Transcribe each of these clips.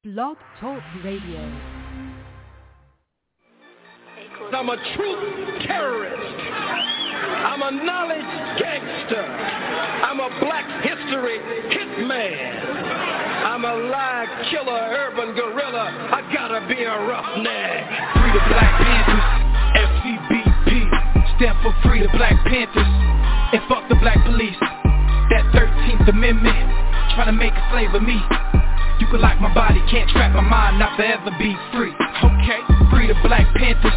Blog Talk Radio. I'm a truth terrorist. I'm a knowledge gangster. I'm a black history hitman. I'm a lie killer, urban gorilla. I gotta be a roughneck. Free the Black Panthers, FCBP, stand for Free the Black Panthers, and fuck the black police. That 13th Amendment, trying to make a slave of me. You can lock my body, can't trap my mind, not forever be free. Okay, Free the Black Panthers,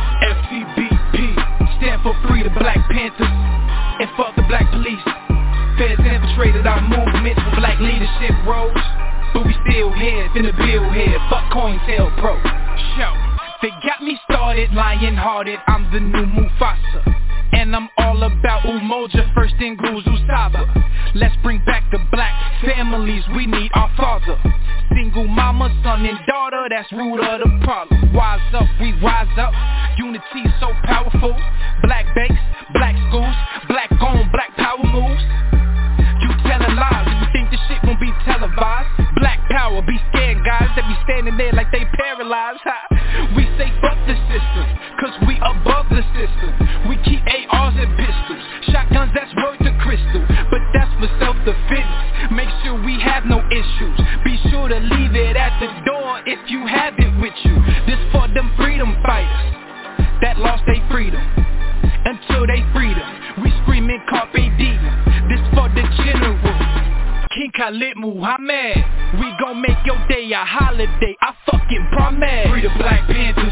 FCBP, stand for Free the Black Panthers, and fuck the black police. Feds infiltrated our movements for black leadership roles, but we still here, in the bill here, fuck COINTELPRO. Show, they got me started, lion-hearted, I'm the new Mufasa. And I'm all about Umoja, first in Guzu Saba. Let's bring back the black families, we need our father. Single mama, son and daughter, that's root of the problem. Wise up, we rise up, unity so powerful. Black banks, black schools, black on, black power moves. You telling lies, you think this shit won't be televised. Black power, be scared guys that be standing there like they paralyzed. We say fuck the system, cause we above the system. We keep ARs and pistols, shotguns that's worth a crystal, but that's for self-defense. Make sure we have no issues, be sure to leave it at the door if you have it with you. This for them freedom fighters that lost their freedom, until they freedom, we screaming carpe diem. This for the general, King Khalid Muhammad. We gon' make your day a holiday, I fucking promise. Free the Black Panthers,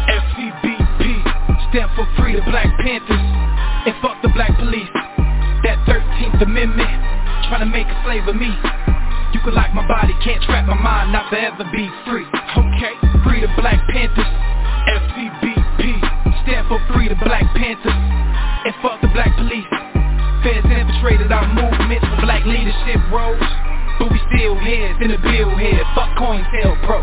FCBP, stand for Free the Black Panthers, and fuck the black police. That 13th Amendment, trying to make a slave of me. You can lock my body, can't trap my mind, not forever be free. Okay, Free the Black Panthers, FCBP, stand for Free the Black Panthers, and fuck the black police. Feds infiltrated our movements for black leadership roles, but we still here, in the bill here, fuck COINTELPRO.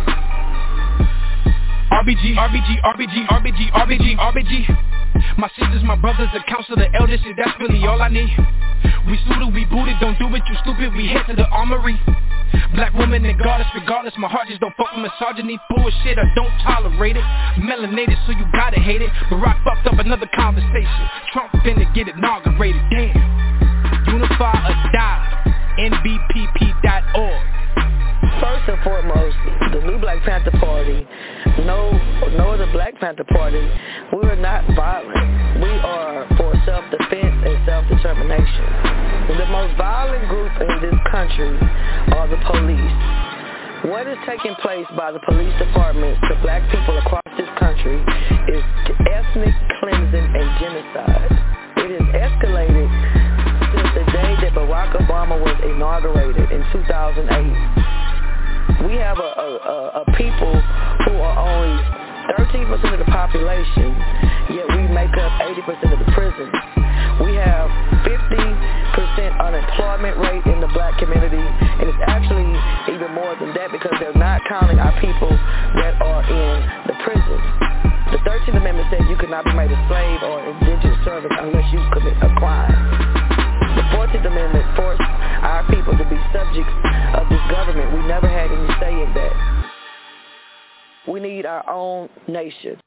RBG, RBG, RBG, RBG, RBG, RBG. My sisters, my brothers, the council, the elders, shit, that's really all I need. We suited, we booted, don't do it, you stupid, we head to the armory. Black woman and goddess, regardless, my heart just don't fuck with misogyny. Bullshit, I don't tolerate it. Melanated, so you gotta hate it. Barack fucked up another conversation. Trump finna get inaugurated, damn. Unify or die, NBPP.org. First and foremost, the new Black Panther Party, no the Black Panther Party, we are not violent. We are for self-defense and self-determination. The most violent group in this country are the police. What is taking place by the police department to black people across this country is ethnic cleansing and genocide. It has escalated since the day that Barack Obama was inaugurated in 2008. We have a people who are only 13% of the population, yet we make up 80% of the prisons. We have 50% unemployment rate in the black community, and it's actually even more than that because they're not counting our people that are in the prisons. The 13th Amendment said you could not be made a slave or indentured servant unless you commit a crime. The 14th Amendment forced our people to be subjects of this government. We never had any say in that. We need our own nation.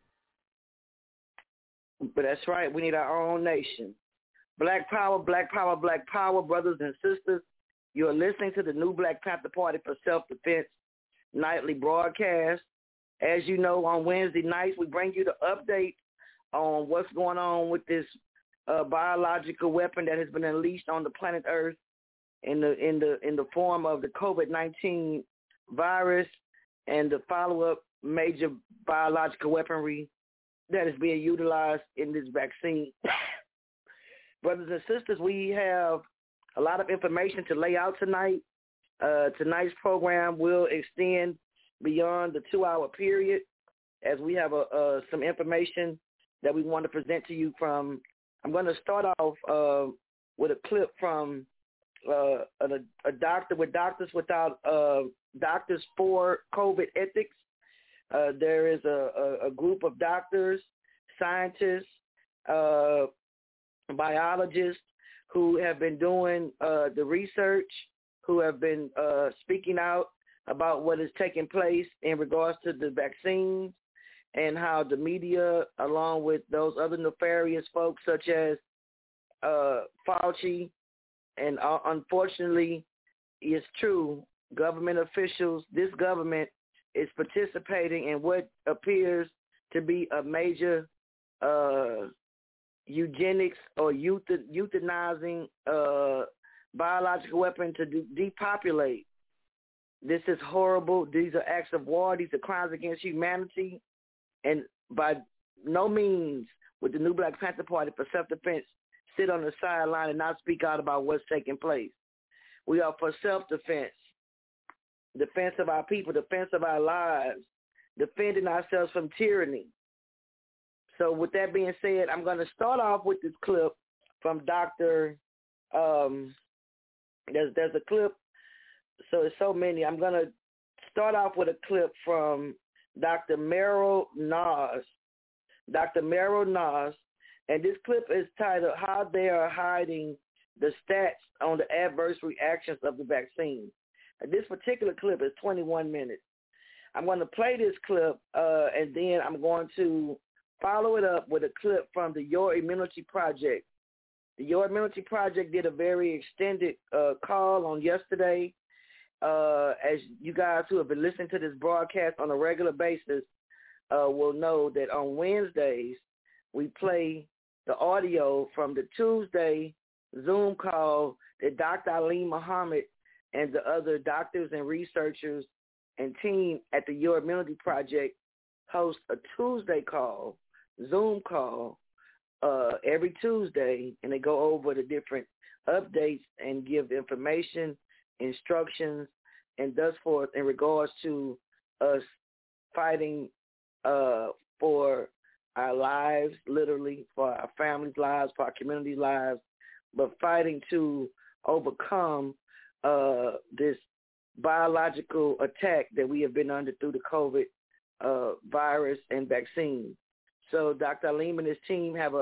But that's right, we need our own nation. Black power, black power, black power, brothers and sisters. You're listening to the new Black Panther Party for Self-Defense nightly broadcast. As you know, on Wednesday nights, we bring you the update on what's going on with this biological weapon that has been unleashed on the planet Earth in the form of the COVID-19 virus and the follow-up major biological weaponry that is being utilized in this vaccine. Brothers and sisters, we have a lot of information to lay out tonight. Tonight's program will extend beyond the 2-hour period as we have some information that we want to present to you from. I'm going to start off with a clip from a doctor with Doctors Without Doctors for COVID Ethics. There is a group of doctors, scientists, biologists who have been doing the research, who have been speaking out about what is taking place in regards to the vaccines and how the media, along with those other nefarious folks such as Fauci, and unfortunately, it's true, government officials, this government is participating in what appears to be a major eugenics or euthanizing biological weapon to depopulate. This is horrible. These are acts of war. These are crimes against humanity. And by no means would the New Black Panther Party for self-defense sit on the sideline and not speak out about what's taking place. We are for self-defense, defense of our people, defense of our lives, defending ourselves from tyranny. So with that being said, I'm going to start off with this clip from Dr. There's a clip, so it's so many. I'm going to start off with a clip from Dr. Meryl Nass. Dr. Meryl Nass, and this clip is titled, How They Are Hiding the Stats on the Adverse Reactions of the Vaccine. And this particular clip is 21 minutes. I'm going to play this clip, and then I'm going to follow it up with a clip from the Your Immunity Project. The Your Immunity Project did a very extended call on yesterday. As you guys who have been listening to this broadcast on a regular basis will know that on Wednesdays we play the audio from the Tuesday Zoom call that Dr. Ali Muhammad and the other doctors and researchers and team at the Your Immunity Project host a Tuesday call, Zoom call, every Tuesday, and they go over the different updates and give information, instructions, and thus forth in regards to us fighting for our lives, literally, for our families' lives, for our community lives, but fighting to overcome this biological attack that we have been under through the COVID virus and vaccine. So Dr. Alim and his team have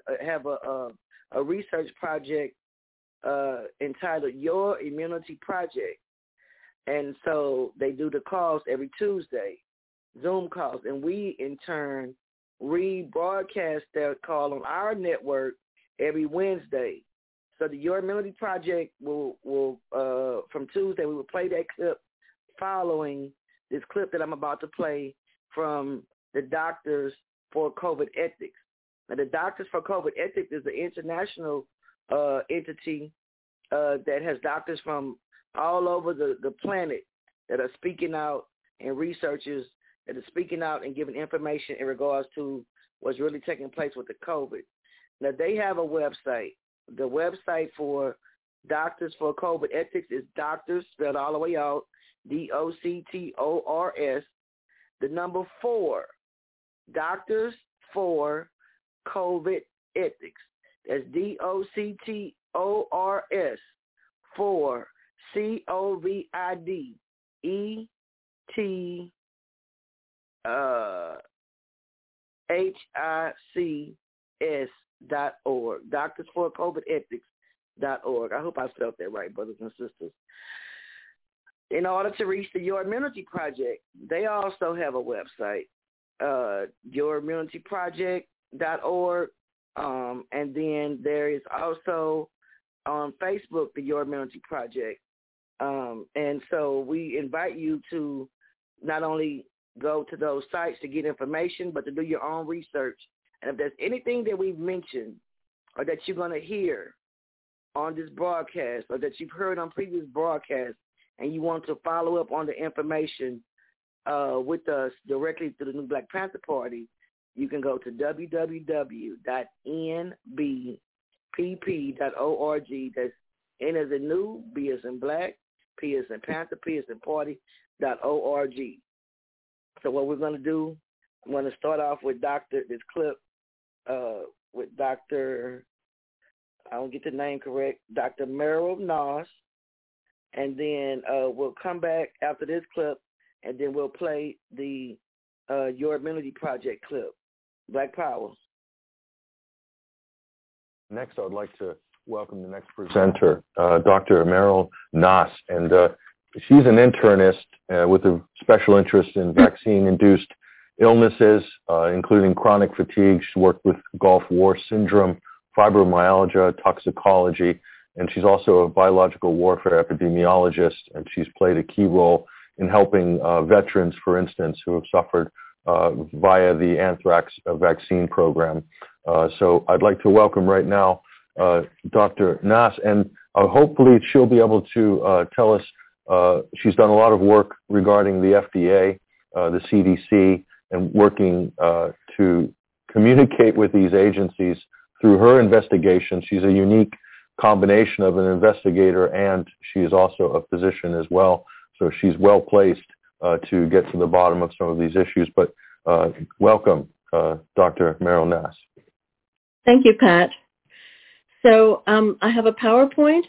a research project entitled Your Immunity Project. And so they do the calls every Tuesday, Zoom calls, and we in turn rebroadcast their call on our network every Wednesday. So the Your Immunity Project will from Tuesday, we will play that clip following this clip that I'm about to play from the Doctors for COVID Ethics. Now, the Doctors for COVID Ethics is an international entity that has doctors from all over the planet that are speaking out, and researchers that are speaking out and giving information in regards to what's really taking place with the COVID. Now, they have a website. The website for Doctors for COVID Ethics is doctors, spelled all the way out, DOCTORS, the number 4, Doctors for COVID Ethics. That's DOCTORS 4 COVIDETHICS.org. Doctors for COVID Ethics.org. I hope I spelled that right, brothers and sisters. In order to reach the Your Immunity Project, they also have a website, YourImmunityProject.org, and then there is also on Facebook the Your Immunity Project. And so we invite you to not only go to those sites to get information, but to do your own research. And if there's anything that we've mentioned or that you're going to hear on this broadcast or that you've heard on previous broadcasts and you want to follow up on the information with us directly through the New Black Panther Party, you can go to www.nbpp.org. That's N as in new, B as in black, P as in Panther, P as in party.org. So what we're going to do, I'm going to start off with this clip with Dr. I don't get the name correct, Dr. Meryl Nass, and then we'll come back after this clip, and then we'll play the Your Immunity Project clip. Black Power. Next, I would like to welcome the next presenter, Dr. Meryl Nass. And she's an internist with a special interest in vaccine-induced illnesses, including chronic fatigue. She worked with Gulf War syndrome, fibromyalgia, toxicology, and she's also a biological warfare epidemiologist, and she's played a key role in helping veterans, for instance, who have suffered via the anthrax vaccine program. So I'd like to welcome right now Dr. Nass, and hopefully she'll be able to tell us, she's done a lot of work regarding the FDA, the CDC, and working to communicate with these agencies through her investigation. She's a unique combination of an investigator, and she is also a physician as well. So she's well placed to get to the bottom of some of these issues. But welcome, Dr. Meryl Nass. Thank you, Pat. So I have a PowerPoint.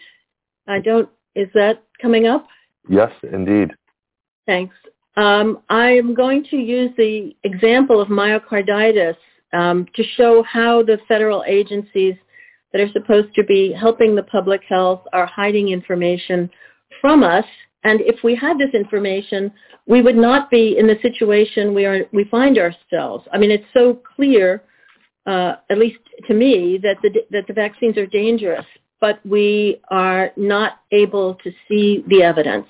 Is that coming up? Yes, indeed. Thanks. I am going to use the example of myocarditis to show how the federal agencies that are supposed to be helping the public health are hiding information from us. And if we had this information, we would not be in the situation we find ourselves. I mean, it's so clear, at least to me, that the vaccines are dangerous, but we are not able to see the evidence.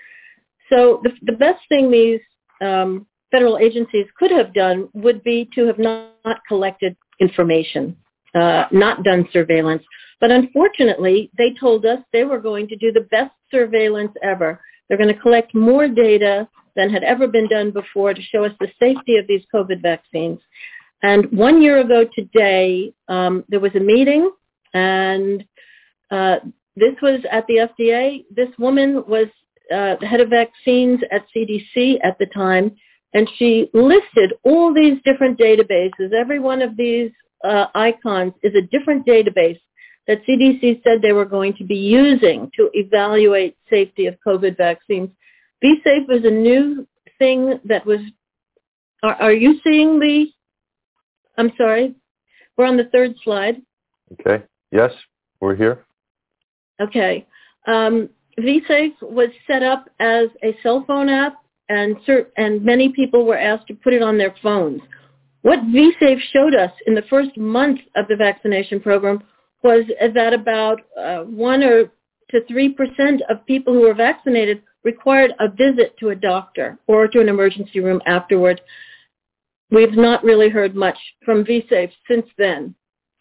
So the best thing these federal agencies could have done would be to have not collected information, not done surveillance. But unfortunately, they told us they were going to do the best surveillance ever. They're going to collect more data than had ever been done before to show us the safety of these COVID vaccines. And 1 year ago today, there was a meeting, and this was at the FDA. This woman was the head of vaccines at CDC at the time, and she listed all these different databases. Every one of these icons is a different database that CDC said they were going to be using to evaluate safety of COVID vaccines. V-Safe was a new thing that was, are you seeing I'm sorry, we're on the third slide. Okay, yes, we're here. Okay. V-Safe was set up as a cell phone app, and many people were asked to put it on their phones. What V-Safe showed us in the first month of the vaccination program was that about 1 to 3% of people who were vaccinated required a visit to a doctor or to an emergency room afterward. We've not really heard much from V-Safe since then.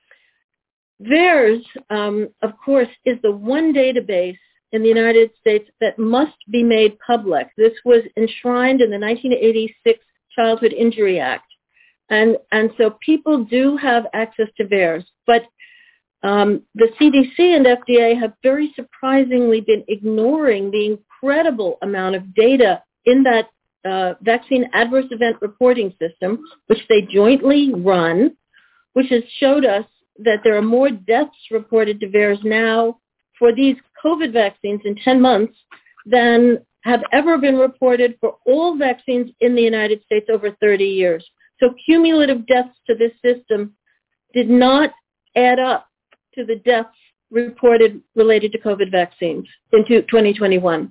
VAERS, of course, is the one database in the United States that must be made public. This was enshrined in the 1986 Childhood Injury Act. And so people do have access to VAERS, but the CDC and FDA have very surprisingly been ignoring the incredible amount of data in that vaccine adverse event reporting system, which they jointly run, which has showed us that there are more deaths reported to VAERS now for these COVID vaccines in 10 months than have ever been reported for all vaccines in the United States over 30 years. So cumulative deaths to this system did not add up to the deaths reported related to COVID vaccines in 2021.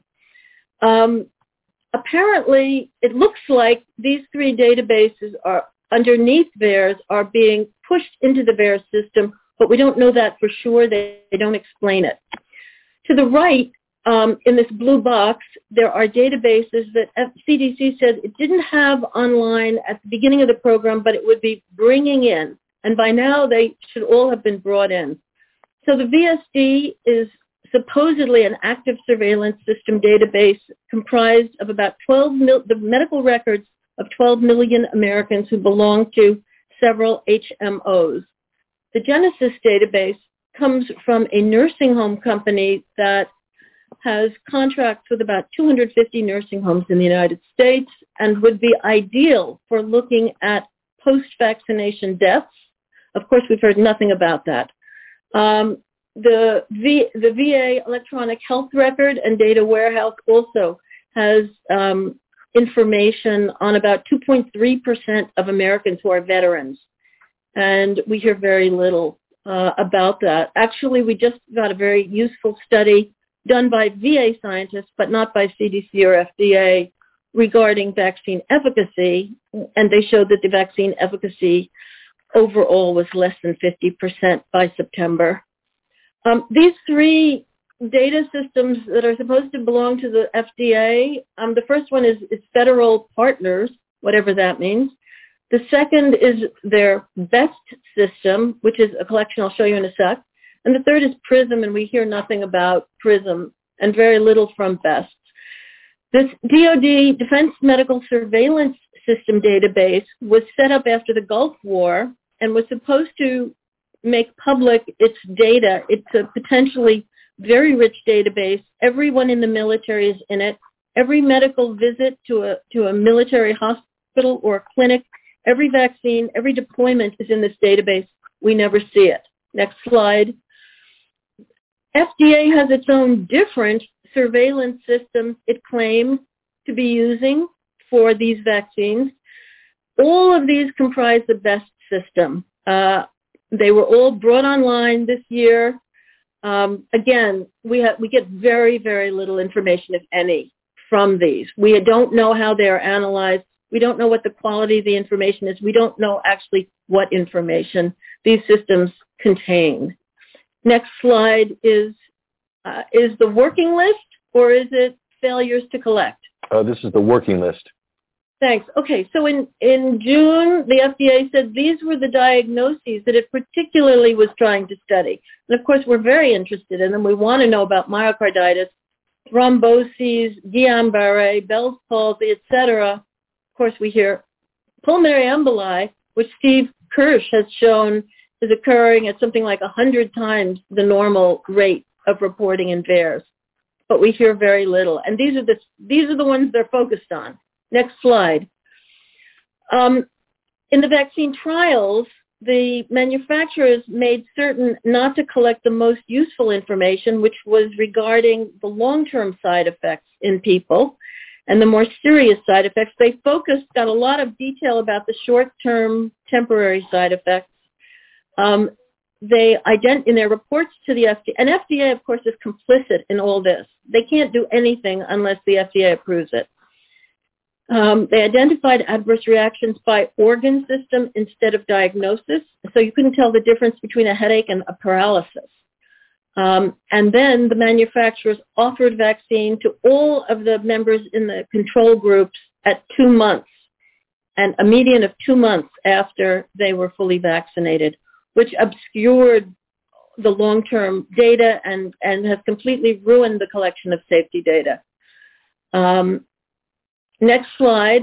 Apparently, it looks like these three databases are underneath VAERS are being pushed into the VAERS system, but we don't know that for sure. They don't explain it. To the right, in this blue box, there are databases that CDC said it didn't have online at the beginning of the program, but it would be bringing in. And by now, they should all have been brought in. So the VSD is supposedly an active surveillance system database comprised of about the medical records of 12 million Americans who belong to several HMOs. The Genesis database comes from a nursing home company that has contracts with about 250 nursing homes in the United States and would be ideal for looking at post-vaccination deaths. Of course, we've heard nothing about that. The VA electronic health record and data warehouse also has information on about 2.3% of Americans who are veterans. And we hear very little about that. Actually, we just got a very useful study done by VA scientists, but not by CDC or FDA, regarding vaccine efficacy, and they showed that the vaccine efficacy overall was less than 50% by September. These three data systems that are supposed to belong to the FDA, the first one is federal partners, whatever that means. The second is their BEST system, which is a collection I'll show you in a sec. And the third is PRISM, and we hear nothing about PRISM and very little from BEST. This DoD Defense Medical Surveillance System database was set up after the Gulf War and was supposed to make public its data. It's a potentially very rich database. Everyone in the military is in it. Every medical visit to a military hospital or clinic, every vaccine, every deployment is in this database. We never see it. Next slide. FDA has its own different surveillance systems it claims to be using for these vaccines. All of these comprise the BEST system. They were all brought online this year. Again, we get very, very little information, if any, from these. We don't know how they are analyzed. We don't know what the quality of the information is. We don't know actually what information these systems contain. Next slide is the working list, or is it failures to collect? This is the working list. Thanks. Okay, so in June, the FDA said these were the diagnoses that it particularly was trying to study. And of course, we're very interested in them. We want to know about myocarditis, thromboses, Guillain-Barré, Bell's palsy, etc. Of course, we hear pulmonary emboli, which Steve Kirsch has shown is occurring at something like 100 times the normal rate of reporting in VAERS. But we hear very little. And these are the ones they're focused on. Next slide. In the vaccine trials, the manufacturers made certain not to collect the most useful information, which was regarding the long-term side effects in people and the more serious side effects. They got a lot of detail about the short-term temporary side effects. They in their reports to the FDA, and FDA, of course, is complicit in all this. They can't do anything unless the FDA approves it. They identified adverse reactions by organ system instead of diagnosis, so you couldn't tell the difference between a headache and a paralysis. And then the manufacturers offered vaccine to all of the members in the control groups at 2 months, and a median of 2 months after they were fully vaccinated, which obscured the long-term data and has completely ruined the collection of safety data. Next slide.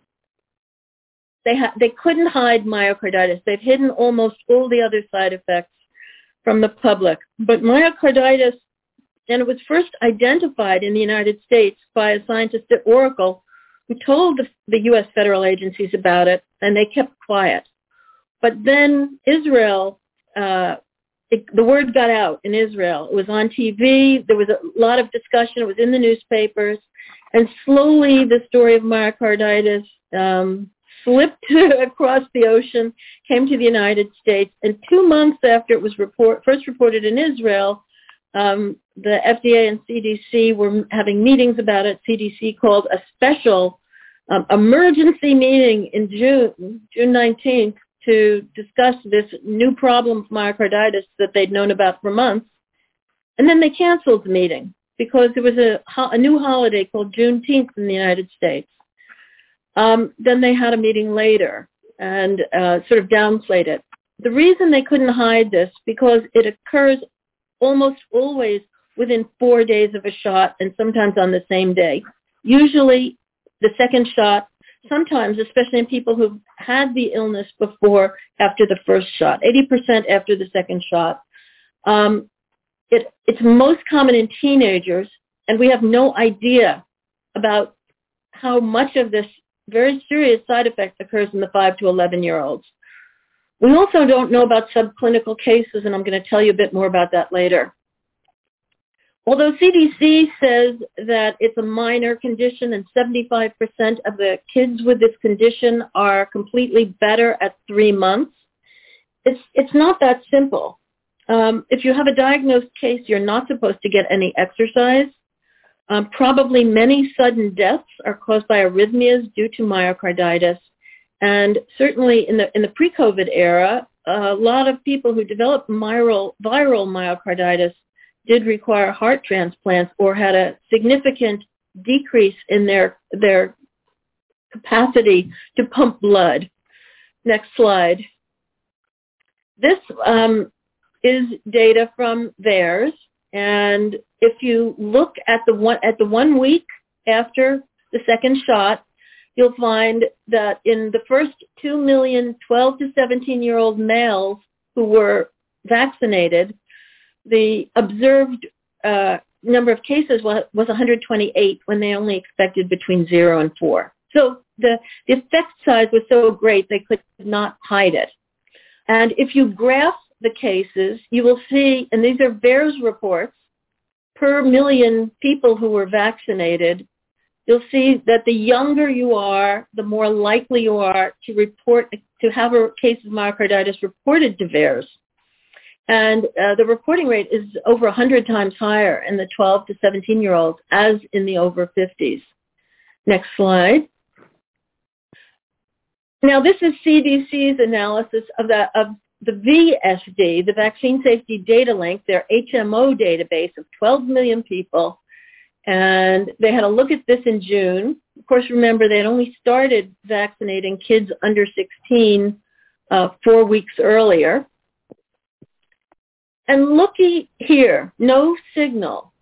They couldn't hide myocarditis. They've hidden almost all the other side effects from the public. But myocarditis, and it was first identified in the United States by a scientist at Oracle who told the U.S. federal agencies about it, and they kept quiet. But then Israel, the word got out in Israel. It was on TV. There was a lot of discussion. It was in the newspapers. And slowly the story of myocarditis slipped across the ocean, came to the United States. And 2 months after it was first reported in Israel, the FDA and CDC were having meetings about it. CDC called a special emergency meeting in June 19th, to discuss this new problem of myocarditis that they'd known about for months. And then they canceled the meeting because there was a new holiday called Juneteenth in the United States. Then they had a meeting later and sort of downplayed it. The reason they couldn't hide this, because it occurs almost always within 4 days of a shot and sometimes on the same day. Usually the second shot, sometimes, especially in people who've had the illness before, after the first shot, 80% after the second shot. It's most common in teenagers, and we have no idea about how much of this very serious side effect occurs in the 5 to 11-year-olds. We also don't know about subclinical cases, and I'm going to tell you a bit more about that later. Although CDC says that it's a minor condition and 75% of the kids with this condition are completely better at 3 months, it's not that simple. If you have a diagnosed case, you're not supposed to get any exercise. Probably many sudden deaths are caused by arrhythmias due to myocarditis. And certainly in the pre-COVID era, a lot of people who developed viral myocarditis did require heart transplants or had a significant decrease in their capacity to pump blood. Next slide. This is data from VAERS, and if you look at the 1 week after the second shot, you'll find that in the first 2 million 12 to 17-year-old males who were vaccinated, the observed number of cases was 128 when they only expected between 0 and 4. So the effect size was so great they could not hide it. And if you graph the cases, you will see, and these are VAERS reports, per million people who were vaccinated, you'll see that the younger you are, the more likely you are to have a case of myocarditis reported to VAERS. And the reporting rate is over 100 times higher in the 12 to 17-year-olds as in the over 50s. Next slide. Now, this is CDC's analysis of the VSD, the Vaccine Safety Data Link, their HMO database of 12 million people. And they had a look at this in June. Of course, remember, they had only started vaccinating kids under 16 4 weeks earlier. And looky here, no signal.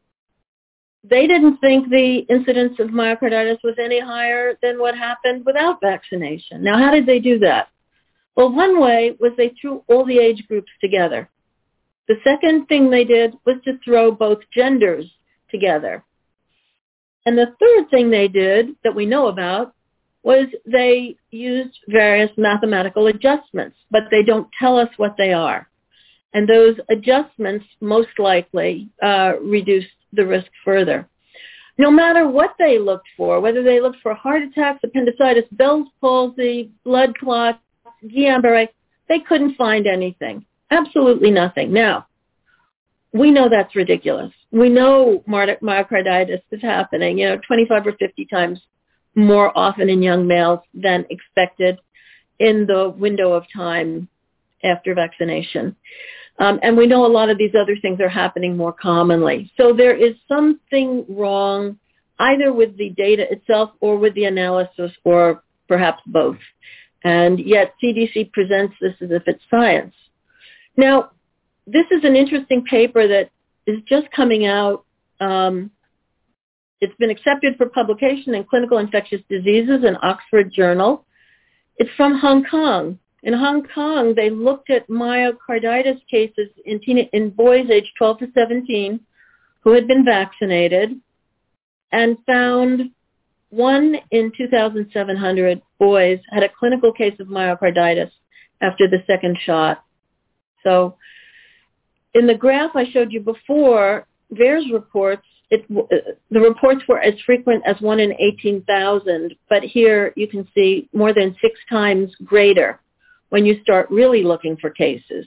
They didn't think the incidence of myocarditis was any higher than what happened without vaccination. Now, how did they do that? Well, one way was they threw all the age groups together. The second thing they did was to throw both genders together. And the third thing they did that we know about was they used various mathematical adjustments, but they don't tell us what they are. And those adjustments most likely reduced the risk further. No matter what they looked for, whether they looked for heart attacks, appendicitis, Bell's palsy, blood clots, Guillain-Barré, they couldn't find anything. Absolutely nothing. Now, we know that's ridiculous. We know myocarditis is happening, 25 or 50 times more often in young males than expected in the window of time after vaccination. And we know a lot of these other things are happening more commonly. So there is something wrong either with the data itself or with the analysis or perhaps both. And yet CDC presents this as if it's science. Now, this is an interesting paper that is just coming out. It's been accepted for publication in Clinical Infectious Diseases, an Oxford journal. It's from Hong Kong. In Hong Kong, they looked at myocarditis cases in boys aged 12 to 17 who had been vaccinated and found 1 in 2,700 boys had a clinical case of myocarditis after the second shot. So in the graph I showed you before, VAERS reports, the reports were as frequent as 1 in 18,000, but here you can see more than 6 times greater when you start really looking for cases.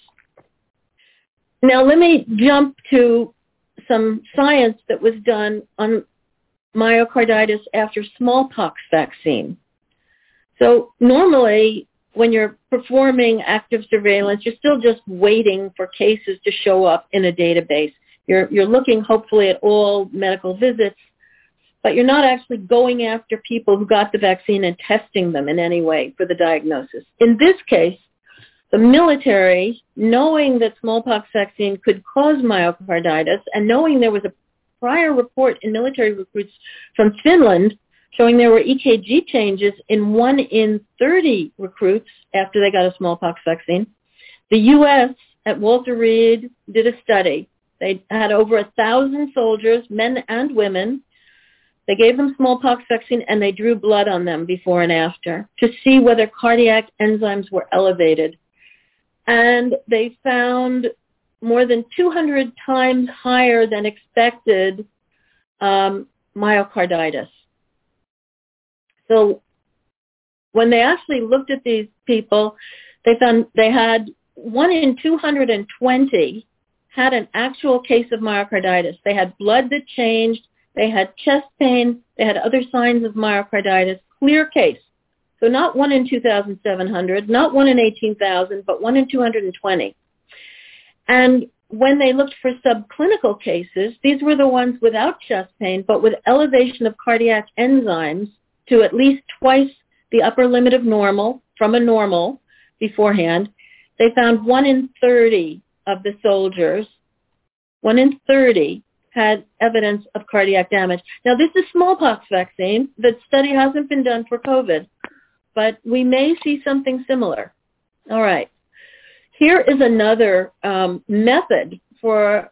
Now let me jump to some science that was done on myocarditis after smallpox vaccine. So normally when you're performing active surveillance, you're still just waiting for cases to show up in a database. You're looking hopefully at all medical visits, but you're not actually going after people who got the vaccine and testing them in any way for the diagnosis. In this case, the military, knowing that smallpox vaccine could cause myocarditis and knowing there was a prior report in military recruits from Finland showing there were EKG changes in 1 in 30 recruits after they got a smallpox vaccine, the U.S. at Walter Reed did a study. They had over 1,000 soldiers, men and women. They gave them smallpox vaccine and they drew blood on them before and after to see whether cardiac enzymes were elevated. And they found more than 200 times higher than expected myocarditis. So when they actually looked at these people, they found they had 1 in 220 had an actual case of myocarditis. They had blood that changed, they had chest pain, they had other signs of myocarditis, clear case. So not 1 in 2,700, not 1 in 18,000, but 1 in 220. And when they looked for subclinical cases, these were the ones without chest pain, but with elevation of cardiac enzymes to at least twice the upper limit of normal from a normal beforehand. They found 1 in 30 of the soldiers, 1 in 30 had evidence of cardiac damage. Now, this is smallpox vaccine. The study hasn't been done for COVID, but we may see something similar. All right. Here is another method for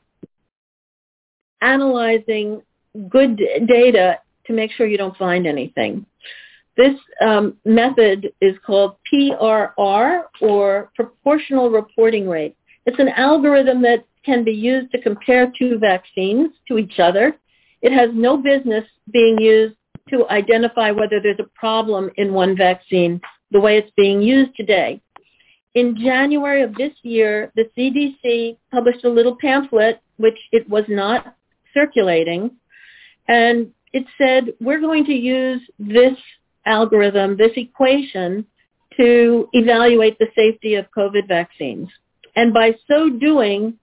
analyzing good data to make sure you don't find anything. This method is called PRR, or proportional reporting rate. It's an algorithm that can be used to compare two vaccines to each other. It has no business being used to identify whether there's a problem in one vaccine the way it's being used today. In January of this year, the CDC published a little pamphlet, which it was not circulating, and it said, we're going to use this algorithm, this equation, to evaluate the safety of COVID vaccines. And by so doing,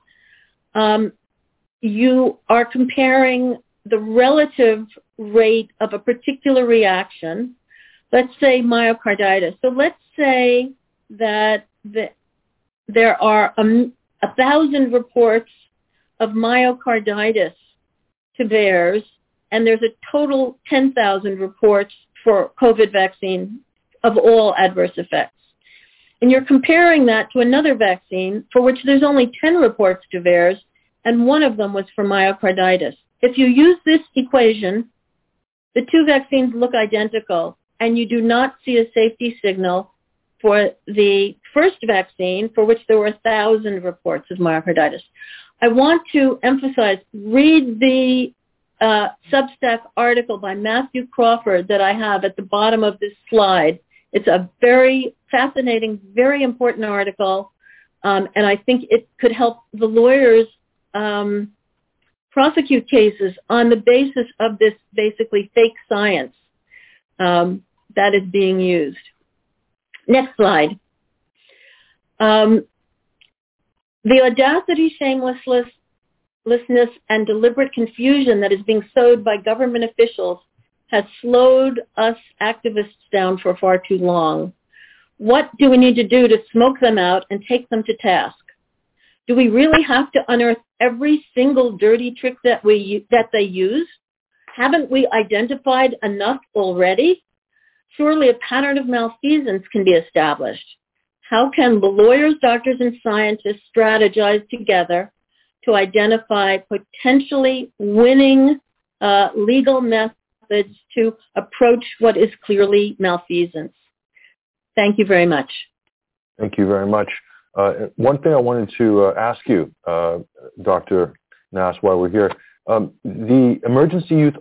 you are comparing the relative rate of a particular reaction, let's say myocarditis. So let's say that there are 1,000 reports of myocarditis to VAERS, and there's a total 10,000 reports for COVID vaccine of all adverse effects. And you're comparing that to another vaccine for which there's only 10 reports to VAERS, and one of them was for myocarditis. If you use this equation, the two vaccines look identical, and you do not see a safety signal for the first vaccine, for which there were 1,000 reports of myocarditis. I want to emphasize, read the Substack article by Matthew Crawford that I have at the bottom of this slide. It's a very fascinating, very important article, and I think it could help the lawyers prosecute cases on the basis of this basically fake science that is being used. Next slide. The audacity, shamelessness, and deliberate confusion that is being sowed by government officials has slowed us activists down for far too long. What do we need to do to smoke them out and take them to task? Do we really have to unearth every single dirty trick that they use? Haven't we identified enough already? Surely a pattern of malfeasance can be established. How can the lawyers, doctors, and scientists strategize together to identify potentially winning legal methods to approach what is clearly malfeasance? Thank you very much. Thank you very much. One thing I wanted to ask you, Dr. Nass, while we're here, the emergency use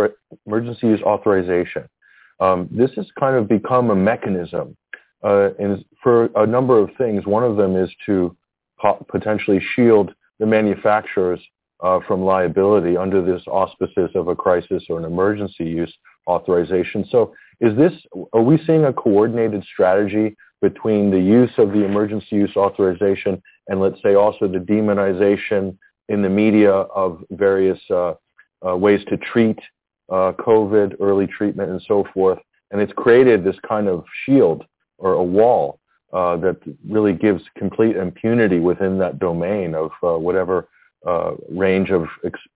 authorization. This has kind of become a mechanism and for a number of things. One of them is to potentially shield the manufacturers from liability under this auspices of a crisis or an emergency use authorization. So are we seeing a coordinated strategy between the use of the emergency use authorization and, let's say, also the demonization in the media of various ways to treat COVID, early treatment, and so forth? And it's created this kind of shield or a wall that really gives complete impunity within that domain of whatever range of,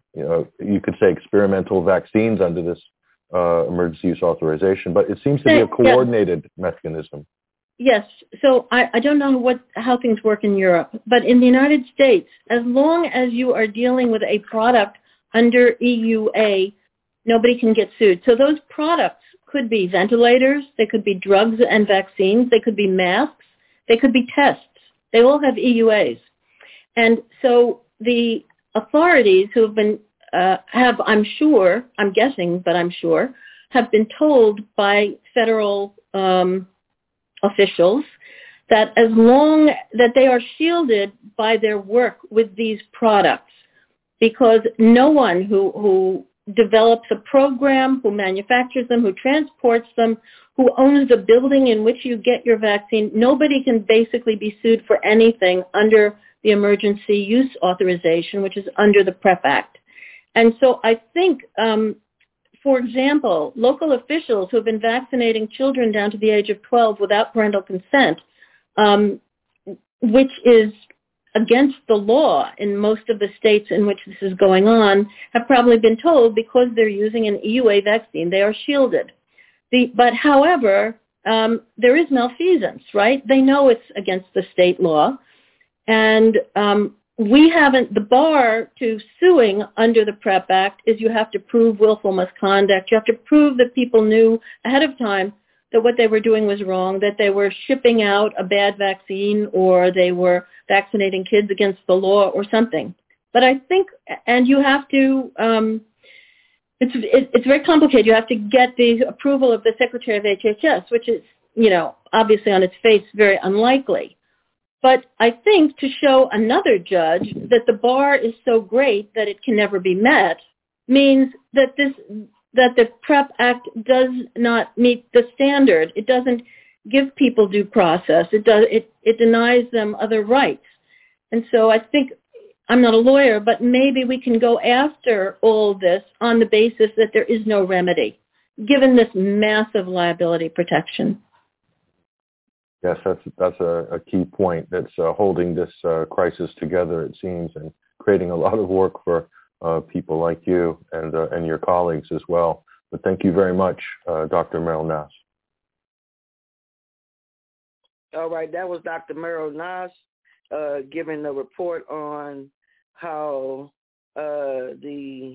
you could say, experimental vaccines under this emergency use authorization. But it seems to be a coordinated mechanism. Yes. So I don't know how things work in Europe, but in the United States, as long as you are dealing with a product under EUA, nobody can get sued. So those products could be ventilators, they could be drugs and vaccines, they could be masks, they could be tests. They all have EUAs. And so the authorities who have been, I'm guessing, but I'm sure, have been told by federal officials that as long that they are shielded by their work with these products, because no one who develops a program, who manufactures them, who transports them, who owns the building in which you get your vaccine, nobody can basically be sued for anything under the emergency use authorization, which is under the PrEP Act. And so I think, for example, local officials who have been vaccinating children down to the age of 12 without parental consent, which is against the law in most of the states in which this is going on, have probably been told because they're using an EUA vaccine, they are shielded. But however, there is malfeasance, right? They know it's against the state law. And the bar to suing under the PrEP Act is you have to prove willful misconduct. You have to prove that people knew ahead of time that what they were doing was wrong, that they were shipping out a bad vaccine, or they were vaccinating kids against the law or something. But I think, and you have to, it's very complicated. You have to get the approval of the Secretary of HHS, which is, obviously on its face very unlikely. But I think to show another judge that the bar is so great that it can never be met means that the PrEP Act does not meet the standard. It doesn't give people due process. It denies them other rights. And so I think, I'm not a lawyer, but maybe we can go after all this on the basis that there is no remedy, given this massive liability protection. Yes, that's a key point that's holding this crisis together, it seems, and creating a lot of work for people like you and your colleagues as well. But thank you very much, Dr. Meryl Nass. All right, that was Dr. Meryl Nass giving the report on how the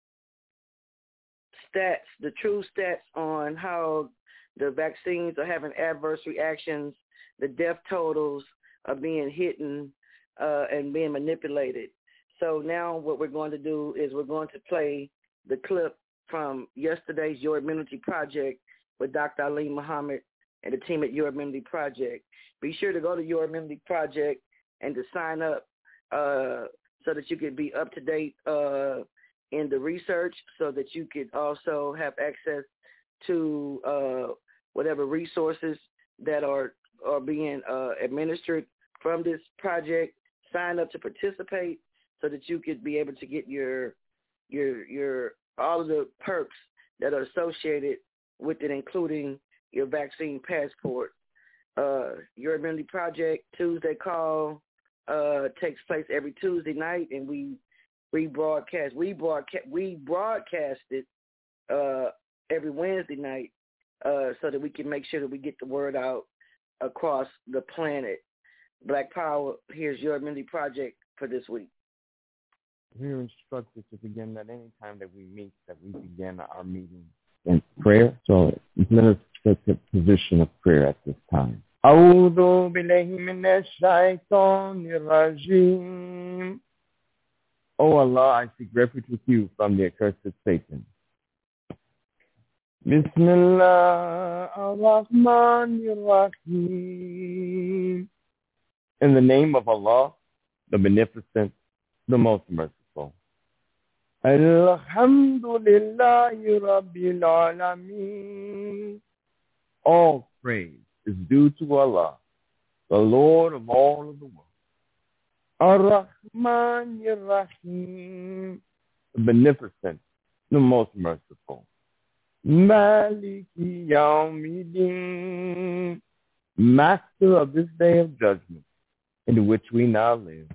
true stats on how the vaccines are having adverse reactions, the death totals are being hidden and being manipulated. So now what we're going to do is we're going to play the clip from yesterday's Your Immunity Project with Dr. Ali Muhammad and the team at Your Immunity Project. Be sure to go to Your Immunity Project and to sign up so that you can be up to date in the research, so that you could also have access to whatever resources that are being administered from this project. Sign up to participate so that you could be able to get your all of the perks that are associated with it, including your vaccine passport. Your Immunity Project Tuesday call takes place every Tuesday night, and we broadcast it every Wednesday night so that we can make sure that we get the word out across the planet. Black Power, here's Your Immunity Project for this week. We are instructed to begin at any time that we meet, that we begin our meeting in prayer. So let us take a position of prayer at this time. أعوذ بالله من الشيطان الرجيم. Oh Allah, I seek refuge with you from the accursed Satan. Bismillah ar-Rahman ar-Rahim. In the name of Allah, the Beneficent, the Most Merciful. Alhamdulillahi Rabbil Alameen. All praise is due to Allah, the Lord of all of the world. Ar-Rahman ar-Rahim, the Beneficent, the Most Merciful. Maliki Yawmiddin, Master of this day of judgment, in which we now live.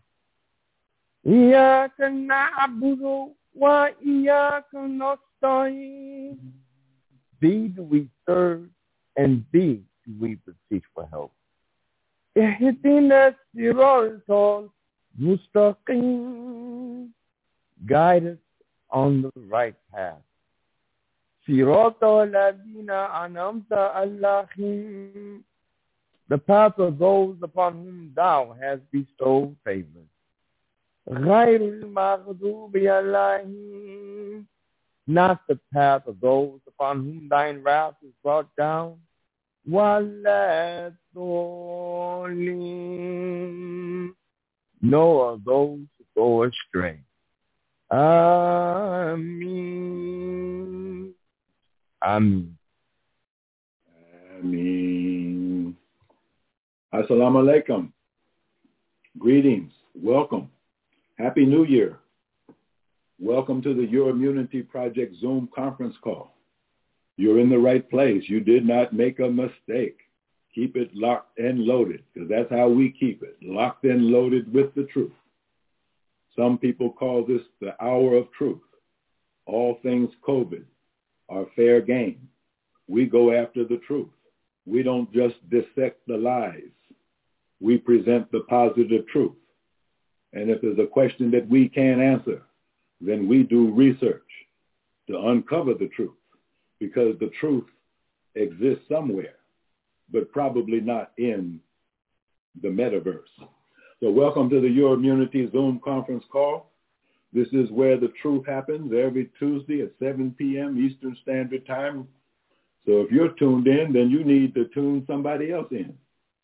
Iyaka na'budu wa iyaka nasta'in. Thee do we serve, and thee do we beseech for help. Ihdina siratal mustaqim. Guide us on the right path. Siratal ladina anamta alayhim. The path of those upon whom thou hast bestowed favor. Ghayril maghdubi alayhim. Not the path of those upon whom thine wrath is brought down. wala tolling. No of those who go astray. Amen. Amen. Amen. Assalamu alaikum. Greetings. Welcome. Happy New Year. Welcome to the Your Immunity Project Zoom conference call. You're in the right place. You did not make a mistake. Keep it locked and loaded, because that's how we keep it, locked and loaded with the truth. Some people call this the hour of truth. All things COVID are fair game. We go after the truth. We don't just dissect the lies. We present the positive truth. And if there's a question that we can't answer, then we do research to uncover the truth, because the truth exists somewhere, but probably not in the metaverse. So welcome to the Your Immunity Zoom conference call. This is where the truth happens every Tuesday at 7 p.m. Eastern Standard Time. So if you're tuned in, then you need to tune somebody else in.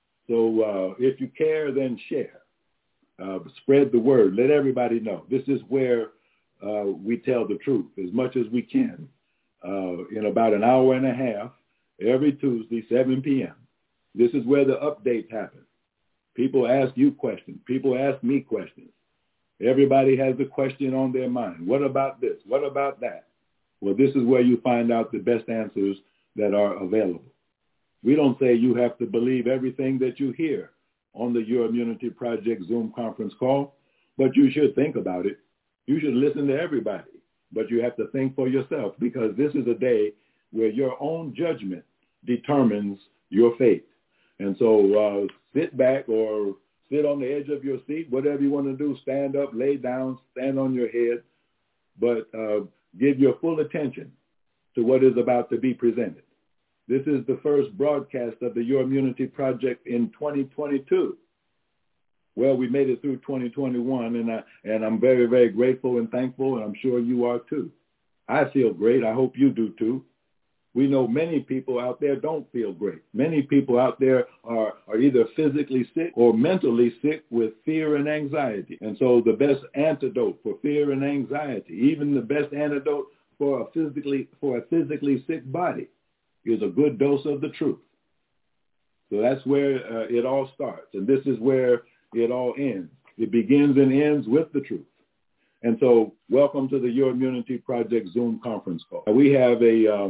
So if you care, then share. Spread the word. Let everybody know. This is where we tell the truth as much as we can in about an hour and a half every Tuesday, 7 p.m. This is where the updates happen. People ask you questions. People ask me questions. Everybody has a question on their mind. What about this? What about that? Well, this is where you find out the best answers that are available. We don't say you have to believe everything that you hear on the Your Immunity Project Zoom conference call, but you should think about it. You should listen to everybody, but you have to think for yourself, because this is a day where your own judgment determines your fate. And so sit back or sit on the edge of your seat, whatever you want to do, stand up, lay down, stand on your head, but give your full attention to what is about to be presented. This is the first broadcast of the Your Immunity Project in 2022. Well, we made it through 2021, and I'm very, very grateful and thankful, and I'm sure you are too. I feel great. I hope you do too. We know many people out there don't feel great. Many people out there are either physically sick or mentally sick with fear and anxiety. And so the best antidote for fear and anxiety, even the best antidote for a physically sick body, is a good dose of the truth. So that's where it all starts. And this is where it all ends. It begins and ends with the truth. And so welcome to the Your Immunity Project Zoom conference call. We have a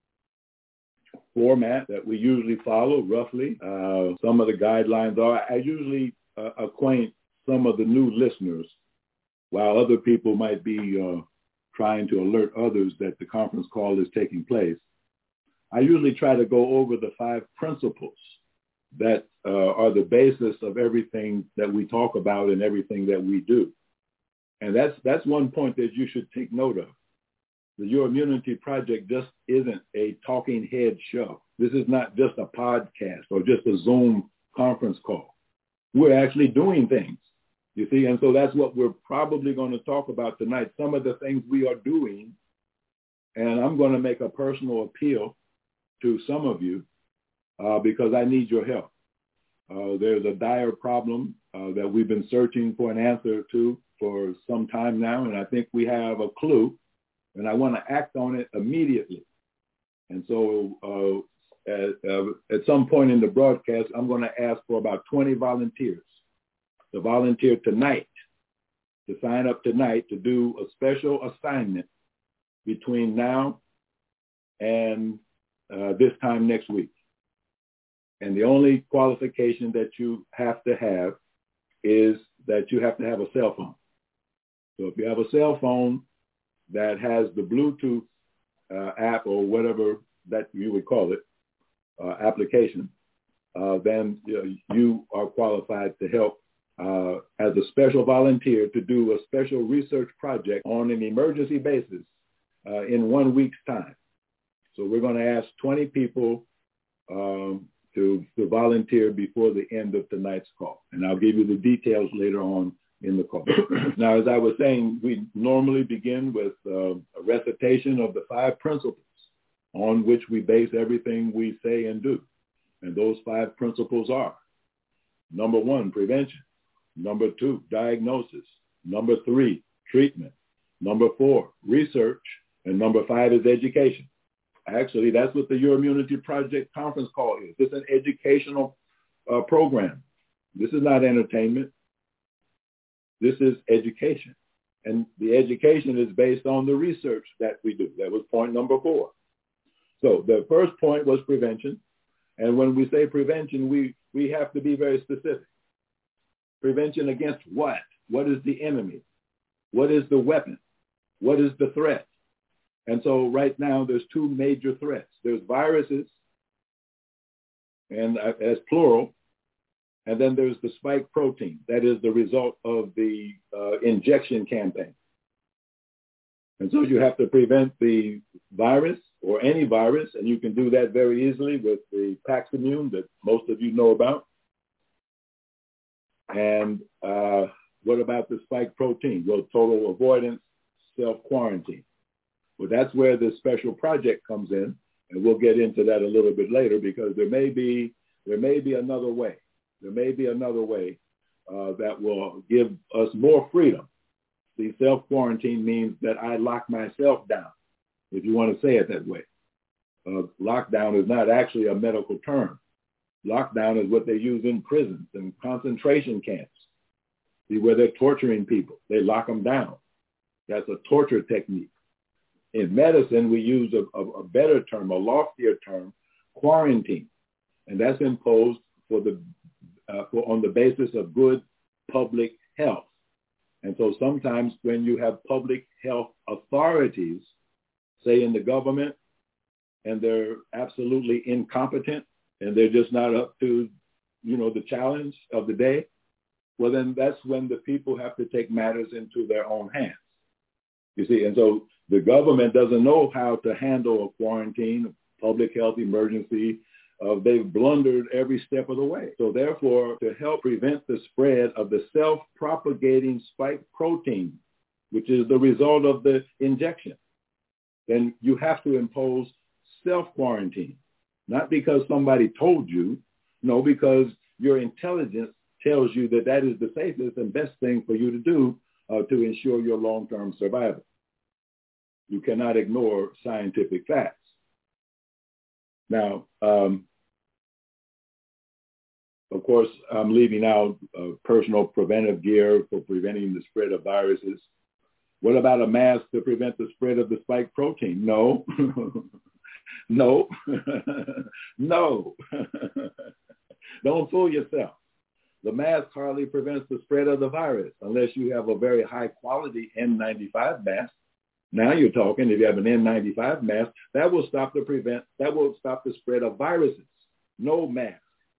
format that we usually follow roughly. Some of the guidelines are, I usually acquaint some of the new listeners while other people might be trying to alert others that the conference call is taking place. I usually try to go over the 5 principles that are the basis of everything that we talk about and everything that we do. And that's one point that you should take note of. The Your Immunity Project just isn't a talking head show. This is not just a podcast or just a Zoom conference call. We're actually doing things, you see, and so that's what we're probably going to talk about tonight, some of the things we are doing. And I'm going to make a personal appeal to some of you because I need your help. There's a dire problem that we've been searching for an answer to for some time now, and I think we have a clue, and I want to act on it immediately. And so at some point in the broadcast, I'm going to ask for about 20 volunteers to volunteer tonight, to sign up tonight to do a special assignment between now and this time next week. And the only qualification that you have to have is that you have to have a cell phone. So if you have a cell phone that has the Bluetooth app or whatever that you would call it, application, then you are qualified to help as a special volunteer to do a special research project on an emergency basis in 1 week's time. So we're going to ask 20 people to volunteer before the end of tonight's call. And I'll give you the details later on in the call. Now, as I was saying, we normally begin with a recitation of the 5 principles on which we base everything we say and do. And those 5 principles are: number 1, prevention; number 2, diagnosis; number 3, treatment; number 4, research; and number 5 is education. Actually, that's what the Your Immunity Project conference call is. It's an educational program. This is not entertainment. This is education. And the education is based on the research that we do. That was point number 4. So the first point was prevention. And when we say prevention, we have to be very specific. Prevention against what? What is the enemy? What is the weapon? What is the threat? And so right now there's 2 major threats. There's viruses, and as plural, and then there's the spike protein. That is the result of the injection campaign. And so you have to prevent the virus or any virus, and you can do that very easily with the Paximune that most of you know about. And what about the spike protein? Well, total avoidance, self-quarantine. Well, that's where this special project comes in, and we'll get into that a little bit later, because there may be another way. There may be another way that will give us more freedom. See, self-quarantine means that I lock myself down, if you want to say it that way. Lockdown is not actually a medical term. Lockdown is what they use in prisons and concentration camps. See, where they're torturing people, they lock them down. That's a torture technique. In medicine, we use a better term, a loftier term, quarantine. And that's imposed on the basis of good public health. And so sometimes when you have public health authorities, say in the government, and they're absolutely incompetent and they're just not up to, the challenge of the day, well, then that's when the people have to take matters into their own hands. You see, and so the government doesn't know how to handle a quarantine, public health emergency. They've blundered every step of the way. So therefore, to help prevent the spread of the self-propagating spike protein, which is the result of the injection, then you have to impose self-quarantine. Not because somebody told you, no, because your intelligence tells you that that is the safest and best thing for you to do to ensure your long-term survival. You cannot ignore scientific facts. Now, of course, I'm leaving out personal preventive gear for preventing the spread of viruses. What about a mask to prevent the spread of the spike protein? No, no, no. Don't fool yourself. The mask hardly prevents the spread of the virus unless you have a very high quality N95 mask. Now you're talking, if you have an N95 mask, that will stop the spread of viruses. No mask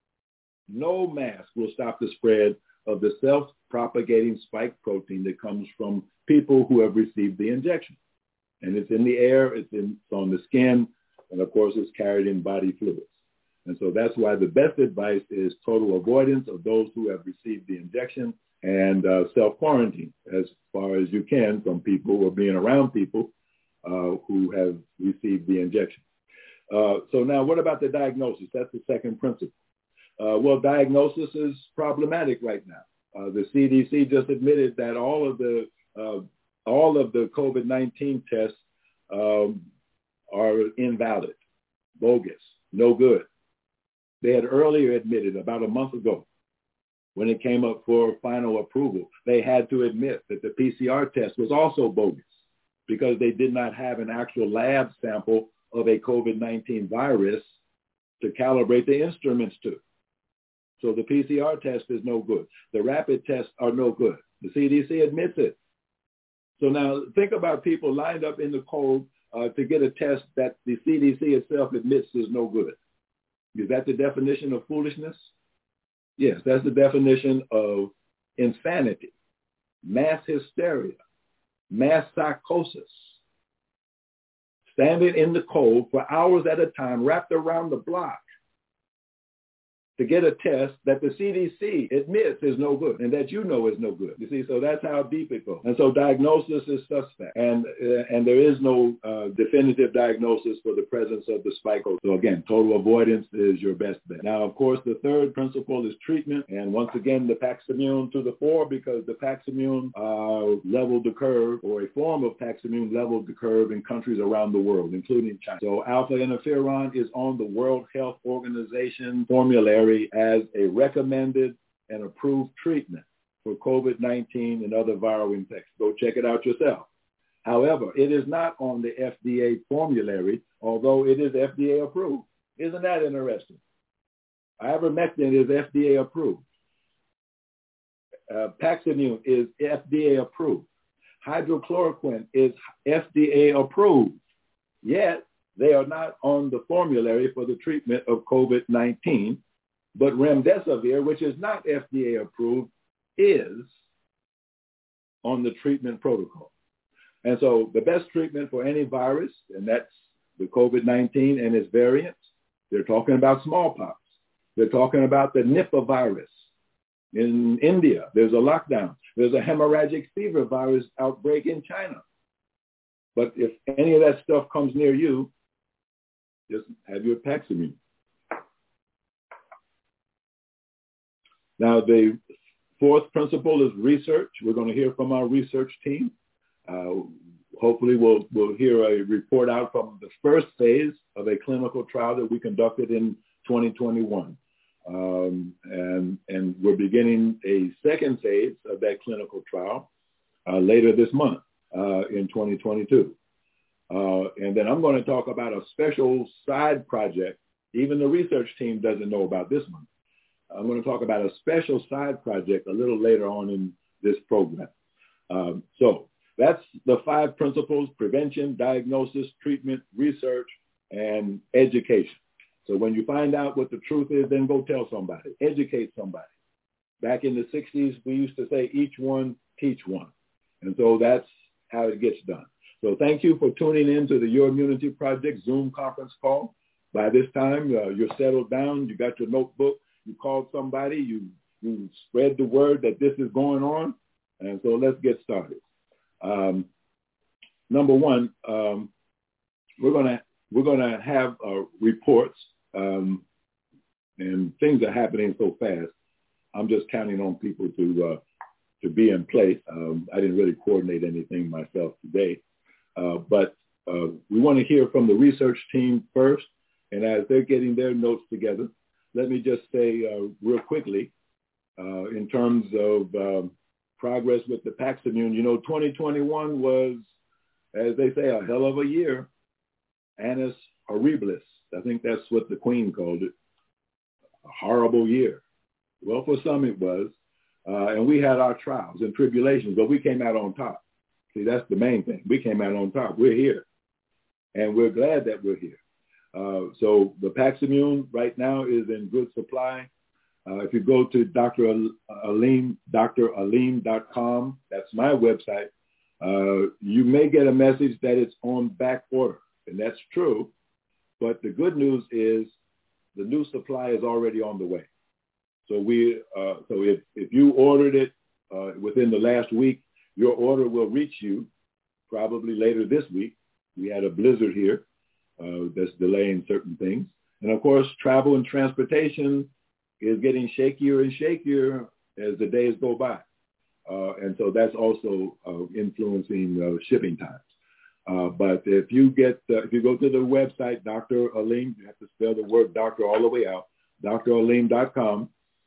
will stop the spread of the self-propagating spike protein that comes from people who have received the injection. And it's in the air, it's on the skin, and of course it's carried in body fluids. And so that's why the best advice is total avoidance of those who have received the injection and self-quarantine as far as you can from people or being around people who have received the injection. So now what about the diagnosis? That's the second principle. Well, diagnosis is problematic right now. The CDC just admitted that all of the COVID-19 tests are invalid, bogus, no good. They had earlier admitted about a month ago when it came up for final approval, they had to admit that the PCR test was also bogus because they did not have an actual lab sample of a COVID-19 virus to calibrate the instruments to. So the PCR test is no good. The rapid tests are no good. The CDC admits it. So now think about people lined up in the cold to get a test that the CDC itself admits is no good. Is that the definition of foolishness? Yes, that's the definition of insanity, mass hysteria, mass psychosis. Standing in the cold for hours at a time, wrapped around the block to get a test that the CDC admits is no good and that you know is no good. You see, so that's how deep it goes. And so diagnosis is suspect. And there is no definitive diagnosis for the presence of the spike. So again, total avoidance is your best bet. Now, of course, the third principle is treatment. And once again, the Paximune to the fore, because the Paximune leveled the curve, or a form of Paximune leveled the curve in countries around the world, including China. So alpha interferon is on the World Health Organization formulary as a recommended and approved treatment for COVID-19 and other viral infections. Go check it out yourself. However, it is not on the FDA formulary, although it is FDA approved. Isn't that interesting? Ivermectin is FDA approved. Paximune is FDA approved. Hydrochloroquine is FDA approved. Yet, they are not on the formulary for the treatment of COVID-19, but remdesivir, which is not FDA approved, is on the treatment protocol. And so the best treatment for any virus, and that's the COVID-19 and its variants, they're talking about smallpox. They're talking about the Nipah virus. In India, there's a lockdown. There's a hemorrhagic fever virus outbreak in China. But if any of that stuff comes near you, just have your Paximune. Now, the fourth principle is research. We're going to hear from our research team. Hopefully, we'll hear a report out from the first phase of a clinical trial that we conducted in 2021. And we're beginning a second phase of that clinical trial later this month in 2022. And then I'm going to talk about a special side project. Even the research team doesn't know about this one. I'm going to talk about a special side project a little later on in this program. So that's the 5 principles: prevention, diagnosis, treatment, research, and education. So when you find out what the truth is, then go tell somebody, educate somebody. Back in the 60s, we used to say, each one, teach one. And so that's how it gets done. So thank you for tuning in to the Your Immunity Project Zoom conference call. By this time, you're settled down. You got your notebook. You called somebody. You spread the word that this is going on. And so let's get started. Number one, we're gonna have reports, and things are happening so fast. I'm just counting on people to be in place. I didn't really coordinate anything myself today, but we want to hear from the research team first. And as they're getting their notes together, let me just say real quickly, in terms of progress with the Paximune, 2021 was, as they say, a hell of a year. Annus horribilis. I think that's what the Queen called it. A horrible year. Well, for some it was. And we had our trials and tribulations, but we came out on top. See, that's the main thing. We came out on top. We're here. And we're glad that we're here. So the Paximune right now is in good supply. If you go to Dr. Aleem, draleem.com, that's my website, you may get a message that it's on back order. And that's true. But the good news is the new supply is already on the way. So if you ordered it within the last week, your order will reach you probably later this week. We had a blizzard here that's delaying certain things. And of course, travel and transportation is getting shakier and shakier as the days go by. And so that's also influencing shipping times. But if you go to the website, Dr. Aleem, you have to spell the word doctor all the way out, draleem.com,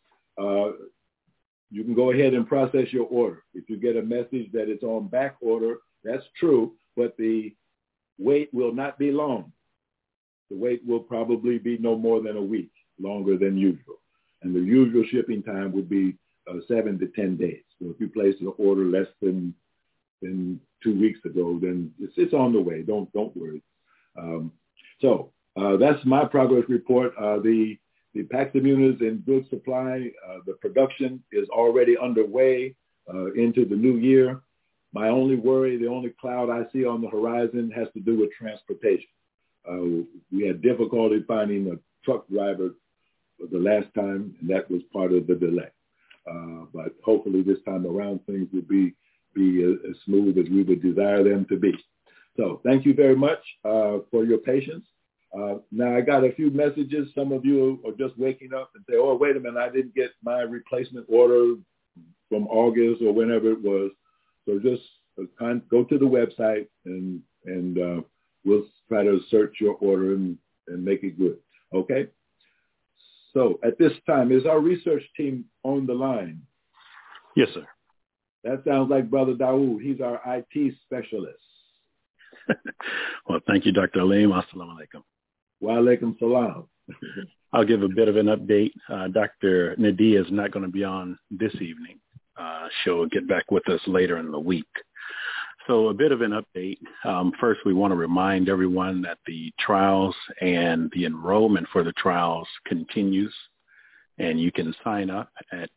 you can go ahead and process your order. If you get a message that it's on back order, that's true, but the wait will not be long. The wait will probably be no more than a week, longer than usual. And the usual shipping time would be 7 to 10 days. So if you place an order less than 2 weeks ago, then it's on the way. Don't worry. So that's my progress report. The Paximune is in good supply. The production is already underway into the new year. My only worry, the only cloud I see on the horizon has to do with transportation. We had difficulty finding a truck driver the last time, and that was part of the delay. But hopefully this time around things will be as smooth as we would desire them to be. So thank you very much for your patience. Now I got a few messages. Some of you are just waking up and say, oh, wait a minute, I didn't get my replacement order from August or whenever it was. So just go to the website and we'll try to search your order and make it good. Okay? So at this time, is our research team on the line? Yes, sir. That sounds like Brother Dawood. He's our IT specialist. Well, thank you, Dr. Aleem. Assalamu alaikum. Wa alaikum salam. I'll give a bit of an update. Dr. Nadia is not going to be on this evening. She'll get back with us later in the week. So a bit of an update. First, we want to remind everyone that the trials and the enrollment for the trials continues, and you can sign up at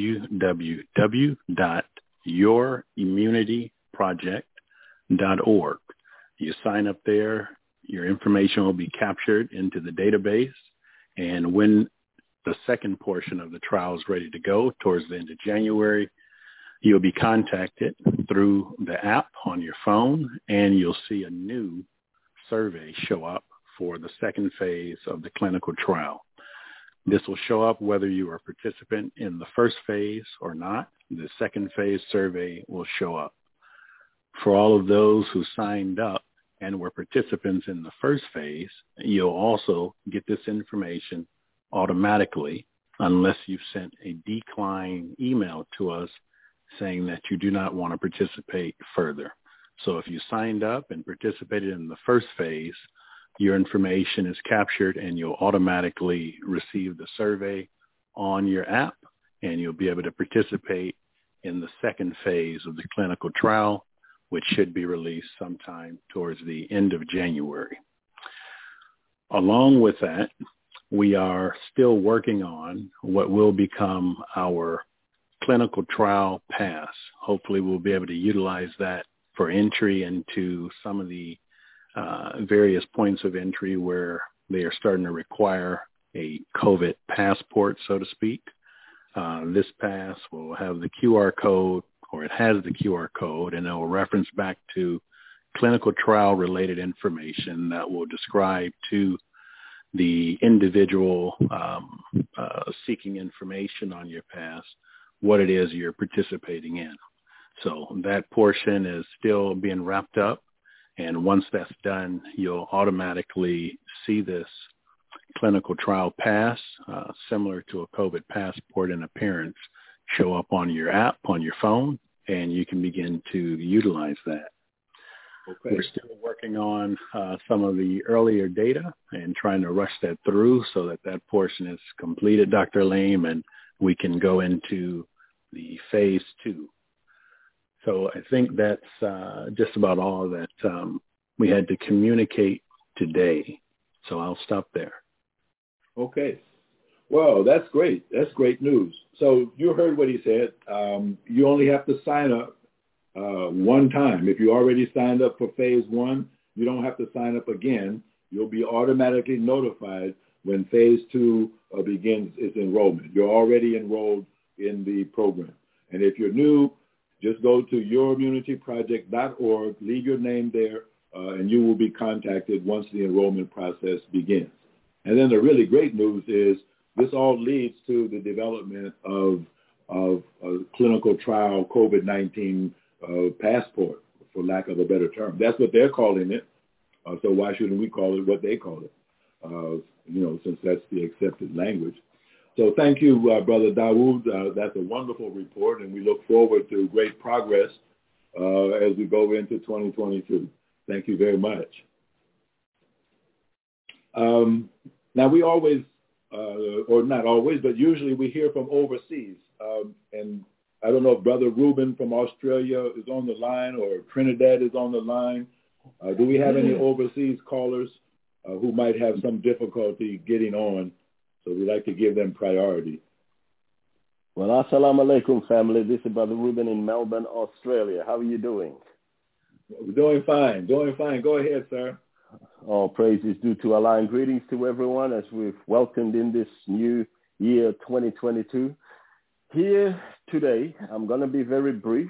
www.yourimmunityproject.org. You sign up there, your information will be captured into the database, and when the second portion of the trial is ready to go towards the end of January, you'll be contacted through the app on your phone, and you'll see a new survey show up for the second phase of the clinical trial. This will show up whether you are a participant in the first phase or not. The second phase survey will show up. For all of those who signed up and were participants in the first phase, you'll also get this information automatically unless you've sent a decline email to us saying that you do not want to participate further. So if you signed up and participated in the first phase, your information is captured and you'll automatically receive the survey on your app, and you'll be able to participate in the second phase of the clinical trial, which should be released sometime towards the end of January. Along with that, we are still working on what will become our clinical trial pass. Hopefully we'll be able to utilize that for entry into some of the various points of entry where they are starting to require a COVID passport, so to speak. This pass will have the QR code, or it has the QR code, and it will reference back to clinical trial related information that will describe to the individual seeking information on your pass what it is you're participating in. So that portion is still being wrapped up, and once that's done, you'll automatically see this clinical trial pass, similar to a COVID passport in appearance, show up on your app, on your phone, and you can begin to utilize that. Okay. We're still working on some of the earlier data and trying to rush that through so that that portion is completed, Dr. Aleem, and we can go into the phase 2. So I think that's just about all that we had to communicate today. So I'll stop there. Okay. Well, that's great. That's great news. So you heard what he said. You only have to sign up one time. If you already signed up for phase 1, you don't have to sign up again. You'll be automatically notified when phase 2 begins its enrollment. You're already enrolled in the program. And if you're new, just go to yourimmunityproject.org, leave your name there, and you will be contacted once the enrollment process begins. And then the really great news is this all leads to the development of a clinical trial COVID-19 passport, for lack of a better term. That's what they're calling it. So why shouldn't we call it what they call it? Since that's the accepted language. So thank you, Brother Dawood. That's a wonderful report, and we look forward to great progress as we go into 2022. Thank you very much. Now, we always, or not always, but usually we hear from overseas. And I don't know if Brother Ruben from Australia is on the line or Trinidad is on the line. Do we have any overseas callers who might have some difficulty getting on? So we'd like to give them priority. Well, assalamu alaikum, family. This is Brother Ruben in Melbourne, Australia. How are you doing? We're doing fine. Doing fine. Go ahead, sir. All praise is due to Allah, and greetings to everyone as we've welcomed in this new year 2022. Here today, I'm going to be very brief.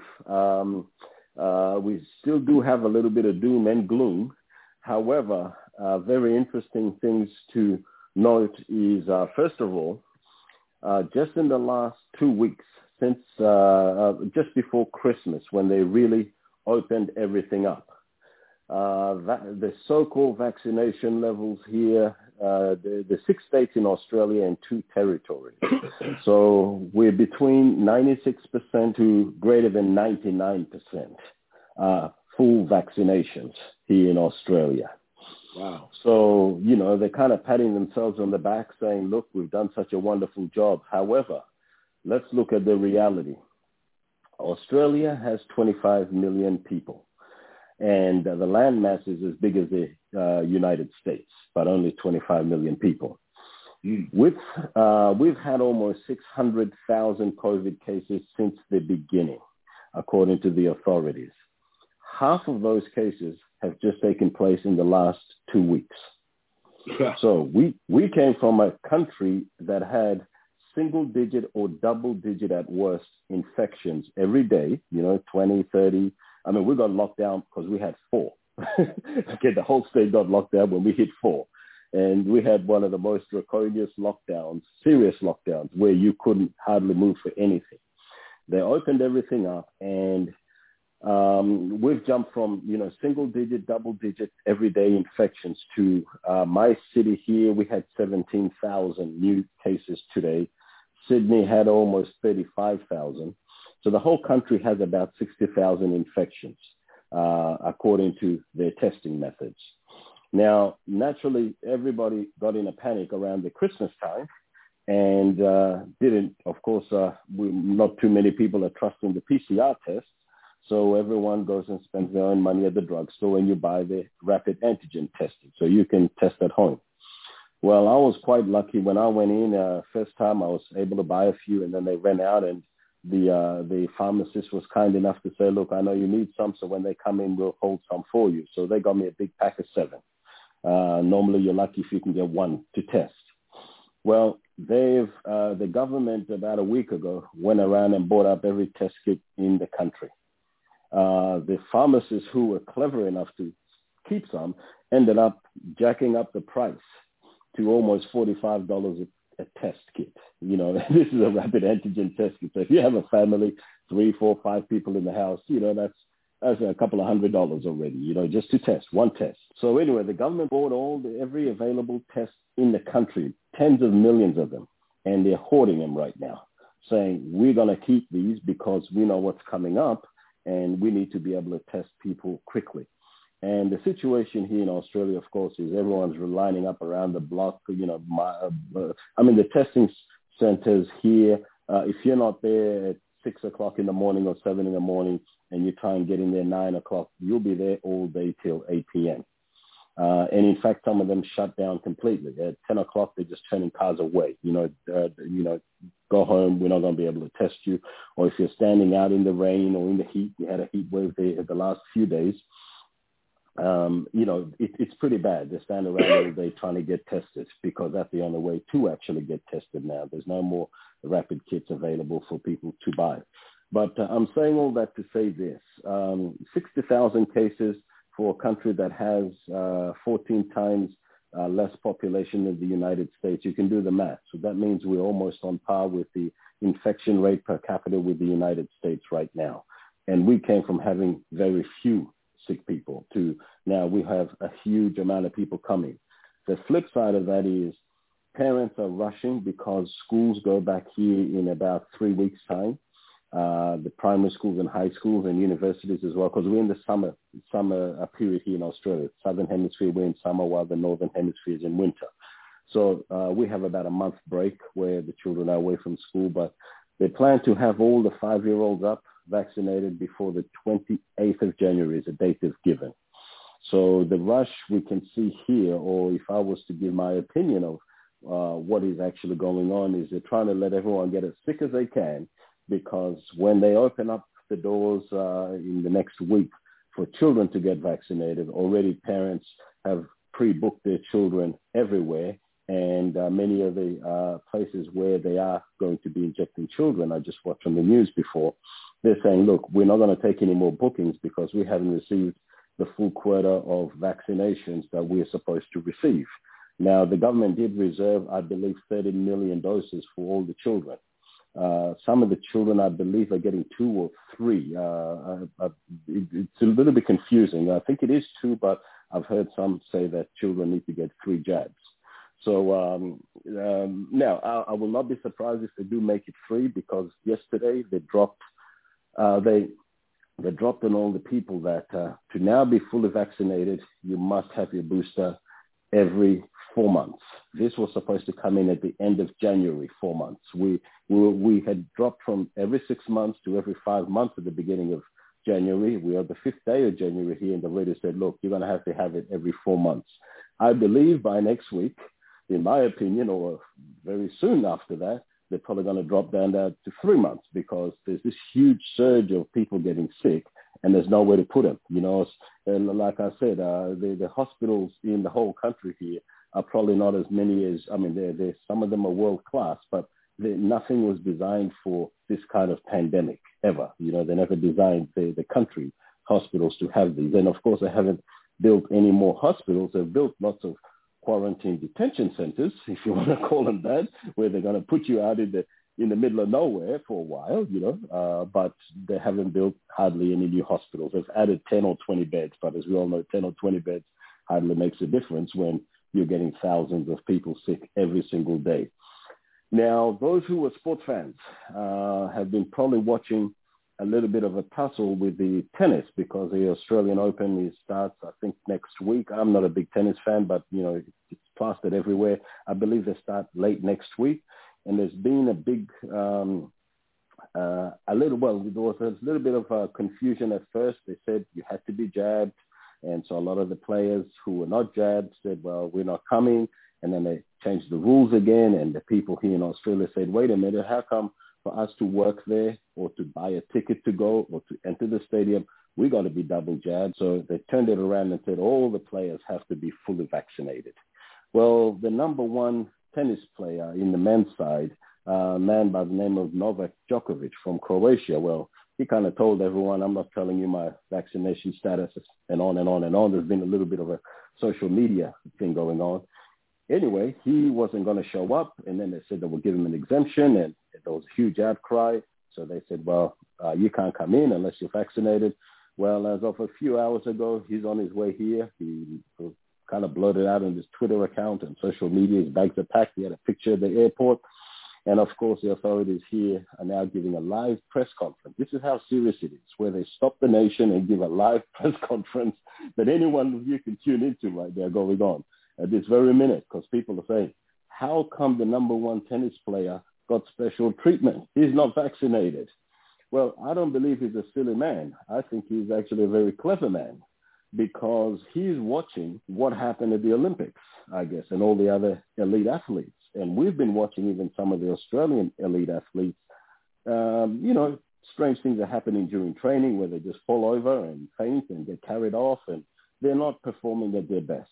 We still do have a little bit of doom and gloom. However, very interesting things to note is, first of all, just in the last 2 weeks, since just before Christmas, when they really opened everything up, the so-called vaccination levels here, the 6 states in Australia and 2 territories. So we're between 96% to greater than 99% full vaccinations here in Australia. Wow. So, they're kind of patting themselves on the back saying, look, we've done such a wonderful job. However, let's look at the reality. Australia has 25 million people. And the land mass is as big as the United States, but only 25 million people. We've had almost 600,000 COVID cases since the beginning, according to the authorities. Half of those cases have just taken place in the last 2 weeks. So we came from a country that had single-digit or double-digit at worst infections every day, 20, 30. I mean, we got locked down because we had 4. Okay, the whole state got locked down when we hit 4. And we had one of the most draconian lockdowns, serious lockdowns, where you couldn't hardly move for anything. They opened everything up, and we've jumped from, single-digit, double-digit everyday infections to my city here. We had 17,000 new cases today. Sydney had almost 35,000. So the whole country has about 60,000 infections, according to their testing methods. Now, naturally, everybody got in a panic around the Christmas time and not too many people are trusting the PCR test. So everyone goes and spends their own money at the drugstore and you buy the rapid antigen testing so you can test at home. Well, I was quite lucky when I went in. First time I was able to buy a few, and then they ran out, and the pharmacist was kind enough to say, look, I know you need some, so when they come in, we'll hold some for you. So they got me a big pack of 7. Normally, you're lucky if you can get 1 to test. Well, the government about a week ago went around and bought up every test kit in the country. The pharmacists who were clever enough to keep some ended up jacking up the price to almost $45 a test kit. This is a rapid antigen test kit. So if you have a family, 3, 4, 5 people in the house, that's a couple of $100 already, just to test, 1 test. So anyway, the government bought every available test in the country, tens of millions of them, and they're hoarding them right now, saying we're going to keep these because we know what's coming up and we need to be able to test people quickly. And the situation here in Australia, of course, is everyone's lining up around the block. The testing centers here, if you're not there at 6 o'clock in the morning or 7 in the morning and you try and get in there 9 o'clock, you'll be there all day till 8 p.m. And in fact, some of them shut down completely. At 10 o'clock, they're just turning cars away. Go home. We're not going to be able to test you. Or if you're standing out in the rain or in the heat, we had a heat wave there the last few days. It's pretty bad. They stand around all day trying to get tested because that's the only way to actually get tested now. There's no more rapid kits available for people to buy. But I'm saying all that to say this. 60,000 cases for a country that has 14 times less population than the United States. You can do the math. So that means we're almost on par with the infection rate per capita with the United States right now. And we came from having very few sick people to now we have a huge amount of people coming. The flip side of that is parents are rushing because schools go back here in about 3 weeks' time. The primary schools and high schools and universities as well, because we're in the summer period here in Australia. Southern hemisphere, we're in summer while the northern hemisphere is in winter. So we have about a month break where the children are away from school, but they plan to have all the 5-year-olds up vaccinated before the 28th of January is the date they've given. So the rush we can see here, or if I was to give my opinion of what is actually going on, is they're trying to let everyone get as sick as they can, because when they open up the doors in the next week for children to get vaccinated, already parents have pre-booked their children everywhere. And many of the places where they are going to be injecting children, I just watched on the news before, they're saying, look, we're not going to take any more bookings because we haven't received the full quota of vaccinations that we're supposed to receive. Now, the government did reserve, I believe, 30 million doses for all the children. Some of the children, I believe, are getting 2 or 3. It's a little bit confusing. I think it is 2, but I've heard some say that children need to get 3 jabs. So now, I will not be surprised if they do make it 3, because yesterday they dropped they dropped on all the people that to now be fully vaccinated, you must have your booster every 4 months. This was supposed to come in at the end of January, 4 months. We had dropped from every 6 months to every 5 months at the beginning of January. We are the 5th day of January here, and the lady said, look, you're going to have it every 4 months. I believe by next week, in my opinion, or very soon after that, they're probably going to drop down to 3 months, because there's this huge surge of people getting sick and there's nowhere to put them. You know, and like I said, the hospitals in the whole country here are probably not as many as, I mean, some of them are world class, but nothing was designed for this kind of pandemic ever. You know, they never designed the country hospitals to have these. And of course, they haven't built any more hospitals. They've built lots of quarantine detention centers, if you want to call them that, where they're going to put you out in the middle of nowhere for a while, you know, but they haven't built hardly any new hospitals. They've added 10 or 20 beds, but as we all know, 10 or 20 beds hardly makes a difference when you're getting thousands of people sick every single day. Now, those who are sport fans have been probably watching a little bit of a tussle with the tennis, because the Australian Open starts, I think, next week. I'm not a big tennis fan, but, you know, it's plastered everywhere. I believe they start late next week. And there's been a big, there was a little bit of confusion at first. They said you had to be jabbed. And so a lot of the players who were not jabbed said, well, we're not coming. And then they changed the rules again. And the people here in Australia said, wait a minute, how come for us to work there or to buy a ticket to go or to enter the stadium, we got to be double jabbed? So they turned it around and said all the players have to be fully vaccinated. Well, the number one tennis player in the men's side, a man by the name of Novak Djokovic from Croatia, well, he kind of told everyone, I'm not telling you my vaccination status, and on and on and on. There's been a little bit of a social media thing going on. Anyway, he wasn't going to show up, and then they said they would give him an exemption, and there was a huge outcry. So they said, well, you can't come in unless you're vaccinated. Well, as of a few hours ago, he's on his way here. He kind of blurted out on his Twitter account and social media. His bags are packed. He had a picture at the airport. And of course, the authorities here are now giving a live press conference. This is how serious it is, where they stop the nation and give a live press conference that anyone of you can tune into right there going on at this very minute, because people are saying, how come the number one tennis player got special treatment? He's not vaccinated. Well, I don't believe he's a silly man. I think he's actually a very clever man, because he's watching what happened at the Olympics, I guess, and all the other elite athletes. And we've been watching even some of the Australian elite athletes. You know, strange things are happening during training where they just fall over and faint and get carried off, and they're not performing at their best.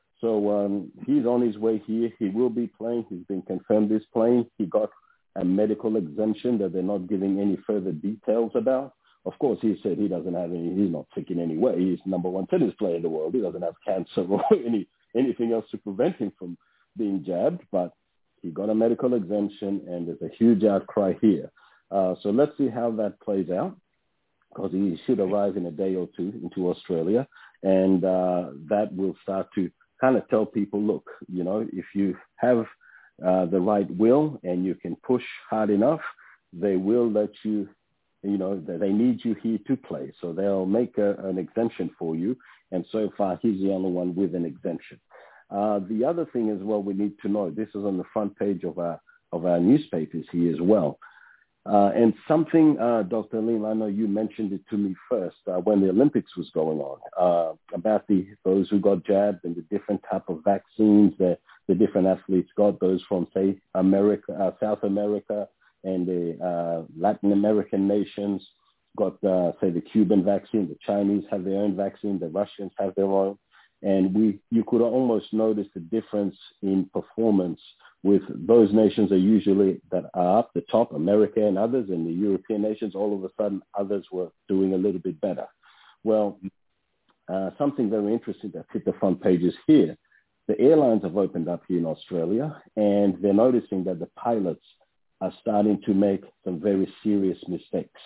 So he's on his way here. He will be playing. He's been confirmed he's playing. He got a medical exemption that they're not giving any further details about. Of course, he said he doesn't have any, he's not sick in any way. He's number one tennis player in the world. He doesn't have cancer or anything else to prevent him from being jabbed, but he got a medical exemption, and there's a huge outcry here. So let's see how that plays out, because he should arrive in a day or two into Australia, and that will start to kind of tell people, look, you know, if you have the right will and you can push hard enough, they will let you, you know, they need you here to play. So they'll make an exemption for you. And so far, he's the only one with an exemption. The other thing as well we need to know, this is on the front page of our newspapers here as well. And something, Dr. Lim, I know you mentioned it to me first when the Olympics was going on, about those who got jabbed and the different type of vaccines that the different athletes got, those from, say, America, South America, and the Latin American nations got, say, the Cuban vaccine. The Chinese have their own vaccine. The Russians have their own. And you could almost notice the difference in performance with those nations that are up the top, America and others, and the European nations. All of a sudden, others were doing a little bit better. Well, something very interesting that hit the front pages here. The airlines have opened up here in Australia, and they're noticing that the pilots are starting to make some very serious mistakes.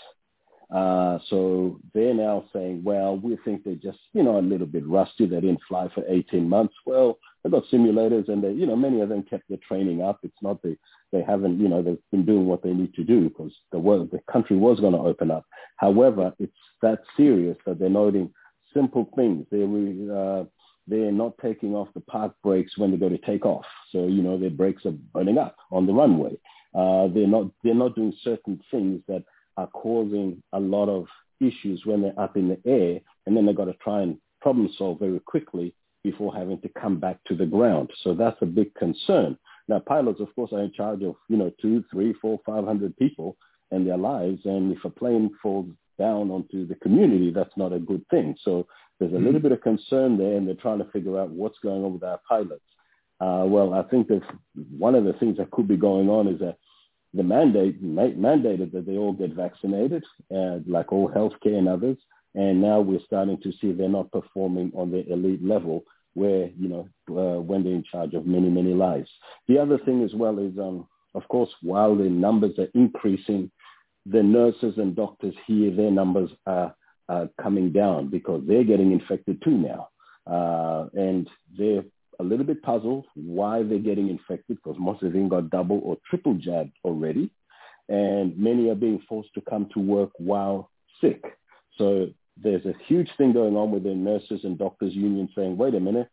So they're now saying, well, we think they're just, a little bit rusty. They didn't fly for 18 months. Well, they've got simulators, and they, many of them kept their training up. It's not they haven't, they've been doing what they need to do because the country was going to open up. However, it's that serious that they're noting simple things. They're not taking off the park brakes when they go to take off. So, their brakes are burning up on the runway. They're not doing certain things that are causing a lot of issues when they're up in the air, and then they've got to try and problem solve very quickly before having to come back to the ground. So that's a big concern. Now, pilots, of course, are in charge of, 2, 3, 4, 500 people and their lives. And if a plane falls down onto the community, that's not a good thing. So there's a little bit of concern there, and they're trying to figure out what's going on with our pilots. Well, I think that one of the things that could be going on is that the mandated that they all get vaccinated, like all healthcare and others. And now we're starting to see they're not performing on the elite level where, when they're in charge of many, many lives. The other thing as well is, of course, while the numbers are increasing, the nurses and doctors here, their numbers are coming down because they're getting infected too now. And they're a little bit puzzled why they're getting infected because most of them got double or triple jabbed already. And many are being forced to come to work while sick. So there's a huge thing going on with the nurses and doctors union saying, wait a minute,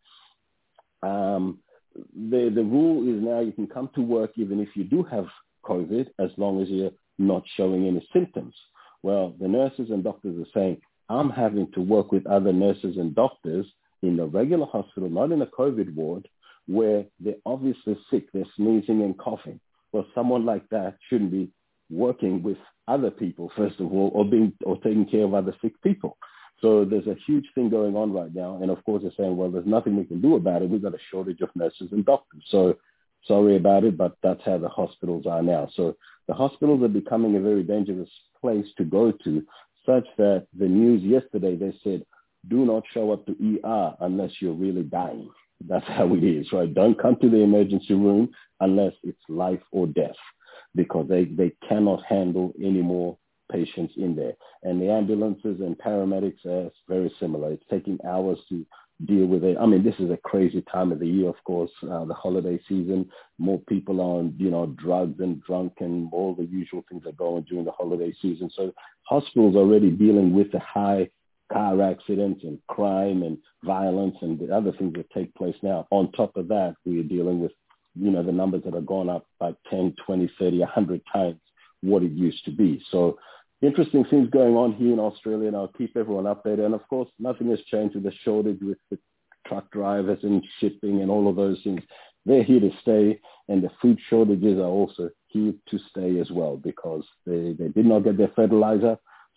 the rule is now you can come to work even if you do have COVID as long as you're not showing any symptoms. Well, the nurses and doctors are saying, I'm having to work with other nurses and doctors in the regular hospital, not in a COVID ward, where they're obviously sick, they're sneezing and coughing. Well, someone like that shouldn't be working with other people, first of all, or taking care of other sick people. So there's a huge thing going on right now. And of course, they're saying, well, there's nothing we can do about it. We've got a shortage of nurses and doctors. So sorry about it, but that's how the hospitals are now. So the hospitals are becoming a very dangerous place to go to, such that the news yesterday, they said, do not show up to ER unless you're really dying. That's how it is, right? Don't come to the emergency room unless it's life or death, because they cannot handle any more patients in there. And the ambulances and paramedics are very similar. It's taking hours to deal with it. I mean, this is a crazy time of the year, of course, the holiday season. More people are on, drugs and drunk and all the usual things that go on during the holiday season. So hospitals are already dealing with the high car accidents and crime and violence and the other things that take place now. On top of that, we are dealing with, the numbers that have gone up by 10, 20, 30, 100 times what it used to be. So interesting things going on here in Australia, and I'll keep everyone updated. And of course, nothing has changed with the shortage with the truck drivers and shipping and all of those things. They're here to stay, and the food shortages are also here to stay as well, because they did not get their fertilizer.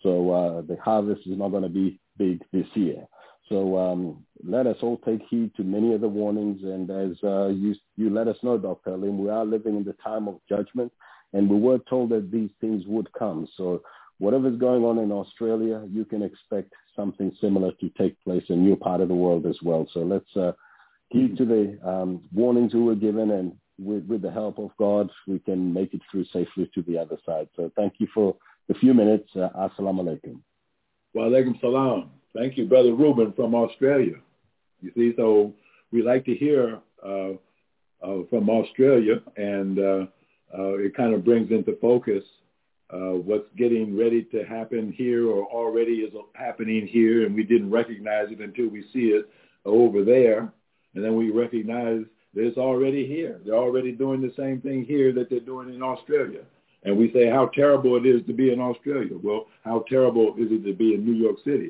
So the harvest is not going to be big this year. So let us all take heed to many of the warnings. And as you let us know, Dr. Lim, we are living in the time of judgment, and we were told that these things would come. So whatever's going on in Australia, you can expect something similar to take place in your part of the world as well. So let's heed to the warnings we were given, and with the help of God, we can make it through safely to the other side. So thank you for the few minutes. Assalamu alaikum. Wa alaikum salam. Thank you, Brother Ruben from Australia. You see, so we like to hear from Australia, and it kind of brings into focus what's getting ready to happen here or already is happening here, and we didn't recognize it until we see it over there, and then we recognize that it's already here. They're already doing the same thing here that they're doing in Australia. And we say how terrible it is to be in Australia. Well, how terrible is it to be in New York City?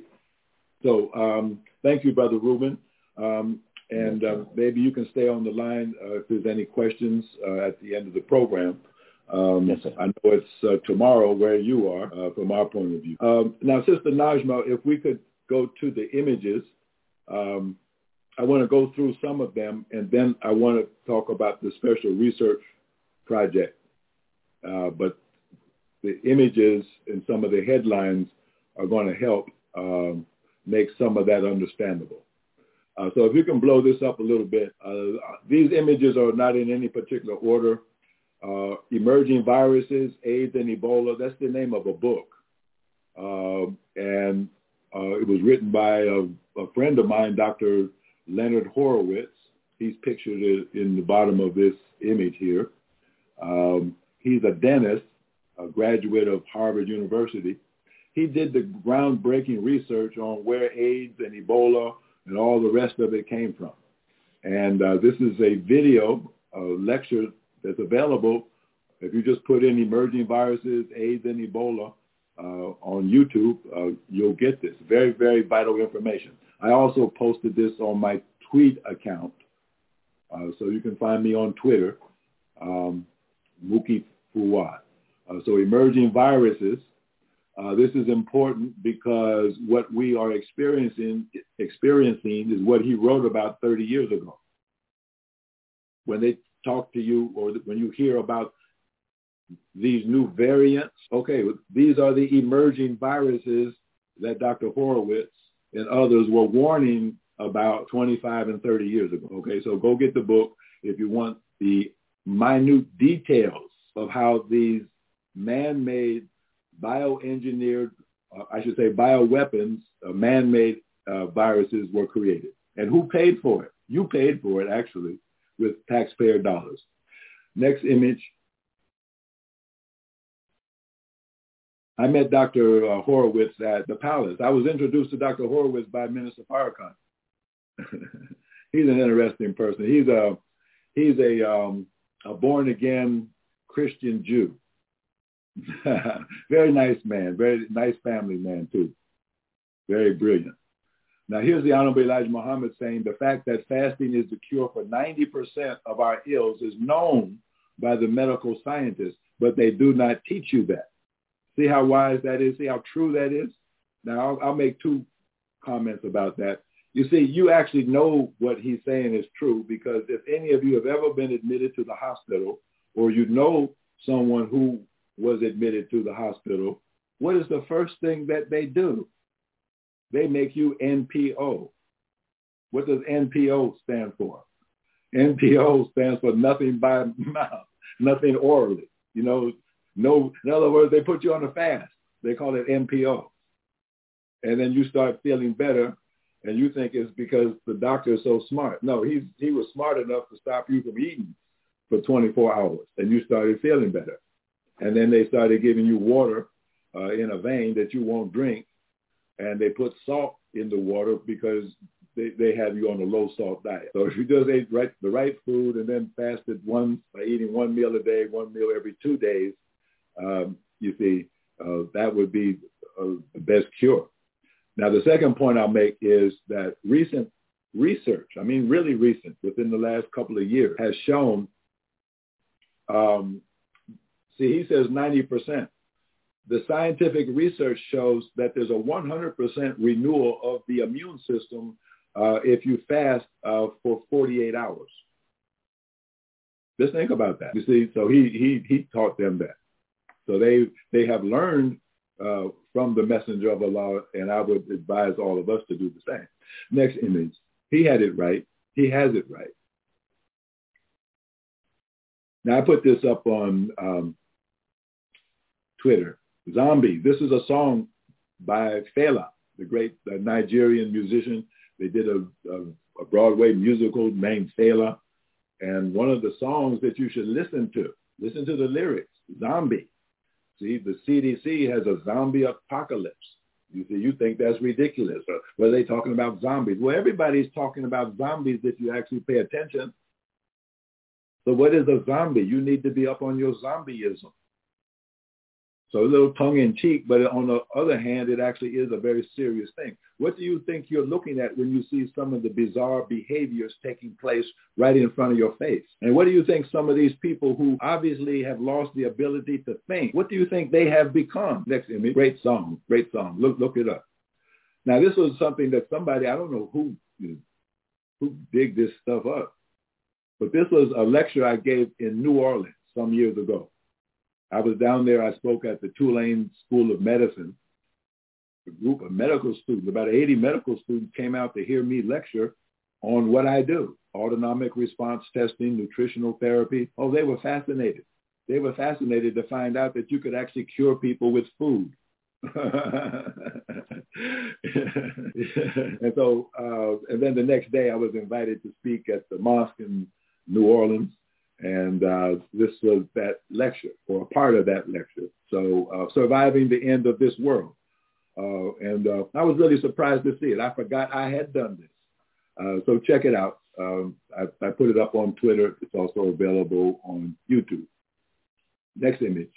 So thank you, Brother Ruben. And maybe you can stay on the line if there's any questions at the end of the program. Yes, sir. I know it's tomorrow where you are from our point of view. Now, Sister Najma, if we could go to the images, I want to go through some of them, and then I want to talk about the special research project. But the images and some of the headlines are going to help make some of that understandable. So if you can blow this up a little bit, these images are not in any particular order. Emerging Viruses, AIDS and Ebola, that's the name of a book. And it was written by a friend of mine, Dr. Leonard Horowitz. He's pictured in the bottom of this image here. He's a dentist, a graduate of Harvard University. He did the groundbreaking research on where AIDS and Ebola and all the rest of it came from. And this is a video, a lecture that's available. If you just put in Emerging Viruses, AIDS and Ebola on YouTube, you'll get this. Very, very vital information. I also posted this on my tweet account. So you can find me on Twitter, Muki Fuad. So Emerging Viruses. This is important because what we are experiencing is what he wrote about 30 years ago. When they talk to you or when you hear about these new variants, okay, these are the emerging viruses that Dr. Horowitz and others were warning about 25 and 30 years ago. Okay, so go get the book if you want the minute details of how these man-made bioengineered, bioweapons, man-made viruses were created. And who paid for it? You paid for it, actually, with taxpayer dollars. Next image. I met Dr. Horowitz at the Palace. I was introduced to Dr. Horowitz by Minister Farrakhan. He's an interesting person. He's a born-again Christian Jew. Very nice man, very nice family man too. Very brilliant. Now here's the Honorable Elijah Muhammad saying the fact that fasting is the cure for 90% of our ills is known by the medical scientists, but they do not teach you that. See how wise that is? See how true that is? Now I'll make two comments about that. You see, you actually know what he's saying is true because if any of you have ever been admitted to the hospital or you know someone who was admitted to the hospital, what is the first thing that they do? They make you NPO. What does NPO stand for? NPO stands for nothing by mouth, nothing orally. You know, no. In other words, they put you on a fast. They call it NPO. And then you start feeling better, and you think it's because the doctor is so smart. No, he was smart enough to stop you from eating for 24 hours, and you started feeling better. And then they started giving you water in a vein that you won't drink. And they put salt in the water because they have you on a low salt diet. So if you just ate the right food and then fasted by eating one meal a day, 1 meal every 2 days, you see, that would be the best cure. Now, the second point I'll make is that recent research, I mean really recent, within the last couple of years, has shown see, he says 90%. The scientific research shows that there's a 100% renewal of the immune system if you fast for 48 hours. Just think about that. You see, so he taught them that. So they have learned from the messenger of Allah, and I would advise all of us to do the same. Next image. He had it right. He has it right. Now, I put this up on Twitter. Zombie. This is a song by Fela, the great Nigerian musician. They did a Broadway musical named Fela. And one of the songs that you should listen to the lyrics, Zombie. See, the CDC has a zombie apocalypse. You think that's ridiculous. Or what are they talking about zombies? Well, everybody's talking about zombies if you actually pay attention. So what is a zombie? You need to be up on your zombieism. So a little tongue-in-cheek, but on the other hand, it actually is a very serious thing. What do you think you're looking at when you see some of the bizarre behaviors taking place right in front of your face? And what do you think some of these people who obviously have lost the ability to think, what do you think they have become? Next image. Great song. Look it up. Now, this was something that somebody, I don't know who dig this stuff up. But this was a lecture I gave in New Orleans some years ago. I was down there. I spoke at the Tulane School of Medicine. A group of medical students, about 80 medical students, came out to hear me lecture on what I do: autonomic response testing, nutritional therapy. Oh, they were fascinated. They were fascinated to find out that you could actually cure people with food. And so, and then the next day I was invited to speak at the mosque in New Orleans. And this was that lecture, or a part of that lecture. So surviving the end of this world. And I was really surprised to see it. I forgot I had done this. So check it out. I put it up on Twitter. It's also available on YouTube. Next image.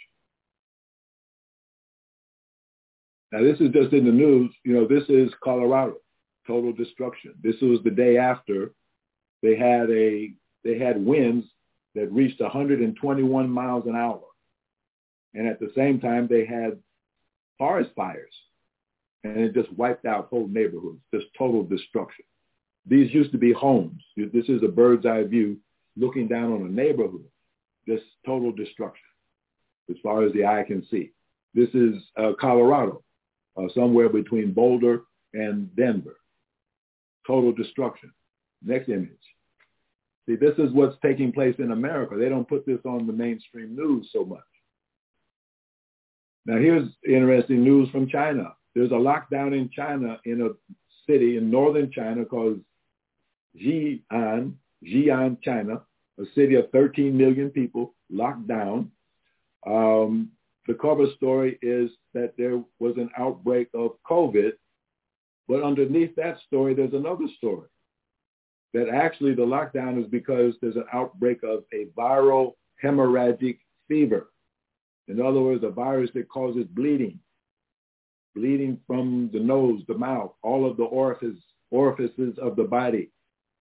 Now, this is just in the news. You know, this is Colorado, total destruction. This was the day after they had winds that reached 121 miles an hour. And at the same time, they had forest fires. And it just wiped out whole neighborhoods, just total destruction. These used to be homes. This is a bird's eye view looking down on a neighborhood, just total destruction as far as the eye can see. This is Colorado, somewhere between Boulder and Denver. Total destruction. Next image. See, this is what's taking place in America. They don't put this on the mainstream news so much. Now, here's interesting news from China. There's a lockdown in China, in a city in northern China called Xi'an, China, a city of 13 million people locked down. The cover story is that there was an outbreak of COVID, but underneath that story, there's another story. That actually the lockdown is because there's an outbreak of a viral hemorrhagic fever. In other words, a virus that causes bleeding from the nose, the mouth, all of the orifices of the body.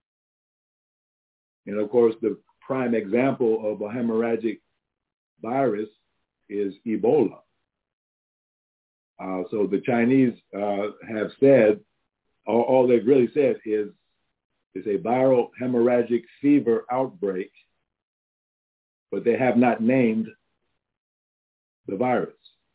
And of course, the prime example of a hemorrhagic virus is Ebola. So the Chinese have said, all they've really said is a viral hemorrhagic fever outbreak, but they have not named the virus.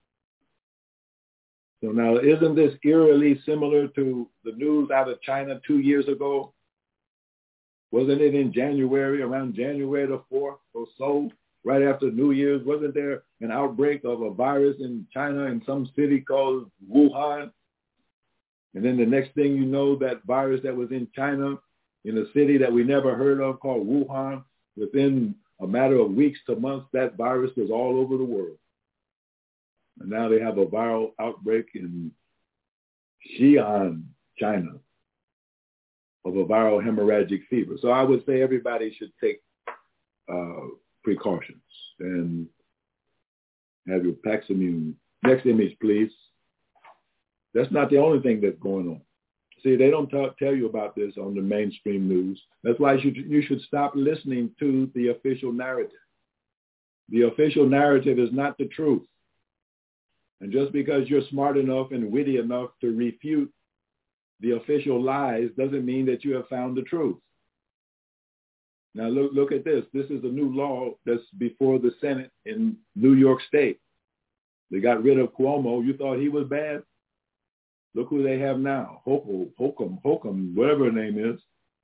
So now, isn't this eerily similar to the news out of China 2 years ago? Wasn't it in January, around January the 4th or so, right after New Year's? Wasn't there an outbreak of a virus in China in some city called Wuhan? And then the next thing you know, that virus that was in China, in a city that we never heard of called Wuhan, within a matter of weeks to months, that virus was all over the world. And now they have a viral outbreak in Xi'an, China, of a viral hemorrhagic fever. So I would say everybody should take precautions and have your Paximune. Next image, please. That's not the only thing that's going on. See, they don't tell you about this on the mainstream news. That's why you should stop listening to the official narrative. The official narrative is not the truth. And just because you're smart enough and witty enough to refute the official lies doesn't mean that you have found the truth. Now look at this. This is a new law that's before the Senate in New York State. They got rid of Cuomo. You thought he was bad? Look who they have now. Holcomb, whatever her name is.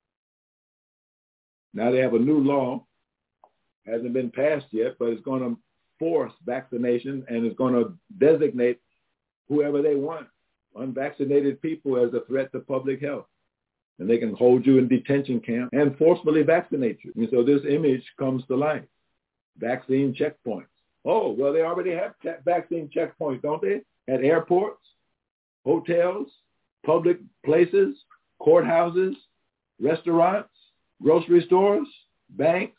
Now they have a new law. Hasn't been passed yet, but it's going to force vaccination, and it's going to designate whoever they want, unvaccinated people, as a threat to public health. And they can hold you in detention camp and forcefully vaccinate you. And so this image comes to life. Vaccine checkpoints. Oh, well, they already have vaccine checkpoints, don't they? At airports, hotels, public places, courthouses, restaurants, grocery stores, banks.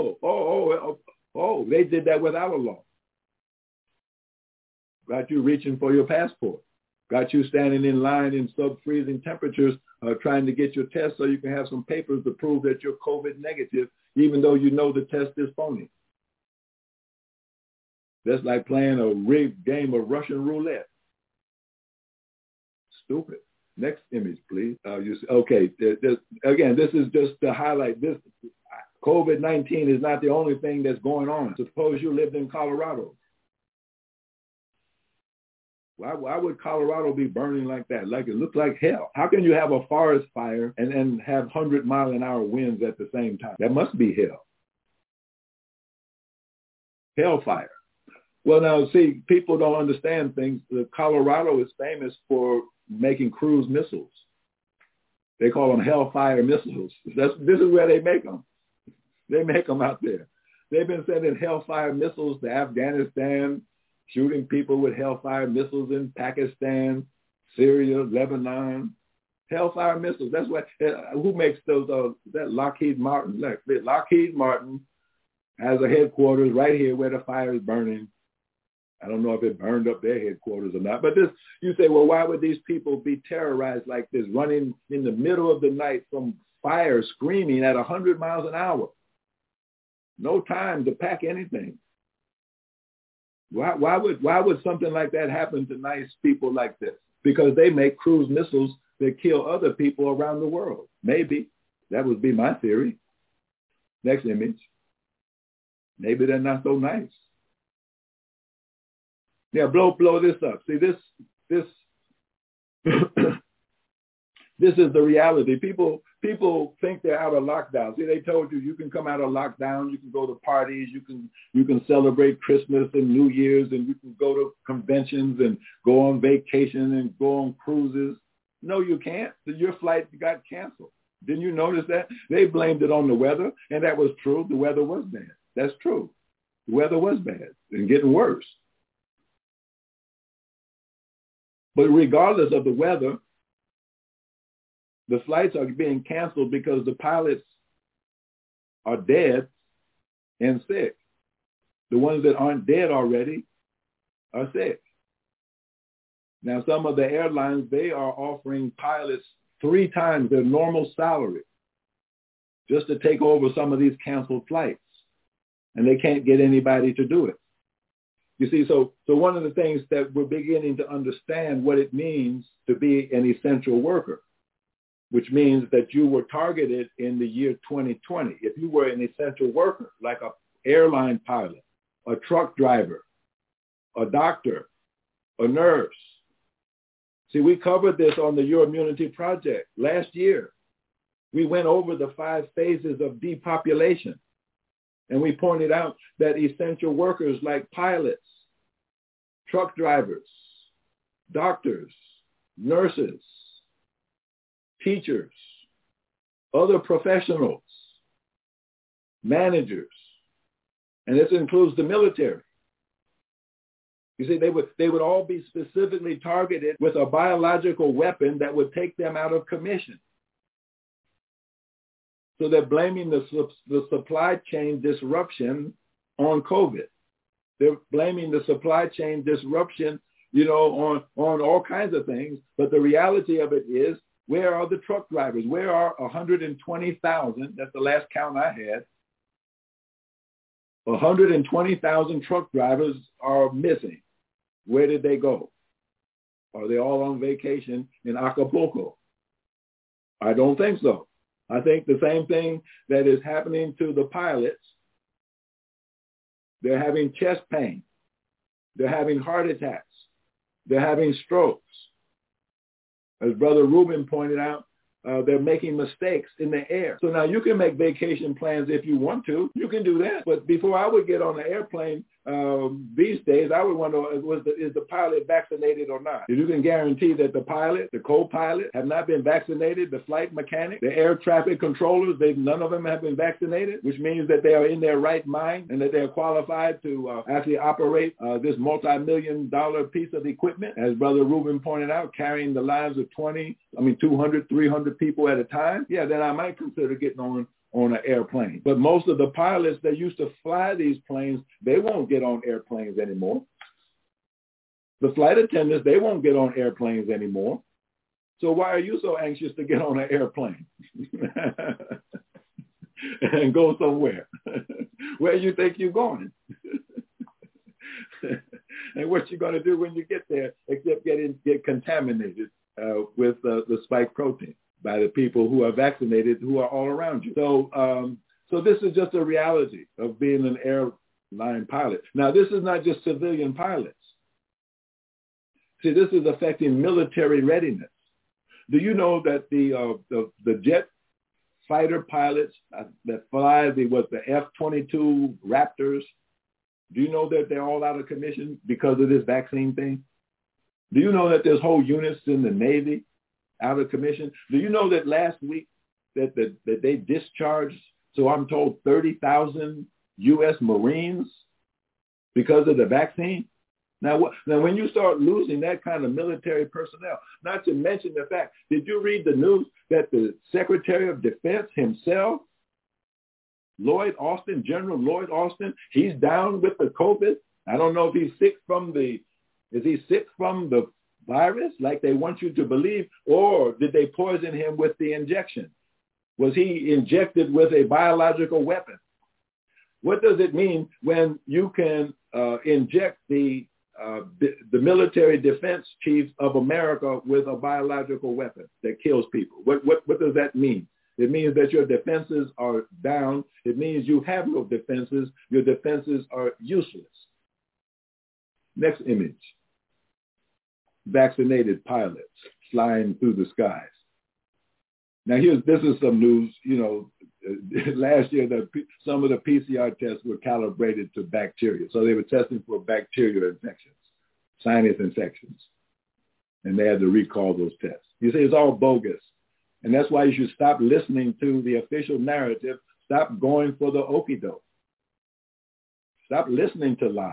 Oh, they did that without a law. Got you reaching for your passport. Got you standing in line in sub-freezing temperatures trying to get your test so you can have some papers to prove that you're COVID negative, even though you know the test is phony. That's like playing a rigged game of Russian roulette. Stupid. Next image, please. Okay, again, this is just to highlight this. COVID-19 is not the only thing that's going on. Suppose you lived in Colorado. Why would Colorado be burning like that? Like it looks like hell. How can you have a forest fire and have 100-mile-an-hour winds at the same time? That must be hell. Hellfire. Well, now, see, people don't understand things. Colorado is famous for making cruise missiles. They call them Hellfire missiles. This is where they make them. They make them out there. They've been sending Hellfire missiles to Afghanistan, shooting people with Hellfire missiles in Pakistan, Syria, Lebanon. Hellfire missiles. That's what. Who makes those? That Lockheed Martin. Lockheed Martin has a headquarters right here where the fire is burning. I don't know if it burned up their headquarters or not. But this, you say, well, why would these people be terrorized like this, running in the middle of the night from fire, screaming at 100 miles an hour? No time to pack anything. Why would something like that happen to nice people like this? Because they make cruise missiles that kill other people around the world. Maybe. That would be my theory. Next image. Maybe they're not so nice. Yeah, blow this up. See, this this is the reality. People think they're out of lockdown. See, they told you can come out of lockdown, you can go to parties, you can celebrate Christmas and New Year's, and you can go to conventions and go on vacation and go on cruises. No, you can't. Your flight got canceled. Didn't you notice that? They blamed it on the weather, and that was true. The weather was bad. That's true. The weather was bad and getting worse. But regardless of the weather, the flights are being canceled because the pilots are dead and sick. The ones that aren't dead already are sick. Now, some of the airlines, they are offering pilots 3 times their normal salary just to take over some of these canceled flights. And they can't get anybody to do it. You see, so one of the things that we're beginning to understand what it means to be an essential worker, which means that you were targeted in the year 2020. If you were an essential worker, like an airline pilot, a truck driver, a doctor, a nurse. See, we covered this on the Your Immunity Project last year. We went over the 5 phases of depopulation. And we pointed out that essential workers like pilots, truck drivers, doctors, nurses, teachers, other professionals, managers, and this includes the military. You see, they would all be specifically targeted with a biological weapon that would take them out of commission. So they're blaming the supply chain disruption on COVID. They're blaming the supply chain disruption, on all kinds of things. But the reality of it is, where are the truck drivers? Where are 120,000? That's the last count I had. 120,000 truck drivers are missing. Where did they go? Are they all on vacation in Acapulco? I don't think so. I think the same thing that is happening to the pilots. They're having chest pain. They're having heart attacks. They're having strokes. As Brother Rubin pointed out, they're making mistakes in the air. So now you can make vacation plans if you want to. You can do that. But before I would get on the airplane these days, I would wonder, is the pilot vaccinated or not? If you can guarantee that the pilot, the co-pilot have not been vaccinated, the flight mechanic, the air traffic controllers, none of them have been vaccinated, which means that they are in their right mind and that they are qualified to actually operate this multi-million-dollar piece of equipment, as Brother Rubin pointed out, carrying the lives of 200, 300 people at a time. Yeah, then I might consider getting on an airplane. But most of the pilots that used to fly these planes, they won't get on airplanes anymore. The flight attendants, they won't get on airplanes anymore. So why are you so anxious to get on an airplane and go somewhere? Where you think you're going? And what you're going to do when you get there, except get contaminated with the spike protein by the people who are vaccinated, who are all around you. So this is just a reality of being an airline pilot. Now, this is not just civilian pilots. See, this is affecting military readiness. Do you know that the jet fighter pilots that fly the F-22 Raptors, do you know that they're all out of commission because of this vaccine thing? Do you know that there's whole units in the Navy out of commission? Do you know that last week that they discharged, so I'm told, 30,000 U.S. Marines because of the vaccine? Now, when you start losing that kind of military personnel, not to mention the fact, did you read the news that the Secretary of Defense himself, General Lloyd Austin, he's down with the COVID? I don't know if he's sick from the virus like they want you to believe, or did they poison him with the injection? Was he injected with a biological weapon? What does it mean when you can inject the military defense chief of America with a biological weapon that kills people? What does that mean? It means that your defenses are down. It means you have no defenses. Your defenses are useless. Next image. Vaccinated pilots flying through the skies. Now this is some news. Last year some of the PCR tests were calibrated to bacteria. So they were testing for bacterial infections, sinus infections. And they had to recall those tests. You see, it's all bogus. And that's why you should stop listening to the official narrative. Stop going for the okie doke. Stop listening to lies.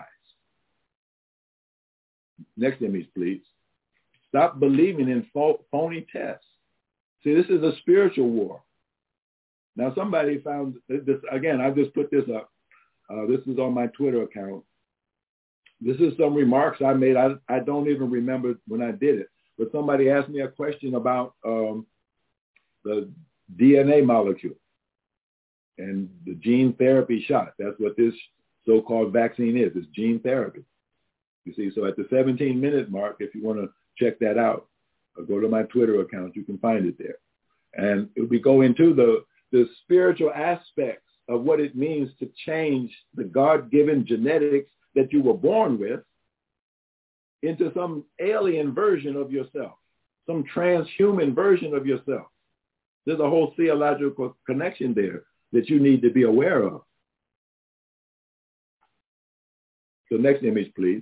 Next image, please. Stop believing in phony tests. See, this is a spiritual war. Now, somebody found this, again, I just put this up. This is on my Twitter account. This is some remarks I made. I don't even remember when I did it, but somebody asked me a question about the DNA molecule and the gene therapy shot. That's what this so-called vaccine is. It's gene therapy. You see, so at the 17-minute mark, if you want to check that out, go to my Twitter account. You can find it there. And we go into the spiritual aspects of what it means to change the God-given genetics that you were born with into some alien version of yourself, some transhuman version of yourself. There's a whole theological connection there that you need to be aware of. So next image, please.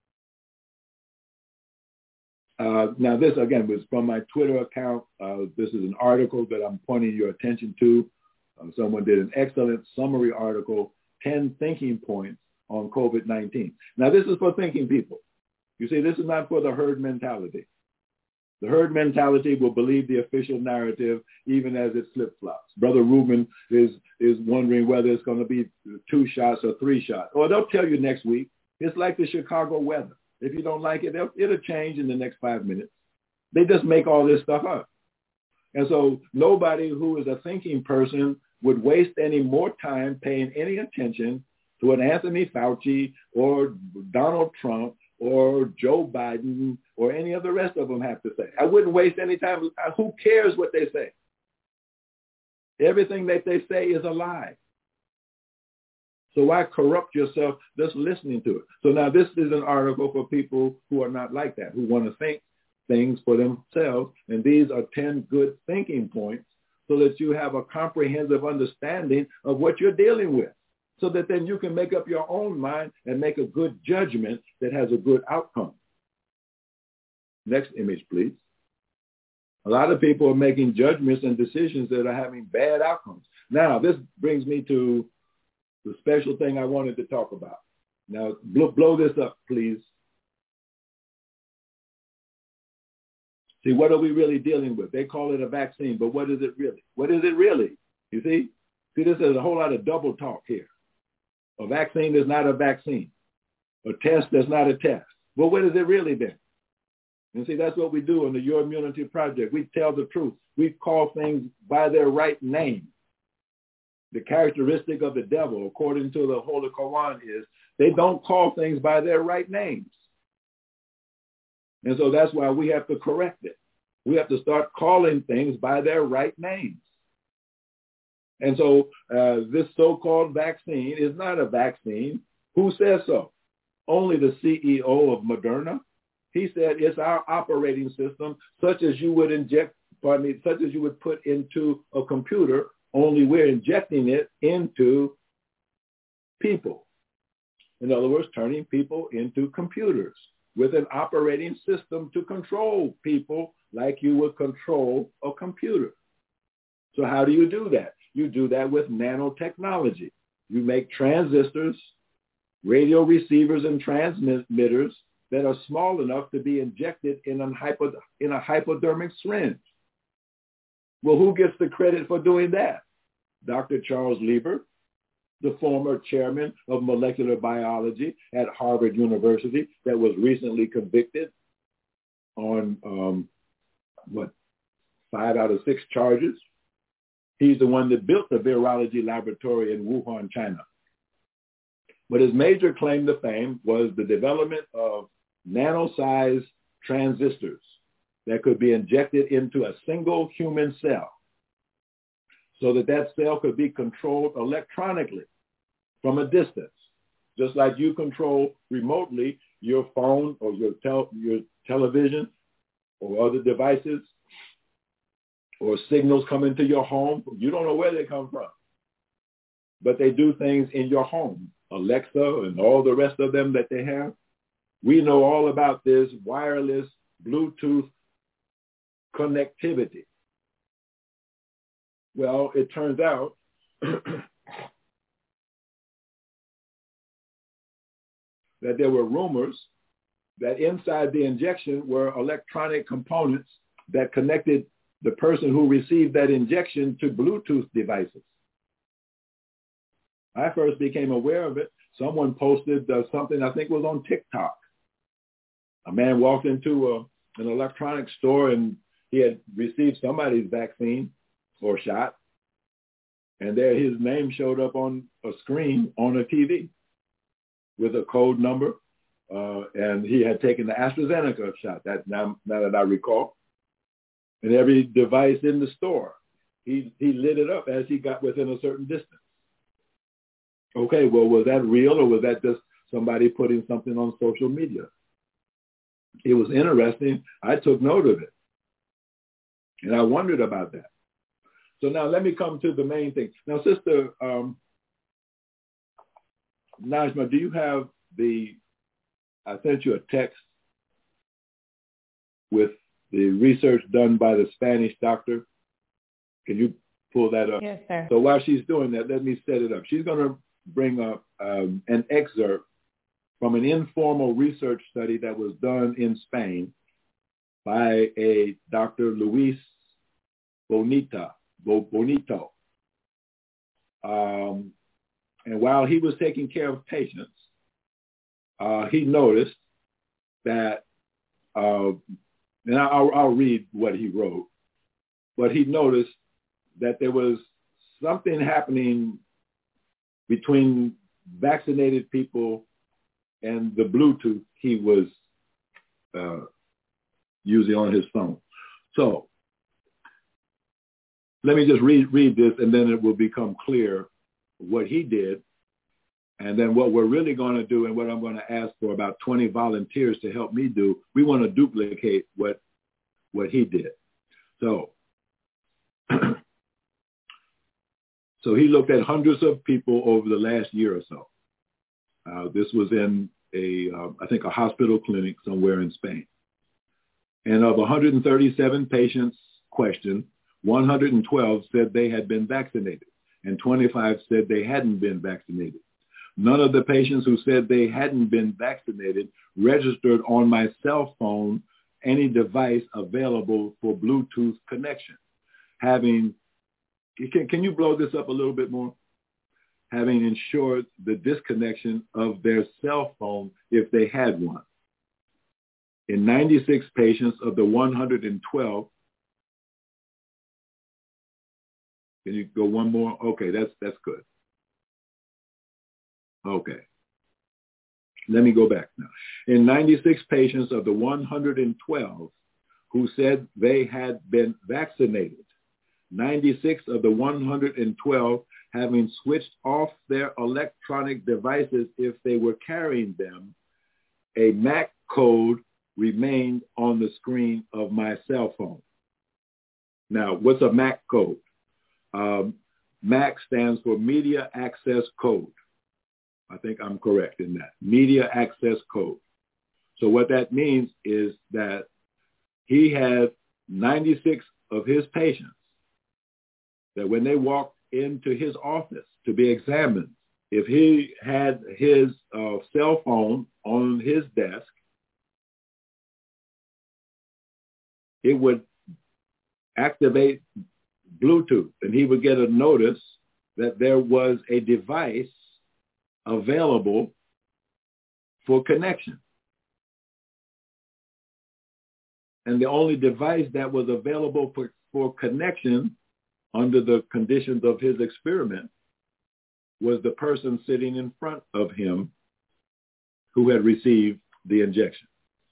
Now this, again, was from my Twitter account. This is an article that I'm pointing your attention to. Someone did an excellent summary article, 10 thinking points on COVID-19. Now this is for thinking people. You see, this is not for the herd mentality. The herd mentality will believe the official narrative even as it flip-flops. Brother Reuben is wondering whether it's going to be 2 shots or 3 shots. Or they'll tell you next week. It's like the Chicago weather. If you don't like it, it'll change in the next 5 minutes. They just make all this stuff up. And so nobody who is a thinking person would waste any more time paying any attention to what Anthony Fauci or Donald Trump or Joe Biden or any of the rest of them have to say. I wouldn't waste any time. Who cares what they say? Everything that they say is a lie. So why corrupt yourself just listening to it? So now this is an article for people who are not like that, who want to think things for themselves. And these are 10 good thinking points so that you have a comprehensive understanding of what you're dealing with, so that then you can make up your own mind and make a good judgment that has a good outcome. Next image, please. A lot of people are making judgments and decisions that are having bad outcomes. Now, this brings me to the special thing I wanted to talk about. Now, blow this up, please. See, what are we really dealing with? They call it a vaccine, but what is it really? What is it really? You see? See, this is a whole lot of double talk here. A vaccine is not a vaccine. A test is not a test. Well, what is it really then? And see, that's what we do in the Your Immunity Project. We tell the truth. We call things by their right name. The characteristic of the devil, according to the Holy Quran, is they don't call things by their right names. And so that's why we have to correct it. We have to start calling things by their right names. And so this so-called vaccine is not a vaccine. Who says so? Only the CEO of Moderna. He said it's our operating system, such as you would such as you would put into a computer, only we're injecting it into people. In other words, turning people into computers with an operating system to control people like you would control a computer. So how do you do that? You do that with nanotechnology. You make transistors, radio receivers, and transmitters that are small enough to be injected in a hypodermic syringe. Well, who gets the credit for doing that? Dr. Charles Lieber, the former chairman of molecular biology at Harvard University that was recently convicted on, 5 out of 6 charges. He's the one that built the virology laboratory in Wuhan, China. But his major claim to fame was the development of nano-sized transistors that could be injected into a single human cell so that cell could be controlled electronically from a distance, just like you control remotely your phone or your television or other devices or signals come into your home. You don't know where they come from, but they do things in your home. Alexa and all the rest of them that they have. We know all about this wireless Bluetooth connectivity. Well, it turns out that there were rumors that inside the injection were electronic components that connected the person who received that injection to Bluetooth devices. I first became aware of it. Someone posted something, I think it was on TikTok. A man walked into an electronics store and he had received somebody's vaccine or shot. And there his name showed up on a screen on a TV with a code number. And he had taken the AstraZeneca shot, now that I recall. And every device in the store, he lit it up as he got within a certain distance. Okay, well, was that real or was that just somebody putting something on social media? It was interesting. I took note of it. And I wondered about that. So now let me come to the main thing. Now, Sister Najma, do you have I sent you a text with the research done by the Spanish doctor. Can you pull that up? Yes, sir. So while she's doing that, let me set it up. She's going to bring up an excerpt from an informal research study that was done in Spain by a Dr. Luis Bonito. And while he was taking care of patients, he noticed that, and I'll read what he wrote, but he noticed that there was something happening between vaccinated people and the Bluetooth he was using on his phone. So let me just read this, and then it will become clear what he did. And then what we're really going to do, and what I'm going to ask for about 20 volunteers to help me do, we want to duplicate what he did. So, so he looked at hundreds of people over the last year or so. This was in I think a hospital clinic somewhere in Spain. And of 137 patients questioned, 112 said they had been vaccinated, and 25 said they hadn't been vaccinated. None of the patients who said they hadn't been vaccinated registered on my cell phone any device available for Bluetooth connection. Can you blow this up a little bit more? Having ensured the disconnection of their cell phone if they had one. In 96 patients of the 112, can you go one more? Okay, that's good. Okay. Let me go back now. In 96 patients of the 112 who said they had been vaccinated. 96 of the 112 having switched off their electronic devices if they were carrying them. A MAC code remained on the screen of my cell phone. Now, what's a MAC code? MAC stands for Media Access Code. I think I'm correct in that. Media Access Code. So what that means is that he had 96 of his patients that when they walked into his office to be examined, if he had his cell phone on his desk, it would activate Bluetooth, and he would get a notice that there was a device available for connection. And the only device that was available for connection under the conditions of his experiment was the person sitting in front of him who had received the injection.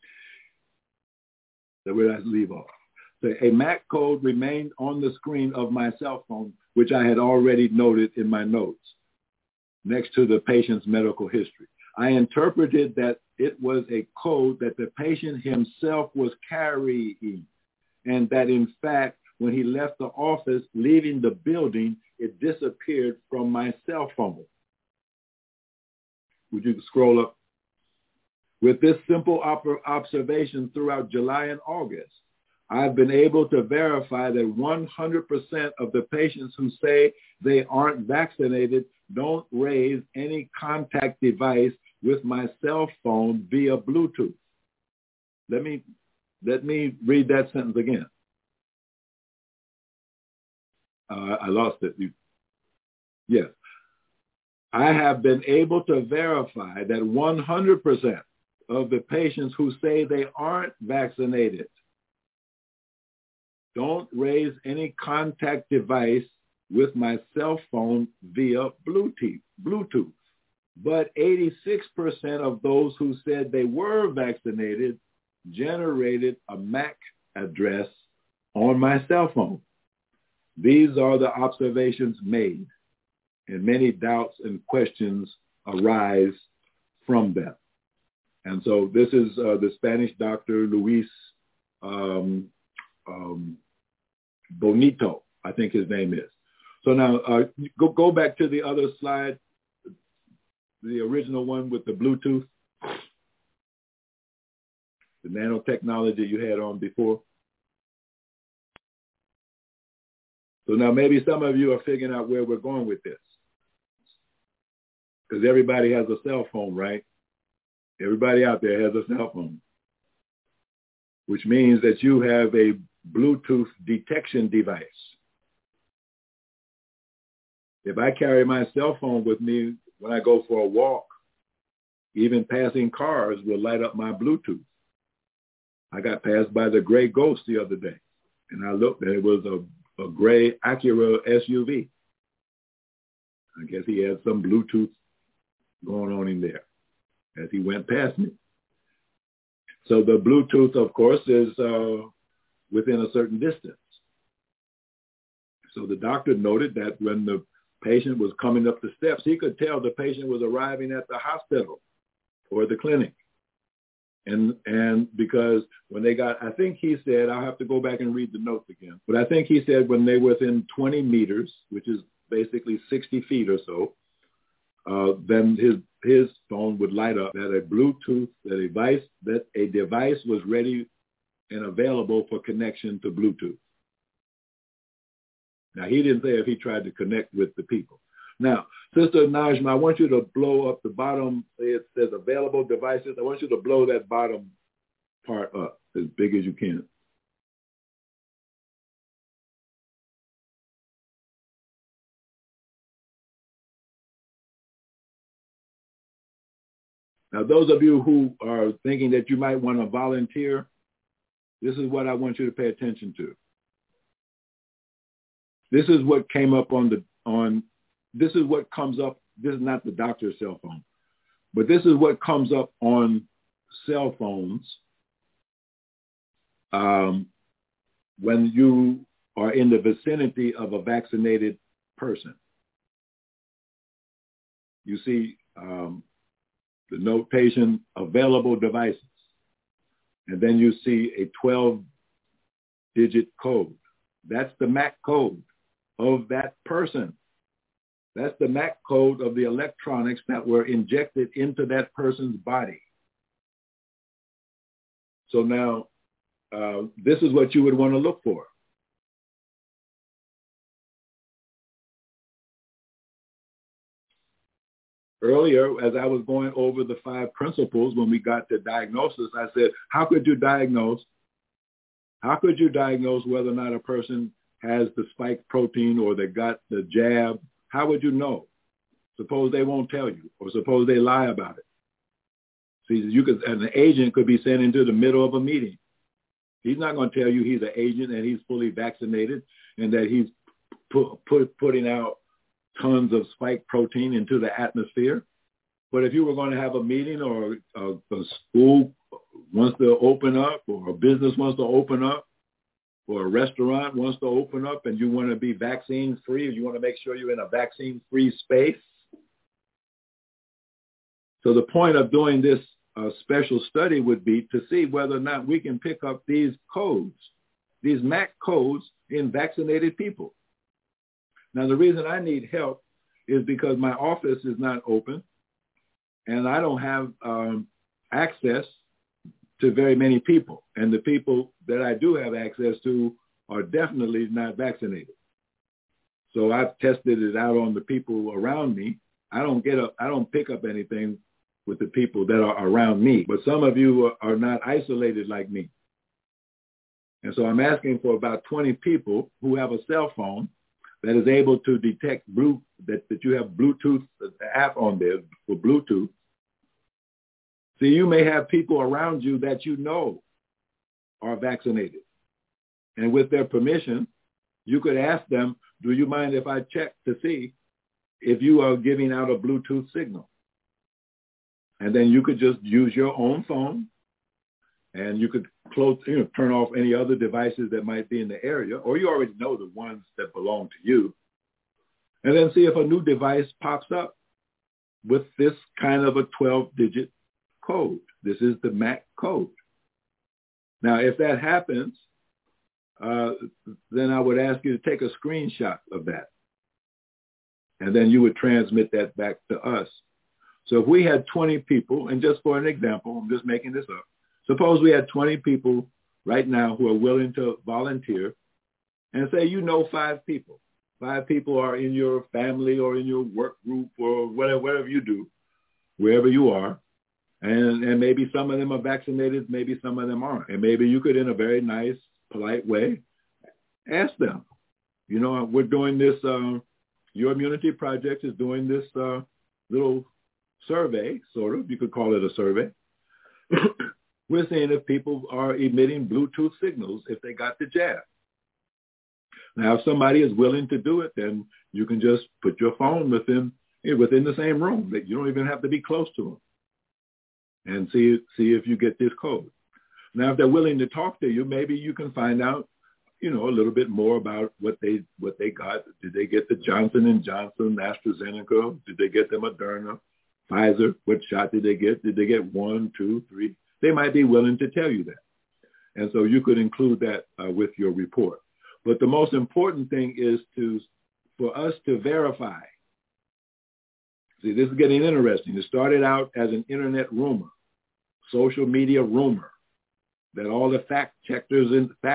So where did I leave off? So a MAC code remained on the screen of my cell phone, which I had already noted in my notes, next to the patient's medical history. I interpreted that it was a code that the patient himself was carrying, and that in fact, when he left the office, leaving the building, it disappeared from my cell phone. Would you scroll up? With this simple observation throughout July and August, I've been able to verify that 100% of the patients who say they aren't vaccinated don't raise any contact device with my cell phone via Bluetooth. Let me read that sentence again. I lost it. Yes. I have been able to verify that 100% of the patients who say they aren't vaccinated don't raise any contact device with my cell phone via Bluetooth. But 86% of those who said they were vaccinated generated a MAC address on my cell phone. These are the observations made, and many doubts and questions arise from them. And so this is the Spanish doctor, Luis Bonito, I think his name is. So now go back to the other slide, the original one with the Bluetooth, the nanotechnology you had on before. So now maybe some of you are figuring out where we're going with this. Because everybody has a cell phone, right? Everybody out there has a cell phone, which means that you have a Bluetooth detection device. If I carry my cell phone with me when I go for a walk, even passing cars will light up my Bluetooth. I got passed by the gray Ghost the other day, and I looked, and it was a gray Acura SUV. I guess he had some Bluetooth going on in there as he went past me. So the Bluetooth, of course, is within a certain distance. So the doctor noted that when the patient was coming up the steps, he could tell the patient was arriving at the hospital or the clinic. And because when they got, I think he said, I'll have to go back and read the notes again, but I think he said when they were within 20 meters, which is basically 60 feet or so, then his phone would light up that a Bluetooth, that a device was ready and available for connection to Bluetooth. Now, he didn't say if he tried to connect with the people. Now, Sister Najma, I want you to blow up the bottom. It says available devices. I want you to blow that bottom part up as big as you can. Now, those of you who are thinking that you might want to volunteer, this is what I want you to pay attention to. This is what came up this is what comes up. This is not the doctor's cell phone, but this is what comes up on cell phones when you are in the vicinity of a vaccinated person. You see the notation, available devices. And then you see a 12-digit code. That's the MAC code of that person. That's the MAC code of the electronics that were injected into that person's body. So now, this is what you would want to look for. Earlier, as I was going over the 5 principles when we got to diagnosis, I said, how could you diagnose whether or not a person has the spike protein or they got the jab? How would you know? Suppose they won't tell you, or suppose they lie about it. See, an agent could be sent into the middle of a meeting. He's not going to tell you he's an agent and he's fully vaccinated and that he's putting out tons of spike protein into the atmosphere. But if you were going to have a meeting or a school wants to open up or a business wants to open up or a restaurant wants to open up and you want to be vaccine free, or you want to make sure you're in a vaccine free space. So the point of doing this special study would be to see whether or not we can pick up these codes, these MAC codes in vaccinated people. Now, the reason I need help is because my office is not open and I don't have access to very many people. And the people that I do have access to are definitely not vaccinated. So I've tested it out on the people around me. I don't pick up anything with the people that are around me. But some of you are not isolated like me. And so I'm asking for about 20 people who have a cell phone that is able to detect that you have Bluetooth, the app on there for Bluetooth. So you may have people around you that you know are vaccinated. And with their permission, you could ask them, do you mind if I check to see if you are giving out a Bluetooth signal? And then you could just use your own phone and you could turn off any other devices that might be in the area, or you already know the ones that belong to you, and then see if a new device pops up with this kind of a 12-digit code. This is the MAC code. Now, if that happens, then I would ask you to take a screenshot of that, and then you would transmit that back to us. So if we had 20 people, and just for an example, I'm just making this up, suppose we had 20 people right now who are willing to volunteer, and say 5 people. 5 people are in your family or in your work group or whatever you do, wherever you are, and maybe some of them are vaccinated, maybe some of them aren't. And maybe you could, in a very nice, polite way, ask them, we're doing this, Your Immunity Project is doing this little survey, sort of, you could call it a survey. We're seeing if people are emitting Bluetooth signals if they got the jab. Now, if somebody is willing to do it, then you can just put your phone within the same room. That you don't even have to be close to them, and see if you get this code. Now, if they're willing to talk to you, maybe you can find out, a little bit more about what they got. Did they get the Johnson & Johnson, AstraZeneca? Did they get the Moderna, Pfizer? What shot did they get? Did they get 1, 2, 3? They might be willing to tell you that. And so you could include that with your report. But the most important thing is for us to verify. See, this is getting interesting. It started out as an internet rumor, social media rumor, that all the fact checkers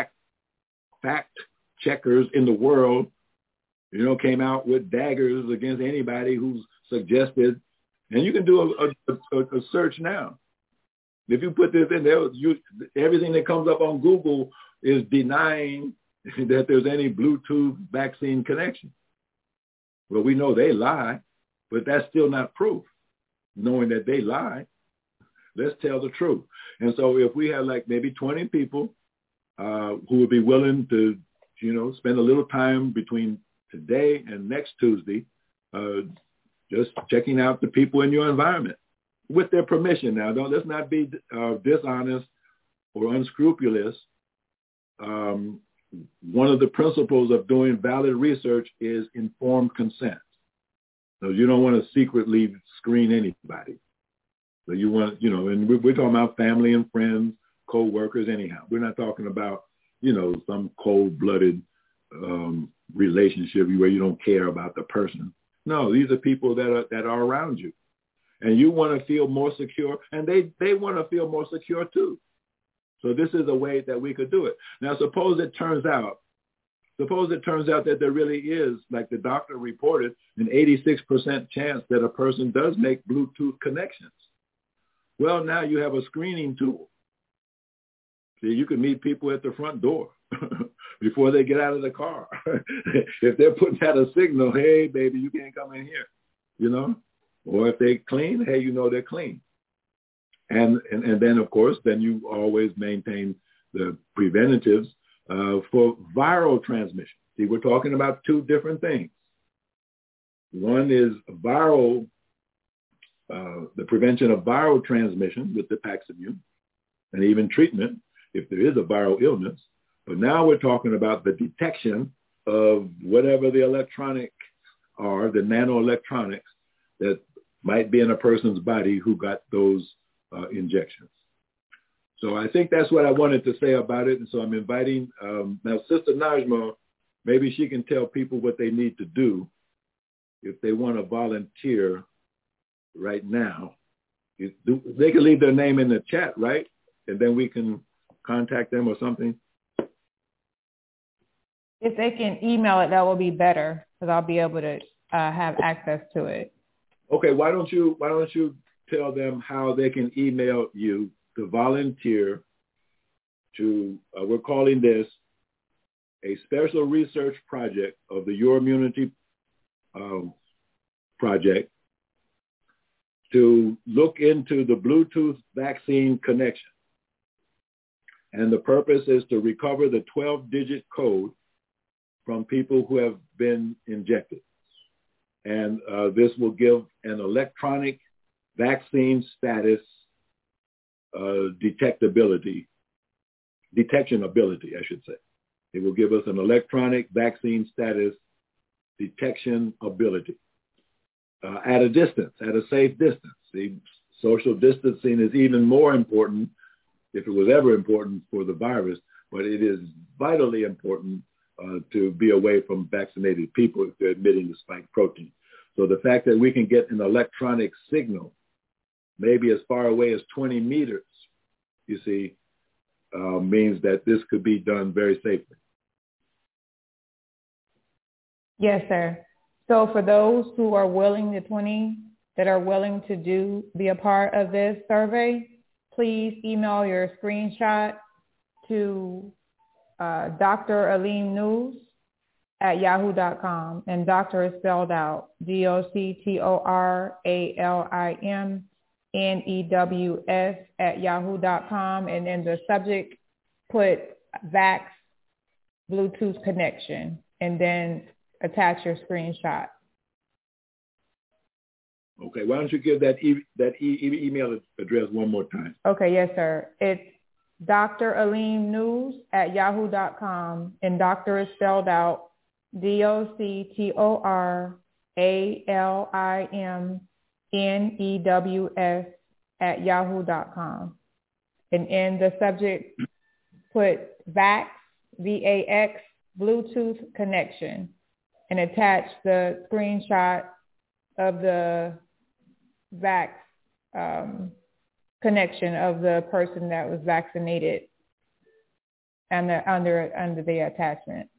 in the world, came out with daggers against anybody who's suggested. And you can do a search now. If you put this in there, everything that comes up on Google is denying that there's any Bluetooth vaccine connection. Well, we know they lie, but that's still not proof. Knowing that they lie, let's tell the truth. And so if we have maybe 20 people who would be willing to, spend a little time between today and next Tuesday, just checking out the people in your environment with their permission. Now, let's not be dishonest or unscrupulous one of the principles of doing valid research is informed consent. So you don't want to secretly screen anybody. So you want, and we're talking about family and friends, co-workers anyhow. We're not talking about, some cold-blooded relationship where you don't care about the person. No, these are people that are around you. And you want to feel more secure, and they want to feel more secure too. So this is a way that we could do it. Now, suppose it turns out that there really is, like the doctor reported, an 86% chance that a person does make Bluetooth connections. Well, now you have a screening tool. See, you can meet people at the front door before they get out of the car. If they're putting out a signal, hey, baby, you can't come in here, Or if they clean, hey, they're clean. And then, of course, then you always maintain the preventatives for viral transmission. See, we're talking about two different things. One is viral, the prevention of viral transmission with the Paximune, and even treatment if there is a viral illness. But now we're talking about the detection of whatever the electronic are, the nanoelectronics that might be in a person's body who got those injections. So I think that's what I wanted to say about it. And so I'm inviting, now Sister Najma, maybe she can tell people what they need to do if they want to volunteer right now. They can leave their name in the chat, right? And then we can contact them or something. If they can email it, that will be better because I'll be able to have access to it. Okay, why don't you tell them how they can email you to volunteer to, we're calling this a special research project of the Your Immunity project to look into the Bluetooth vaccine connection. And the purpose is to recover the 12-digit code from people who have been injected. And this will give an electronic vaccine status detectionability, I should say. It will give us an electronic vaccine status detection ability at a distance, at a safe distance. See, social distancing is even more important, if it was ever important for the virus, but it is vitally important to be away from vaccinated people if they're emitting the spike protein. So the fact that we can get an electronic signal, maybe as far away as 20 meters, you see, means that this could be done very safely. Yes, sir. So for those who are willing, the 20 that are willing to be a part of this survey, please email your screenshot to Dr. Aleem News at yahoo.com. And doctor is spelled out DoctorAlimNews at yahoo.com. And in the subject, put Vax Bluetooth connection and then attach your screenshot. Okay, why don't you give that email address one more time? Okay, yes, sir. It's Dr. Aleem News at yahoo.com, and doctor is spelled out DoctorAlimNews at yahoo.com. And in the subject, put Vax, VAX, Bluetooth connection, and attach the screenshot of the Vax connection of the person that was vaccinated and under the attachment.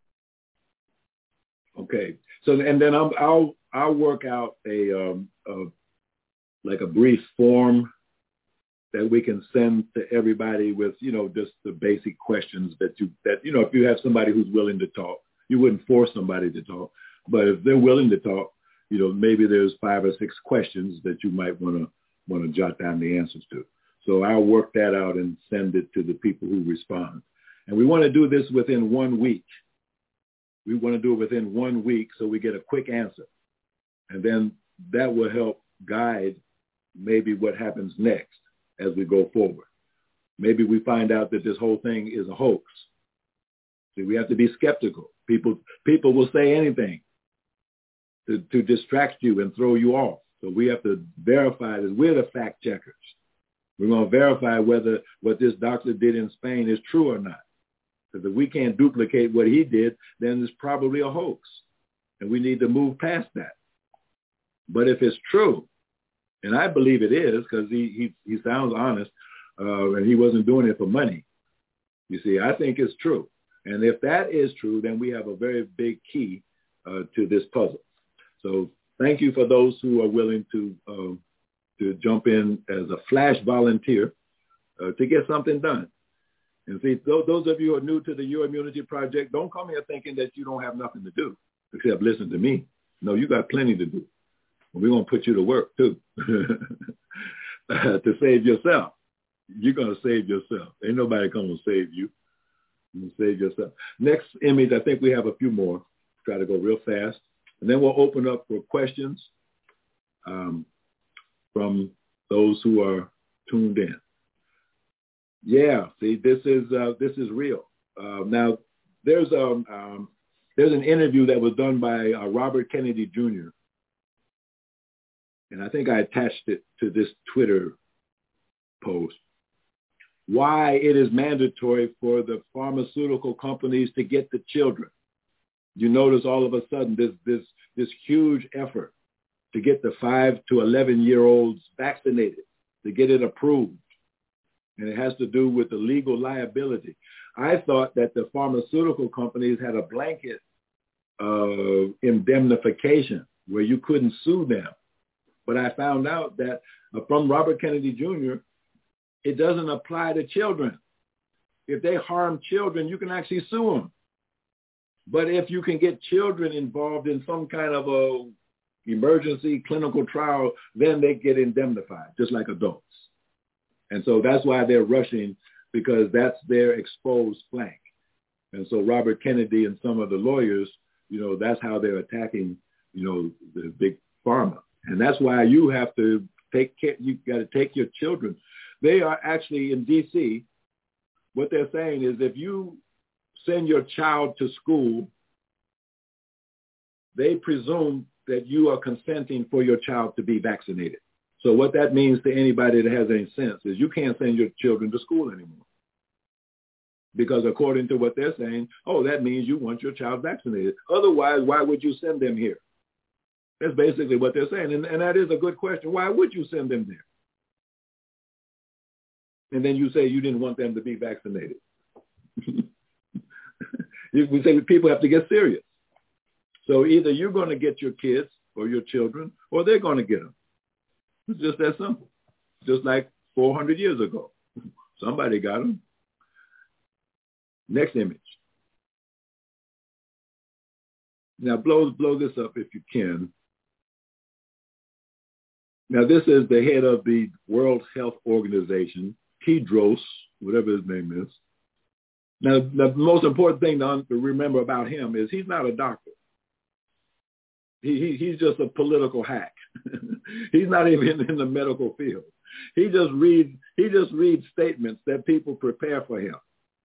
Okay. So and then I'll work out a brief form that we can send to everybody with, just the basic questions that if you have somebody who's willing to talk, you wouldn't force somebody to talk, but if they're willing to talk, maybe there's 5 or 6 questions that you might want to jot down the answers to. So I'll work that out and send it to the people who respond. And we want to do this within 1 week. We want to do it within 1 week so we get a quick answer. And then that will help guide maybe what happens next as we go forward. Maybe we find out that this whole thing is a hoax See, we have to be skeptical. People will say anything to distract you and throw you off. So we have to verify that we're the fact checkers. We're going to verify whether what this doctor did in Spain is true or not. Because if we can't duplicate what he did, then it's probably a hoax. And we need to move past that. But if it's true, and I believe it is, because he sounds honest, and he wasn't doing it for money. You see, I think it's true. And if that is true, then we have a very big key to this puzzle. So thank you for those who are willing to jump in as a flash volunteer to get something done. And see, those of you who are new to the Your Immunity Project, don't come here thinking that you don't have nothing to do except listen to me. No, you got plenty to do. We're going to put you to work, too, to save yourself. You're going to save yourself. Ain't nobody coming to save you. You save yourself. Next image, I think we have a few more. Try to go real fast. And then we'll open up for questions from those who are tuned in. Yeah, see, this is real. Now, there's an interview that was done by Robert Kennedy Jr., and I think I attached it to this Twitter post. Why it is mandatory for the pharmaceutical companies to get the children. You notice all of a sudden this huge effort to get the 5 to 11-year-olds vaccinated, to get it approved. And it has to do with the legal liability. I thought that the pharmaceutical companies had a blanket indemnification where you couldn't sue them. But I found out that from Robert Kennedy Jr., it doesn't apply to children. If they harm children, you can actually sue them. But if you can get children involved in some kind of a emergency clinical trial, then they get indemnified, just like adults. And so that's why they're rushing, because that's their exposed flank. And so Robert Kennedy and some of the lawyers, that's how they're attacking, the big pharma. And that's why you have to take care. You got to take your children. They are actually in D.C. What they're saying is if you send your child to school, they presume that you are consenting for your child to be vaccinated. So what that means to anybody that has any sense is you can't send your children to school anymore. Because according to what they're saying, that means you want your child vaccinated. Otherwise, why would you send them here? That's basically what they're saying. And that is a good question. Why would you send them there? And then you say you didn't want them to be vaccinated. We say people have to get serious. So either you're going to get your kids or your children, or they're going to get them. It's just that simple. Just like 400 years ago. Somebody got them. Next image. Now blow this up if you can. Now this is the head of the World Health Organization, Tedros, whatever his name is. Now the most important thing to remember about him is he's not a doctor. He's just a political hack. He's not even in the medical field. He just reads statements that people prepare for him.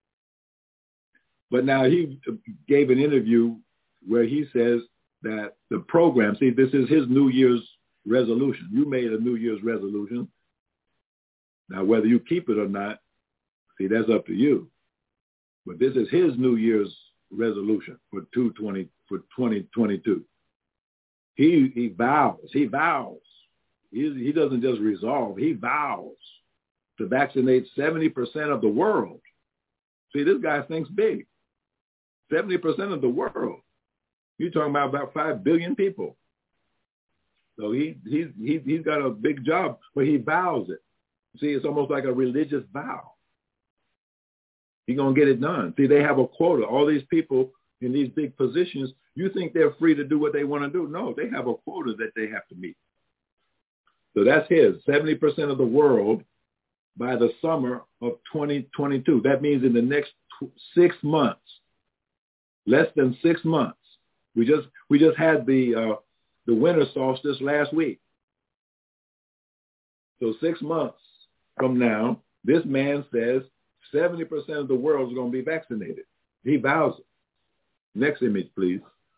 But now he gave an interview where he says that the program, see, this is his New Year's resolution. You made a New Year's resolution. Now, whether you keep it or not, see, that's up to you. But this is his New Year's resolution for 2022. He vows. He doesn't just resolve. He vows to vaccinate 70% of the world. See, this guy thinks big. 70% of the world. You're talking about 5 billion people. So he's got a big job, but he vows it. See, it's almost like a religious vow. He's going to get it done. See, they have a quota. All these people in these big positions, you think they're free to do what they want to do. No, they have a quota that they have to meet. So that's his, 70% of the world by the summer of 2022. That means in the next 6 months, less than 6 months. We just had the winter solstice last week. So 6 months from now, this man says 70% of the world is going to be vaccinated. He vows it. Next image, please.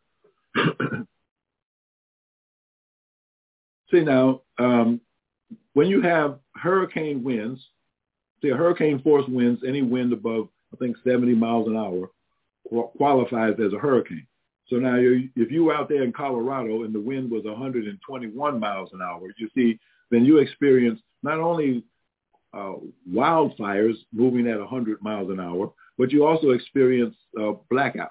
See now, when you have hurricane winds, see hurricane force winds, any wind above, I think, 70 miles an hour qualifies as a hurricane. So now if you were out there in Colorado and the wind was 121 miles an hour, you see, then you experience not only wildfires moving at 100 miles an hour, but you also experience blackout.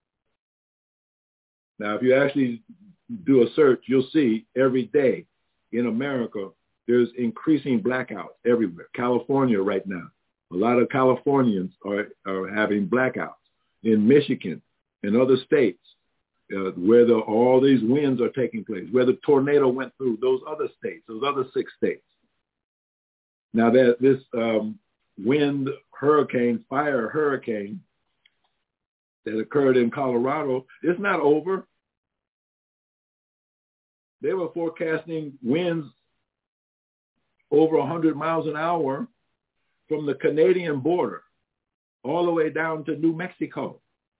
Now, if you actually do a search, you'll see every day in America, there's increasing blackouts everywhere. California right now, a lot of Californians are having blackouts. In Michigan and other states, where all these winds are taking place, where the tornado went through, those other states, those other 6 states. Now that this wind hurricane, fire hurricane that occurred in Colorado, it's not over. They were forecasting winds over 100 miles an hour from the Canadian border all the way down to New Mexico.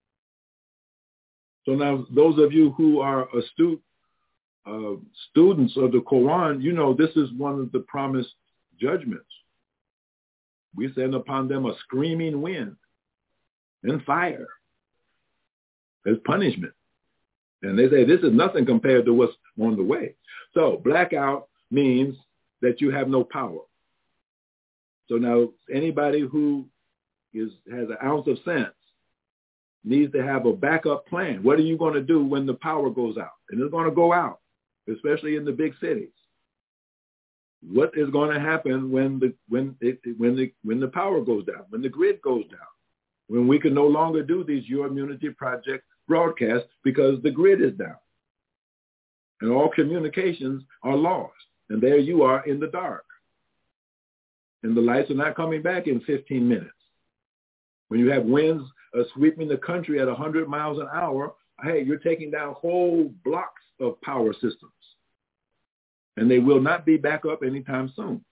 So now those of you who are astute students of the Quran, you know this is one of the promised judgments. We send upon them a screaming wind and fire as punishment. And they say this is nothing compared to what's on the way. So blackout means that you have no power. So now anybody who has an ounce of sense needs to have a backup plan. What are you going to do when the power goes out? And it's going to go out, especially in the big cities. What is going to happen when the power goes down, when the grid goes down, when we can no longer do these Your Immunity Project broadcasts because the grid is down and all communications are lost, and there you are in the dark, and the lights are not coming back in 15 minutes. When you have winds sweeping the country at 100 miles an hour, hey, you're taking down whole blocks of power systems. And they will not be back up anytime soon.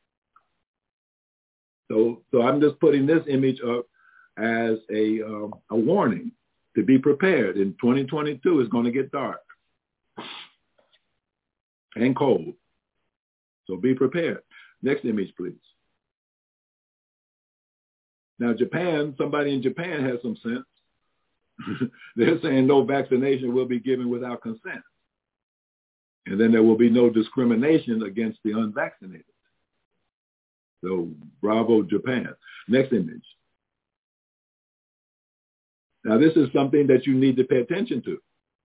So I'm just putting this image up as a warning to be prepared. In 2022, it's going to get dark and cold. So be prepared. Next image, please. Now, Japan, somebody in Japan has some sense. They're saying no vaccination will be given without consent. And then there will be no discrimination against the unvaccinated. So bravo, Japan. Next image. Now, this is something that you need to pay attention to.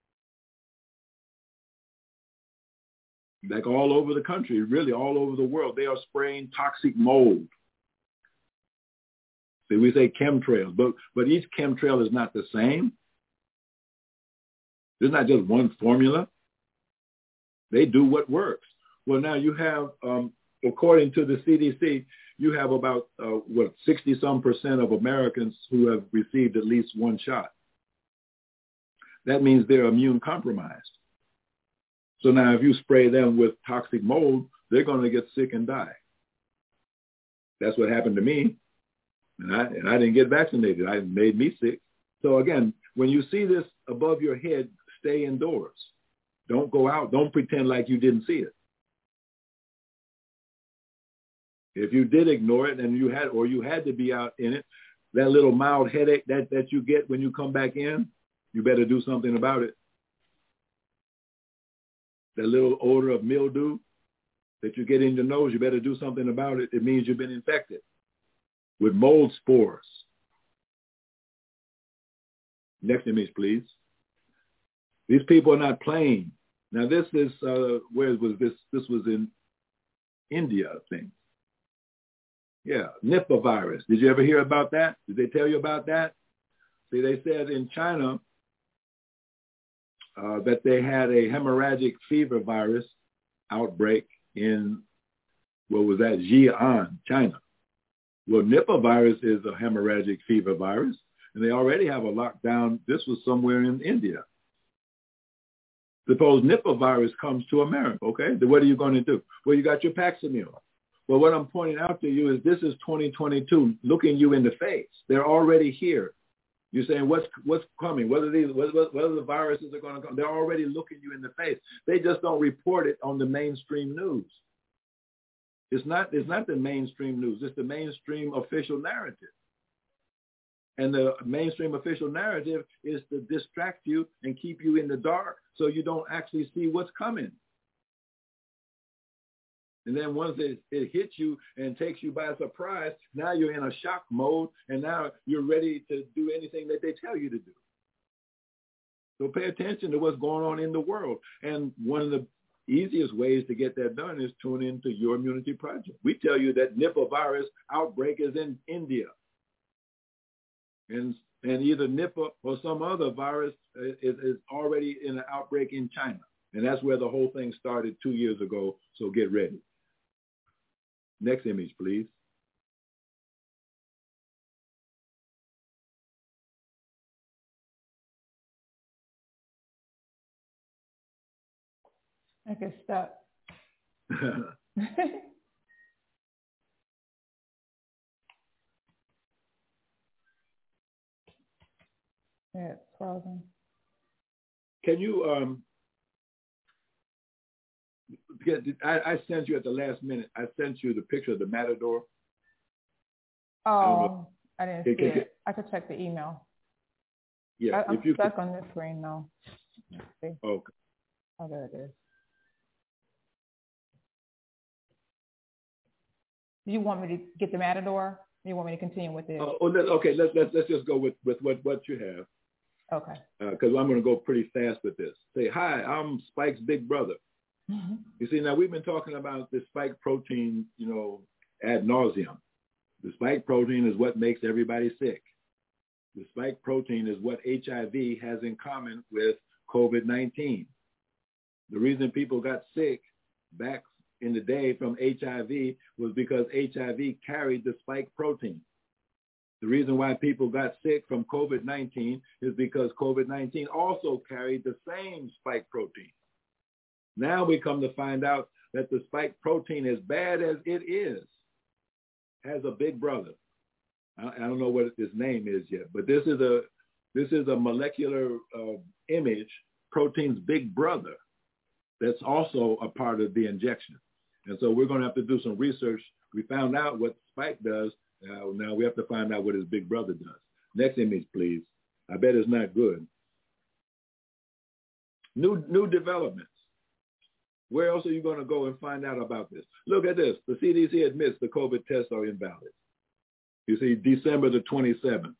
Like all over the country, really all over the world, they are spraying toxic mold. See, we say chemtrails, but each chemtrail is not the same. There's not just one formula. They do what works. Well, now you have, according to the CDC, you have about, 60-some% of Americans who have received at least one shot. That means they're immune compromised. So now if you spray them with toxic mold, they're going to get sick and die. That's what happened to me. And I didn't get vaccinated. It made me sick. So again, when you see this above your head, stay indoors. Don't go out. Don't pretend like you didn't see it. If you did ignore it and you had to be out in it, that little mild headache that you get when you come back in, you better do something about it. That little odor of mildew that you get in your nose, you better do something about it. It means you've been infected with mold spores. Next image, please. These people are not playing. Now this is, where was this? This was in India, I think. Yeah, Nipah virus. Did you ever hear about that? Did they tell you about that? See, they said in China that they had a hemorrhagic fever virus outbreak in, what was that, Xi'an, China. Well, Nipah virus is a hemorrhagic fever virus, and they already have a lockdown. This was somewhere in India. Suppose Nipah virus comes to America, okay? Then what are you going to do? Well, you got your Paximune. Well, what I'm pointing out to you is this is 2022 looking you in the face. They're already here. You're saying what's coming, whether the viruses are going to come. They're already looking you in the face. They just don't report it on the mainstream news. It's not the mainstream news. It's the mainstream official narrative. And the mainstream official narrative is to distract you and keep you in the dark so you don't actually see what's coming. And then once it hits you and takes you by surprise, now you're in a shock mode, and now you're ready to do anything that they tell you to do. So pay attention to what's going on in the world. And one of the easiest ways to get that done is tune into Your Immunity Project. We tell you that Nipah virus outbreak is in India. And either Nipah or some other virus is already in an outbreak in China. And that's where the whole thing started 2 years ago, so get ready. Next image, please. I get stuck. Yeah, it's frozen. Can you I sent you at the last minute. I sent you the picture of the Matador. Oh, I didn't see it. I could check the email. Yeah, I'm stuck on this screen now. Let's see. Okay. Oh, there it is. Do you want me to get the Matador? Or you want me to continue with it? Okay, let's just go with what you have. Okay. Because I'm going to go pretty fast with this. Say, hi, I'm Spike's big brother. Mm-hmm. You see, now we've been talking about the spike protein, ad nauseum. The spike protein is what makes everybody sick. The spike protein is what HIV has in common with COVID-19. The reason people got sick back in the day from HIV was because HIV carried the spike protein. The reason why people got sick from COVID-19 is because COVID-19 also carried the same spike protein. Now we come to find out that the spike protein, as bad as it is, has a big brother. I don't know what his name is yet, but this is a molecular image, protein's big brother, that's also a part of the injection. And so we're going to have to do some research. We found out what spike does. Now we have to find out what his big brother does. Next image, please. I bet it's not good. New developments. Where else are you going to go and find out about this? Look at this. The CDC admits the COVID tests are invalid. You see, December the 27th,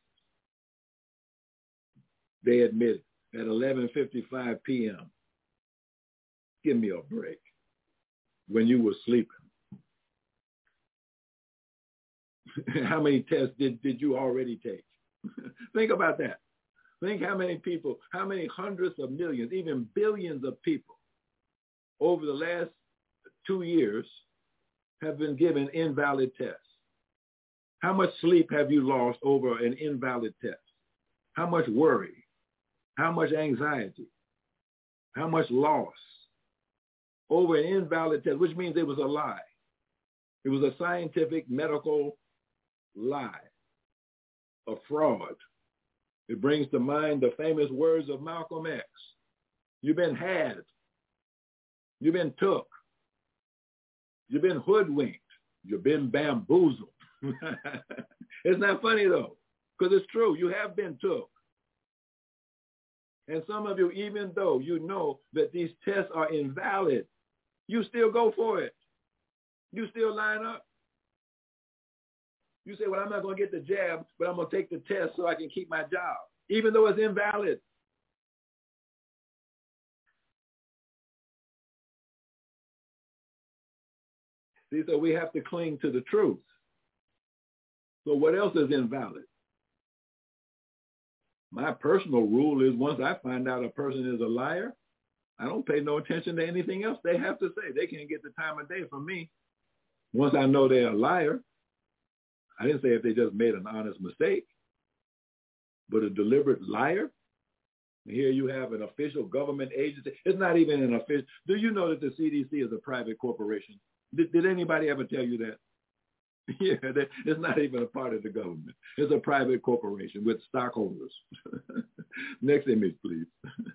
they admit it at 11:55 p.m. Give me a break. When you were sleeping. How many tests did you already take? Think about that. Think how many people, how many hundreds of millions, even billions of people over the last 2 years have been given invalid tests. How much sleep have you lost over an invalid test? How much worry? How much anxiety? How much loss over an invalid test, which means it was a lie. It was a scientific, medical lie, a fraud. It brings to mind the famous words of Malcolm X. You've been had. You've been took. You've been hoodwinked. You've been bamboozled. It's not funny, though, because it's true. You have been took. And some of you, even though you know that these tests are invalid, you still go for it. You still line up. You say, well, I'm not going to get the jab, but I'm going to take the test so I can keep my job, even though it's invalid. See, so we have to cling to the truth. So what else is invalid? My personal rule is once I find out a person is a liar, I don't pay no attention to anything else they have to say. They can't get the time of day from me. Once I know they're a liar, I didn't say if they just made an honest mistake, but a deliberate liar. Here you have an official government agency. It's not even an official. Do you know that the CDC is a private corporation? Did anybody ever tell you that? Yeah, it's not even a part of the government. It's a private corporation with stockholders. Next image, please.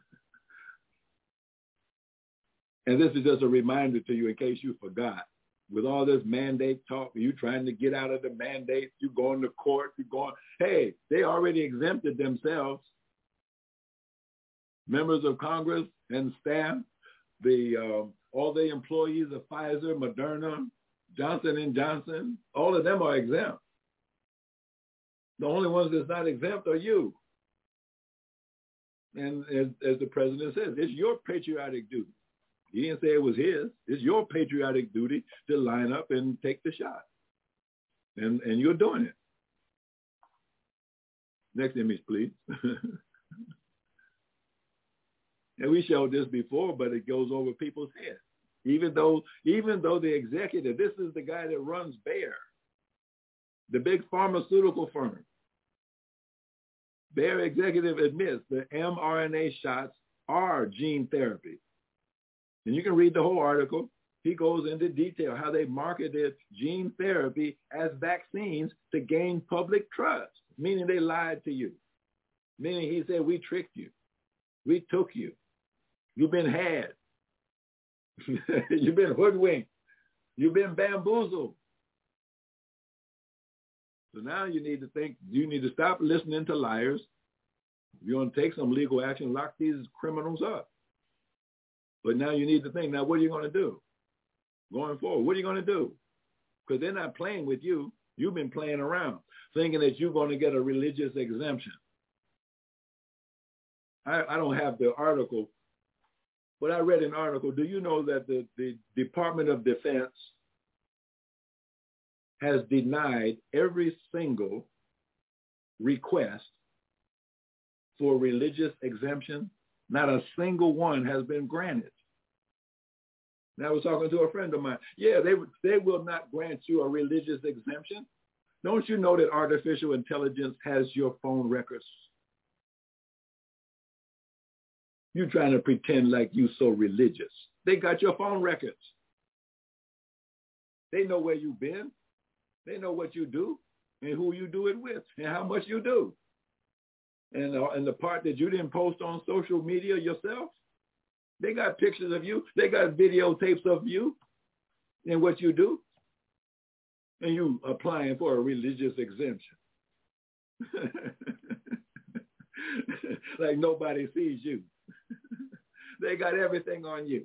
And this is just a reminder to you in case you forgot. With all this mandate talk, you trying to get out of the mandate, you going to court, hey, they already exempted themselves. Members of Congress and staff, all the employees of Pfizer, Moderna, Johnson & Johnson, all of them are exempt. The only ones that's not exempt are you. And as the president says, it's your patriotic duty. He didn't say it was his. It's your patriotic duty to line up and take the shot. And you're doing it. Next image, please. And we showed this before, but it goes over people's heads. Even though the executive, this is the guy that runs Bayer, the big pharmaceutical firm. Bayer executive admits the mRNA shots are gene therapy. And you can read the whole article. He goes into detail how they marketed gene therapy as vaccines to gain public trust, meaning they lied to you. Meaning he said, we tricked you. We took you. You've been had. You've been hoodwinked. You've been bamboozled. So now you need to stop listening to liars. If you want to take some legal action, lock these criminals up. But now you need to think, now what are you going to do going forward? What are you going to do? Because they're not playing with you. You've been playing around, thinking that you're going to get a religious exemption. I don't have the article, but I read an article. Do you know that the Department of Defense has denied every single request for religious exemption? Not a single one has been granted. And I was talking to a friend of mine. Yeah, they will not grant you a religious exemption. Don't you know that artificial intelligence has your phone records? You're trying to pretend like you so religious. They got your phone records. They know where you've been. They know what you do and who you do it with and how much you do. And the part that you didn't post on social media yourself, they got pictures of you. They got videotapes of you and what you do. And you applying for a religious exemption. Like nobody sees you. They got everything on you.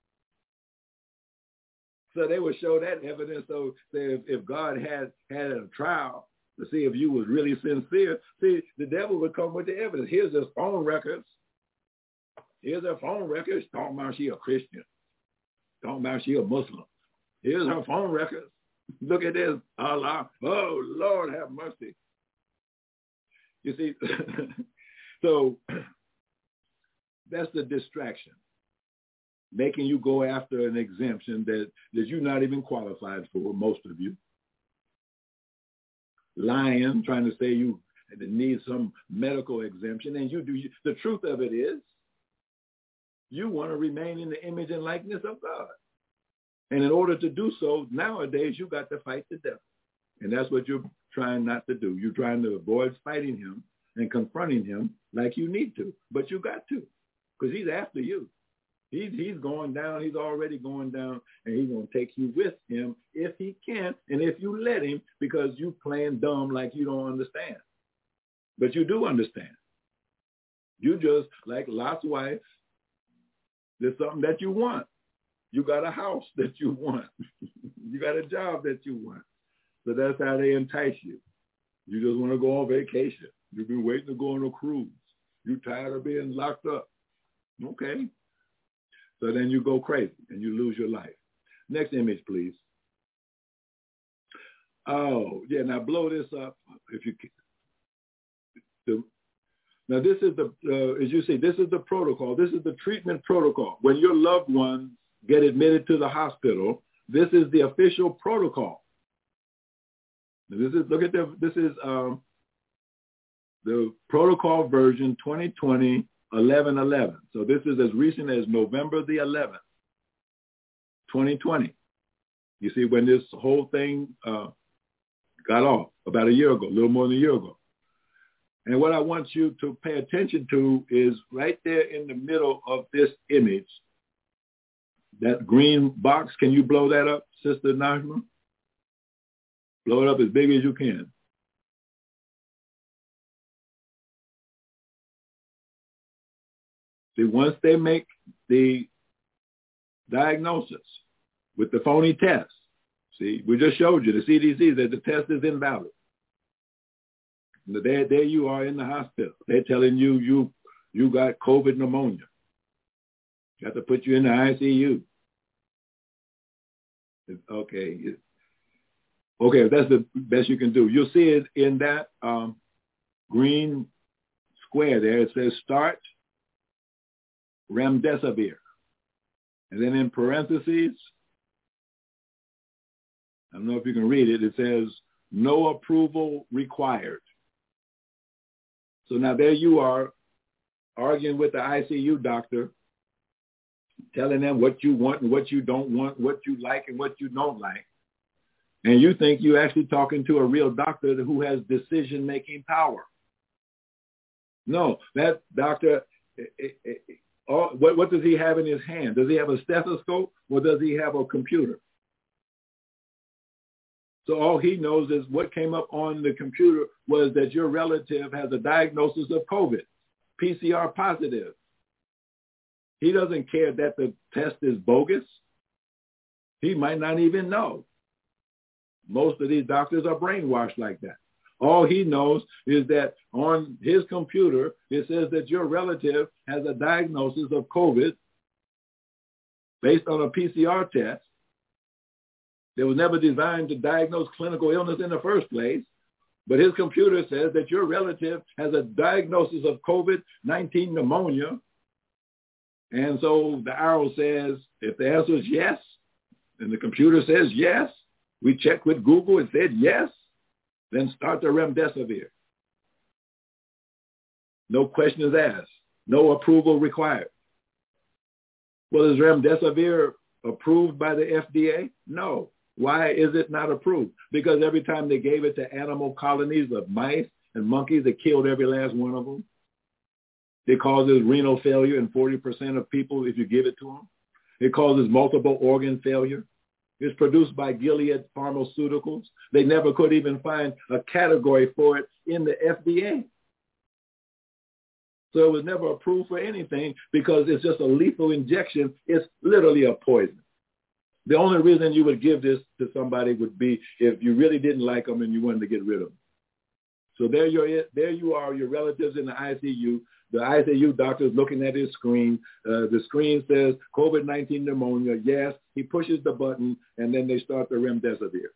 So they would show that evidence. So if God had a trial to see if you was really sincere, see, the devil would come with the evidence. Here's his phone records. Here's her phone records. Talking about she a Christian. Talking about she a Muslim. Here's her phone records. Look at this. Allah. Oh, Lord, have mercy. You see, so that's the distraction, making you go after an exemption that you're not even qualified for, most of you. Lying, trying to say you need some medical exemption, and you do. The truth of it is, you want to remain in the image and likeness of God. And in order to do so, nowadays, you got to fight the devil. And that's what you're trying not to do. You're trying to avoid fighting him and confronting him like you need to. But you got to, because he's after you. He's going down. He's already going down, and he's going to take you with him if he can and if you let him, because you playing dumb like you don't understand. But you do understand. You just, like Lot's wife, there's something that you want. You got a house that you want. You got a job that you want. So that's how they entice you. You just want to go on vacation. You've been waiting to go on a cruise. You're tired of being locked up. Okay. So then you go crazy and you lose your life. Next image, please. Oh, yeah, now blow this up if you can. Now this is as you see, this is the protocol. This is the treatment protocol. When your loved ones get admitted to the hospital, this is the official protocol. This is the protocol version 2020-1111. So this is as recent as November the 11th, 2020. You see, when this whole thing got off about a year ago, a little more than a year ago. And what I want you to pay attention to is right there in the middle of this image, that green box. Can you blow that up, Sister Najma? Blow it up as big as you can. See, once they make the diagnosis with the phony test, see, we just showed you, the CDC, that the test is invalid. There you are in the hospital. They're telling you got COVID pneumonia. Got to put you in the ICU. Okay. Okay, that's the best you can do. You'll see it in that green square there. It says start remdesivir. And then in parentheses, I don't know if you can read it, it says no approval required. So now there you are arguing with the ICU doctor, telling them what you want and what you don't want, what you like and what you don't like. And you think you're actually talking to a real doctor who has decision-making power. No, that doctor, what does he have in his hand? Does he have a stethoscope or does he have a computer? So all he knows is what came up on the computer was that your relative has a diagnosis of COVID, PCR positive. He doesn't care that the test is bogus. He might not even know. Most of these doctors are brainwashed like that. All he knows is that on his computer, it says that your relative has a diagnosis of COVID based on a PCR test that was never designed to diagnose clinical illness in the first place. But his computer says that your relative has a diagnosis of COVID-19 pneumonia. And so the arrow says, if the answer is yes, and the computer says yes, we checked with Google and said yes, then start the remdesivir. No questions asked. No approval required. Well, is remdesivir approved by the FDA? No. Why is it not approved? Because every time they gave it to animal colonies of mice and monkeys, they killed every last one of them. It causes renal failure in 40% of people if you give it to them. It causes multiple organ failure. It's produced by Gilead Pharmaceuticals. They never could even find a category for it in the FDA. So it was never approved for anything because it's just a lethal injection. It's literally a poison. The only reason you would give this to somebody would be if you really didn't like them and you wanted to get rid of them. So there you are, your relatives in the ICU. The ICU doctor is looking at his screen. The screen says COVID-19 pneumonia. Yes, he pushes the button, and then they start the remdesivir.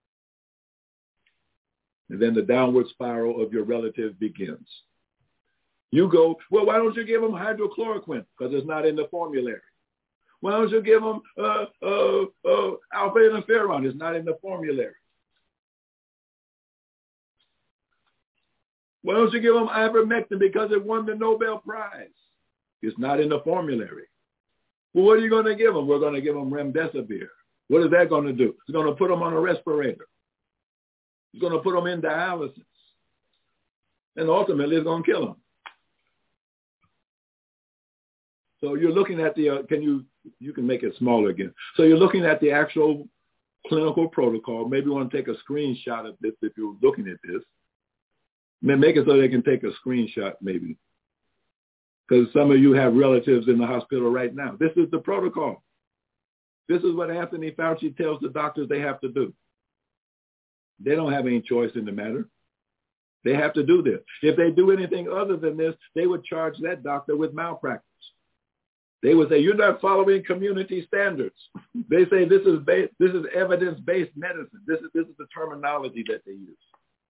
And then the downward spiral of your relative begins. You go, well, why don't you give them hydrochloroquine? Because it's not in the formulary. Why don't you give them alpha interferon? It's not in the formulary. Why don't you give them ivermectin? Because it won the Nobel Prize. It's not in the formulary. Well, what are you going to give them? We're going to give them remdesivir. What is that going to do? It's going to put them on a respirator. It's going to put them in dialysis. And ultimately, it's going to kill them. So you're looking at the, you can make it smaller again. So you're looking at the actual clinical protocol. Maybe you want to take a screenshot of this if you're looking at this. Make it so they can take a screenshot maybe. Because some of you have relatives in the hospital right now. This is the protocol. This is what Anthony Fauci tells the doctors they have to do. They don't have any choice in the matter. They have to do this. If they do anything other than this, they would charge that doctor with malpractice. They would say, you're not following community standards. They say this is evidence-based medicine. This is the terminology that they use.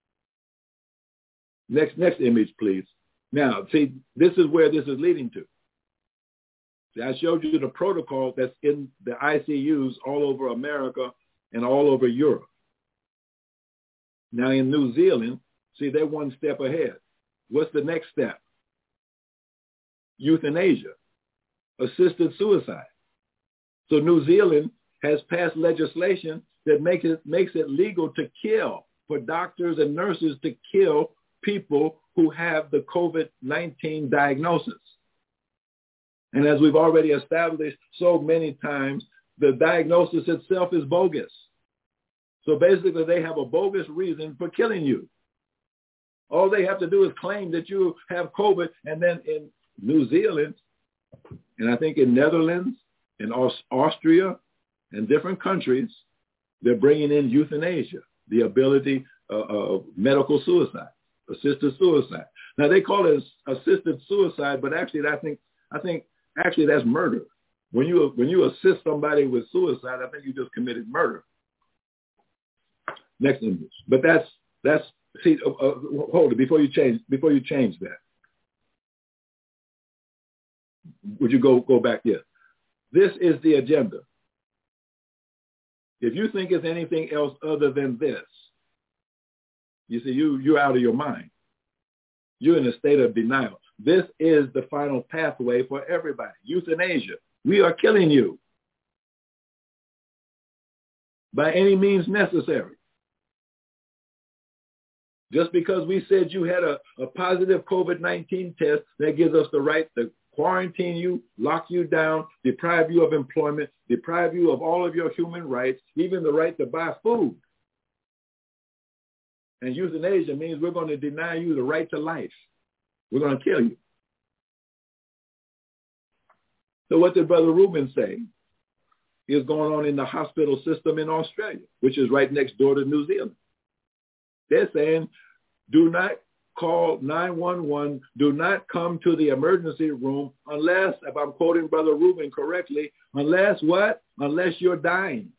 Next image, please. Now, see, this is where this is leading to. See, I showed you the protocol that's in the ICUs all over America and all over Europe. Now, in New Zealand, see, they're one step ahead. What's the next step? Euthanasia, assisted suicide. So New Zealand has passed legislation that makes it legal to kill for doctors and nurses to kill people who have the COVID-19 diagnosis. And as we've already established so many times, the diagnosis itself is bogus. So basically, they have a bogus reason for killing you. All they have to do is claim that you have COVID, and then in New Zealand, and I think in Netherlands, in Austria, and different countries, they're bringing in euthanasia, the ability of medical suicide, assisted suicide. Now they call it assisted suicide, but actually, I think actually that's murder. When you assist somebody with suicide, I think you just committed murder. Next image, but that's see. Hold it before you change that. Would you go back? Yes. This is the agenda. If you think it's anything else other than this, you see, you're out of your mind. You're in a state of denial. This is the final pathway for everybody. Euthanasia. We are killing you by any means necessary. Just because we said you had a positive COVID-19 test, that gives us the right to quarantine you, lock you down, deprive you of employment, deprive you of all of your human rights, even the right to buy food. And euthanasia means we're going to deny you the right to life. We're going to kill you. So what did Brother Rubin say is going on in the hospital system in Australia, which is right next door to New Zealand? They're saying, do not call 911, do not come to the emergency room unless, if I'm quoting Brother Rubin correctly, unless what? Unless you're dying.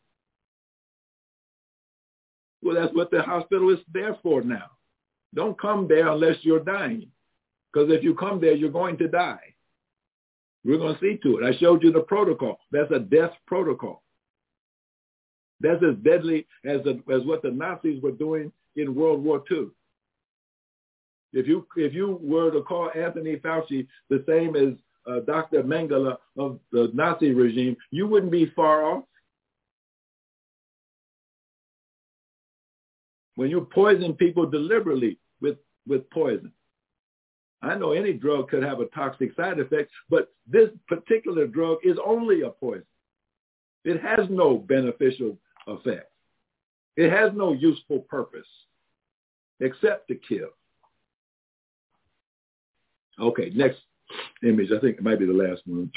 Well, that's what the hospital is there for now. Don't come there unless you're dying. Because if you come there, you're going to die. We're going to see to it. I showed you the protocol. That's a death protocol. That's as deadly as what the Nazis were doing in World War II. If you were to call Anthony Fauci the same as Dr. Mengele of the Nazi regime, you wouldn't be far off. When you poison people deliberately with poison. I know any drug could have a toxic side effect, but this particular drug is only a poison. It has no beneficial effect. It has no useful purpose except to kill. Okay, next image. I think it might be the last one.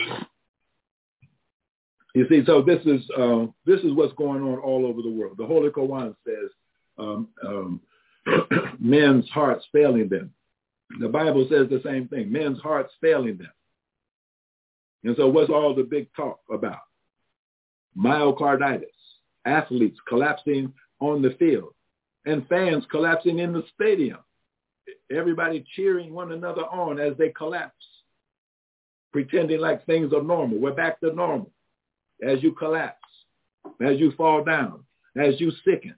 You see, so this is what's going on all over the world. The Holy Quran says men's hearts failing them. The Bible says the same thing, men's hearts failing them. And so what's all the big talk about? Myocarditis, athletes collapsing on the field, and fans collapsing in the stadium. Everybody cheering one another on as they collapse, pretending like things are normal. We're back to normal. As you collapse, as you fall down, as you sicken.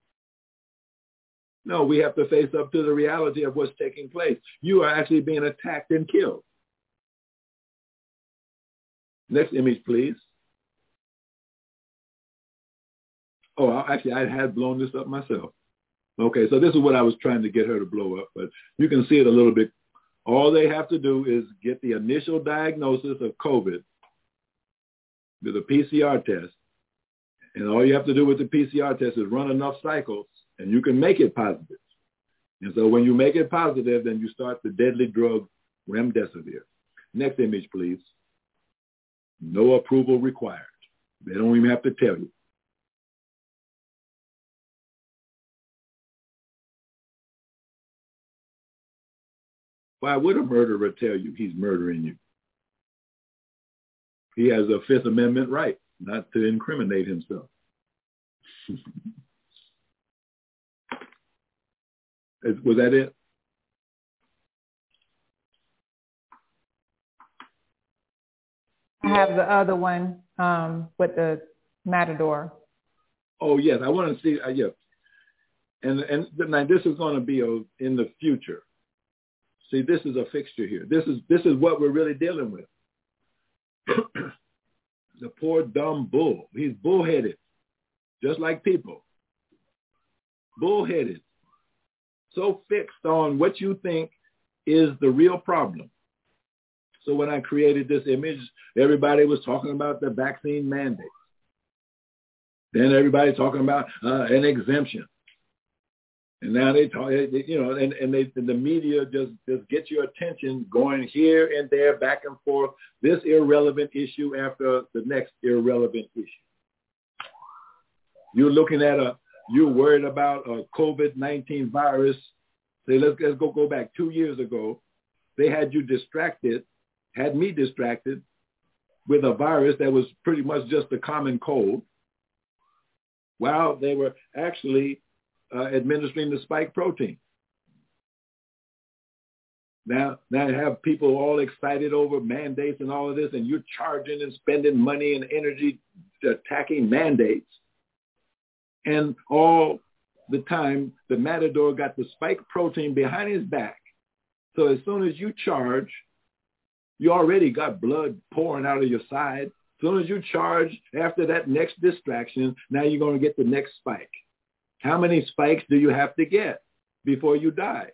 No, we have to face up to the reality of what's taking place. You are actually being attacked and killed. Next image, please. Oh, actually, I had blown this up myself. Okay, so this is what I was trying to get her to blow up, but you can see it a little bit. All they have to do is get the initial diagnosis of COVID with a PCR test, and all you have to do with the PCR test is run enough cycles, and you can make it positive. And so when you make it positive, then you start the deadly drug remdesivir. Next image, please. No approval required. They don't even have to tell you. Why would a murderer tell you he's murdering you? He has a Fifth Amendment right not to incriminate himself. Was that it? I have the other one with the matador. Oh, yes. I want to see. Yeah. And now this is going to be in the future. See, this is a fixture here. This is what we're really dealing with. The poor dumb bull. He's bullheaded, just like people. Bullheaded. so fixed on what you think is the real problem. So when I created this image, everybody was talking about the vaccine mandate. Then everybody talking about an exemption. And now they talk, and the media just get your attention going here and there, back and forth, this irrelevant issue after the next irrelevant issue. You're worried about a COVID-19 virus. Say, let's go back 2 years ago. They had me distracted with a virus that was pretty much just a common cold, while they were actually administering the spike protein. Now you have people all excited over mandates and all of this, and you're charging and spending money and energy attacking mandates. And all the time, the matador got the spike protein behind his back. So as soon as you charge, you already got blood pouring out of your side. As soon as you charge, after that next distraction, now you're going to get the next spike. How many spikes do you have to get before you die?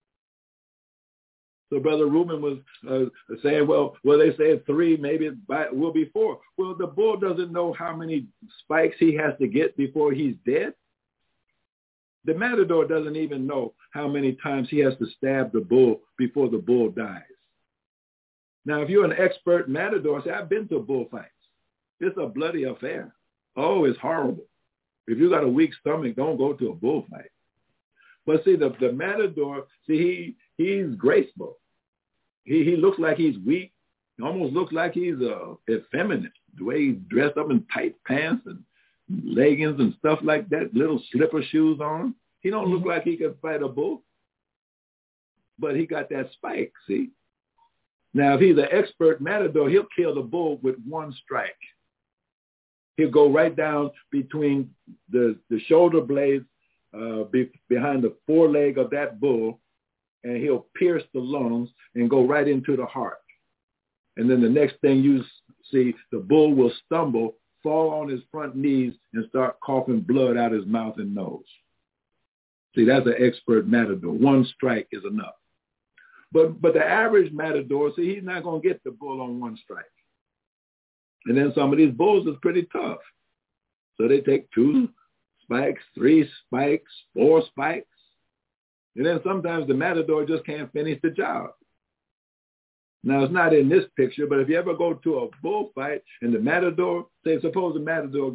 So Brother Reuben was saying, well, they said 3, maybe it will be 4. Well, the bull doesn't know how many spikes he has to get before he's dead. The matador doesn't even know how many times he has to stab the bull before the bull dies. Now, if you're an expert matador, say, I've been to bullfights. It's a bloody affair. Oh, it's horrible. If you got a weak stomach, don't go to a bullfight. But see, the matador, he's graceful. He looks like he's weak. He almost looks like he's effeminate. The way he's dressed up in tight pants and leggings and stuff like that, little slipper shoes on. He don't look like he could fight a bull. But he got that spike, see? Now, if he's an expert matador, he'll kill the bull with one strike. He'll go right down between the shoulder blades behind the foreleg of that bull, and he'll pierce the lungs and go right into the heart. And then the next thing you see, the bull will stumble, fall on his front knees, and start coughing blood out his mouth and nose. See, that's an expert matador. One strike is enough. But the average matador, see, he's not going to get the bull on one strike. And then some of these bulls is pretty tough. So they take 2 spikes, 3 spikes, 4 spikes. And then sometimes the matador just can't finish the job. Now, it's not in this picture, but if you ever go to a bullfight and the matador, suppose the matador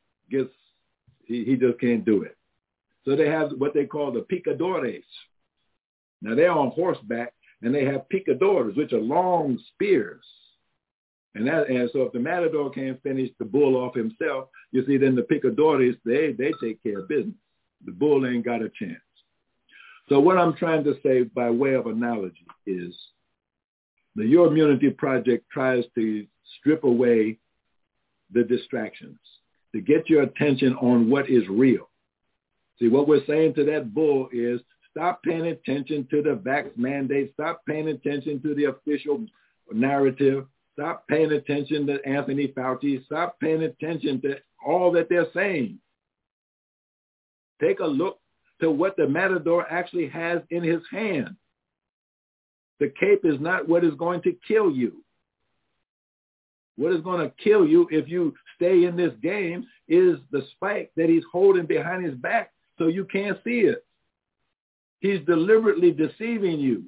he just can't do it. So they have what they call the picadores. Now, they're on horseback, and they have picadores, which are long spears. And so if the matador can't finish the bull off himself, you see, then the picadores, they take care of business. The bull ain't got a chance. So what I'm trying to say by way of analogy is the Your Immunity Project tries to strip away the distractions, to get your attention on what is real. See, what we're saying to that bull is stop paying attention to the vax mandate, stop paying attention to the official narrative, stop paying attention to Anthony Fauci, stop paying attention to all that they're saying. Take a look to what the matador actually has in his hand. The cape is not what is going to kill you. What is going to kill you if you stay in this game is the spike that he's holding behind his back so you can't see it. He's deliberately deceiving you.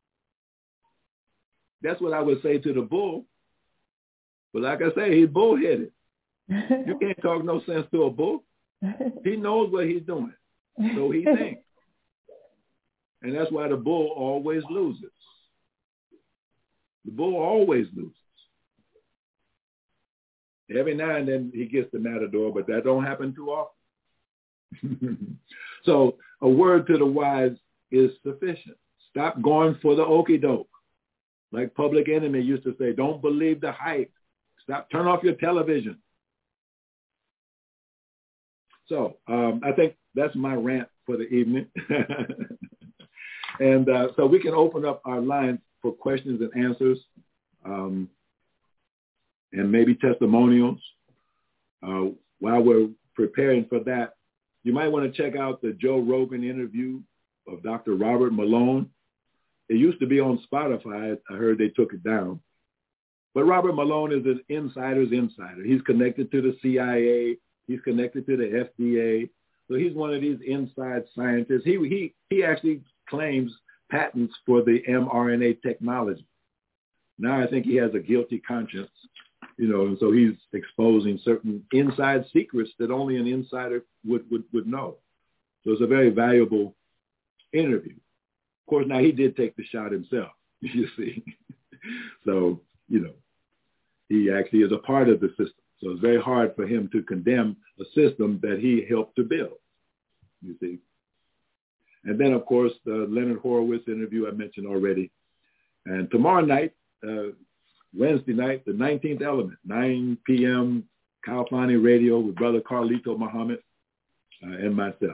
That's what I would say to the bull. But like I say, he's bullheaded. You can't talk no sense to a bull. He knows what he's doing. So he thinks. And that's why the bull always loses. The bull always loses. Every now and then he gets the matador, but that don't happen too often. So a word to the wise is sufficient. Stop going for the okie doke. Like Public Enemy used to say, don't believe the hype. Turn off your television. So I think that's my rant for the evening. And so we can open up our lines for questions and answers and maybe testimonials. While we're preparing for that, you might want to check out the Joe Rogan interview of Dr. Robert Malone. It used to be on Spotify. I heard they took it down. But Robert Malone is an insider's insider. He's connected to the CIA. He's connected to the FDA. So he's one of these inside scientists. He actually claims patents for the mRNA technology. Now I think he has a guilty conscience, and so he's exposing certain inside secrets that only an insider would know. So it's a very valuable interview. Of course, now he did take the shot himself, you see. So, he actually is a part of the system. So it's very hard for him to condemn a system that he helped to build, you see. And then, of course, the Leonard Horowitz interview I mentioned already. And tomorrow night, Wednesday night, the 19th Element, 9 p.m., Kyle Fani Radio with Brother Carlito Muhammad and myself.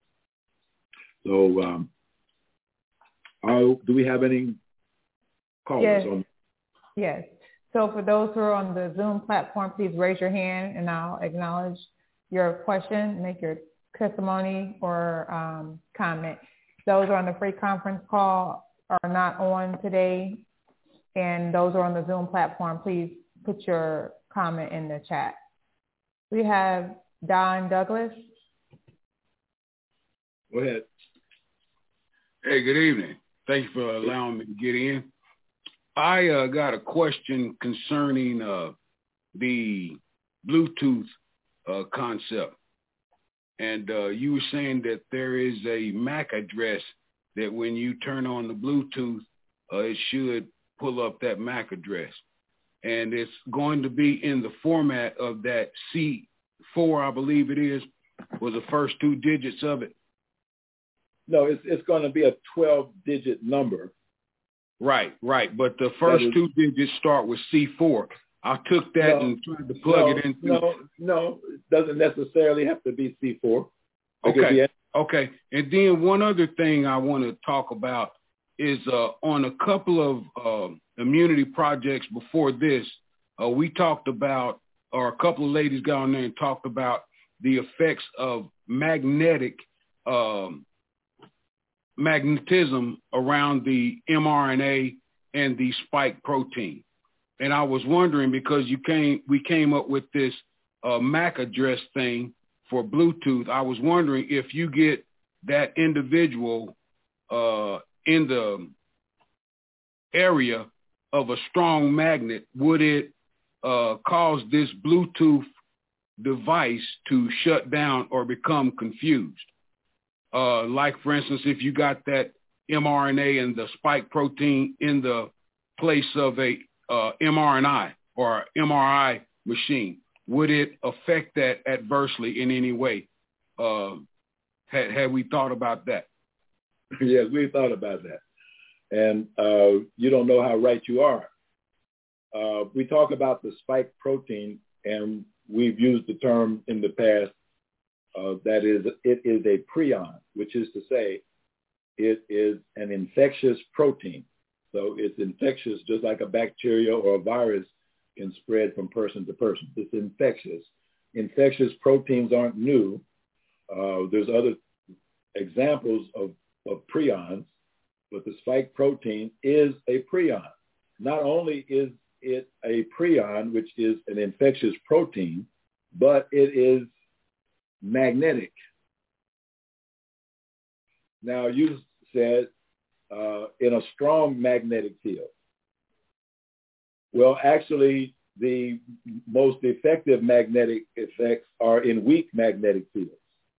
So do we have any callers? Yes. So for those who are on the Zoom platform, please raise your hand and I'll acknowledge your question, make your testimony or comment. Those who are on the free conference call are not on today, and those who are on the Zoom platform, please put your comment in the chat. We have Don Douglas. Go ahead. Hey, good evening. Thank you for allowing me to get in. I got a question concerning the Bluetooth concept. And you were saying that there is a MAC address that when you turn on the Bluetooth, it should pull up that MAC address. And it's going to be in the format of that C4, I believe it is, was the first 2 digits of it. No, it's going to be a 12-digit number. Right. But the first 2 digits start with C4. I took that and tried to plug it into. No, it doesn't necessarily have to be C4. Okay. And then one other thing I want to talk about is on a couple of immunity projects before this, we talked about, or a couple of ladies got on there and talked about the effects of magnetism around the mRNA and the spike protein. And I was wondering, because we came up with this MAC address thing for Bluetooth. I was wondering if you get that individual in the area of a strong magnet, would it cause this Bluetooth device to shut down or become confused? Like, for instance, if you got that mRNA and the spike protein in the place of a mRNA or MRI machine, would it affect that adversely in any way? Had we thought about that? Yes, we thought about that. And you don't know how right you are. We talk about the spike protein, and we've used the term in the past that it is a prion, which is to say it is an infectious protein. So it's infectious, just like a bacteria or a virus can spread from person to person. It's infectious. Infectious proteins aren't new. There's other examples of prions, but the spike protein is a prion. Not only is it a prion, which is an infectious protein, but it is magnetic. Now, you said in a strong magnetic field. Well, actually, the most effective magnetic effects are in weak magnetic fields.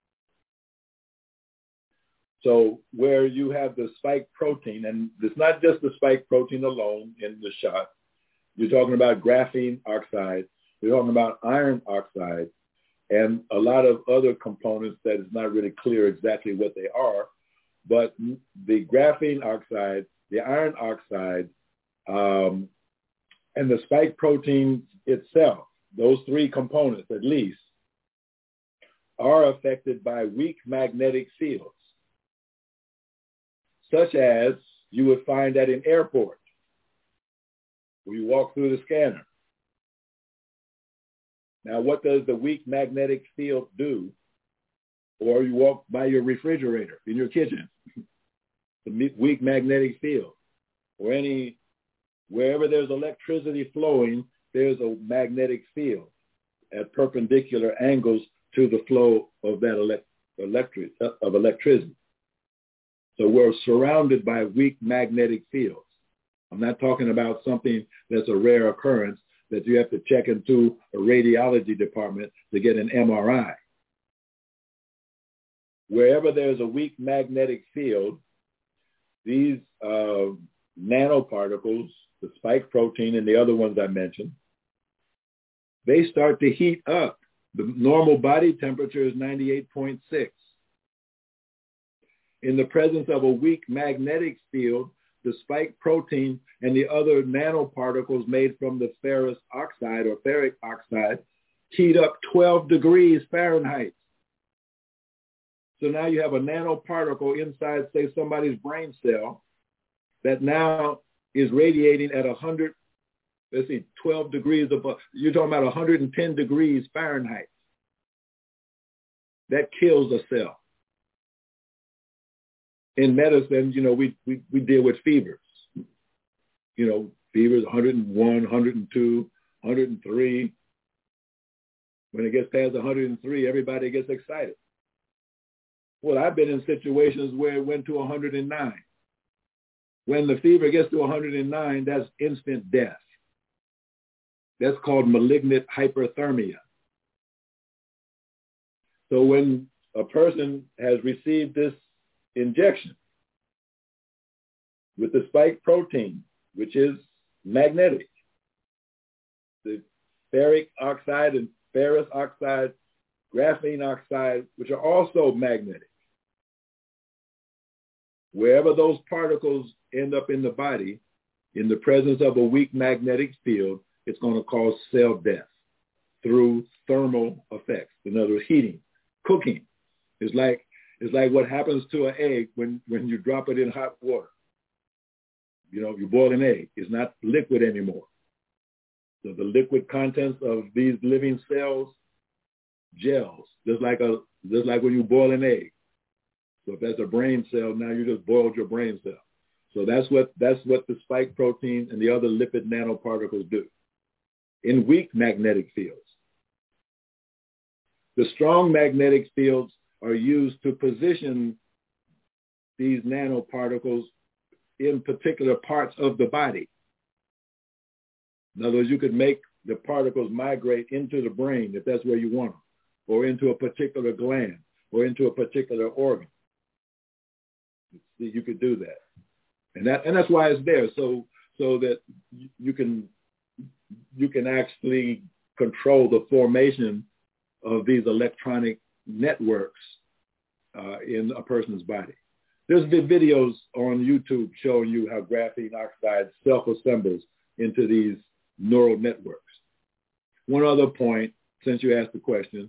So where you have the spike protein, and it's not just the spike protein alone in the shot, you're talking about graphene oxide, you're talking about iron oxide, and a lot of other components that is not really clear exactly what they are. But the graphene oxide, the iron oxide, and the spike protein itself, those three components at least, are affected by weak magnetic fields, such as you would find at an airport where you walk through the scanner. Now, what does the weak magnetic field do? Or you walk by your refrigerator in your kitchen. the weak magnetic field, or wherever there's electricity flowing, there's a magnetic field at perpendicular angles to the flow of that electricity. So we're surrounded by weak magnetic fields. I'm not talking about something that's a rare occurrence that you have to check into a radiology department to get an MRI. Wherever there's a weak magnetic field, these nanoparticles, the spike protein and the other ones I mentioned, they start to heat up. The normal body temperature is 98.6. In the presence of a weak magnetic field, the spike protein and the other nanoparticles made from the ferrous oxide or ferric oxide heat up 12 degrees Fahrenheit. So now you have a nanoparticle inside, say, somebody's brain cell that now is radiating at 12 degrees above. You're talking about 110 degrees Fahrenheit. That kills a cell. In medicine, we deal with fevers. Fevers 101, 102, 103. When it gets past 103, everybody gets excited. Well, I've been in situations where it went to 109. When the fever gets to 109, that's instant death. That's called malignant hyperthermia. So when a person has received this injection with the spike protein, which is magnetic, the ferric oxide and ferrous oxide, graphene oxide, which are also magnetic. Wherever those particles end up in the body, in the presence of a weak magnetic field, it's going to cause cell death through thermal effects. In other words, heating, cooking. It's like what happens to an egg when you drop it in hot water. You boil an egg. It's not liquid anymore. So the liquid contents of these living cells gels, just like when you boil an egg. So if that's a brain cell, now you just boiled your brain cell. So that's what the spike protein and the other lipid nanoparticles do in weak magnetic fields. The strong magnetic fields are used to position these nanoparticles in particular parts of the body. In other words, you could make the particles migrate into the brain if that's where you want them, or into a particular gland, or into a particular organ. You could do that. And that's why it's there, so that you can actually control the formation of these electronic networks in a person's body. There's videos on YouTube showing you how graphene oxide self-assembles into these neural networks. One other point, since you asked the question,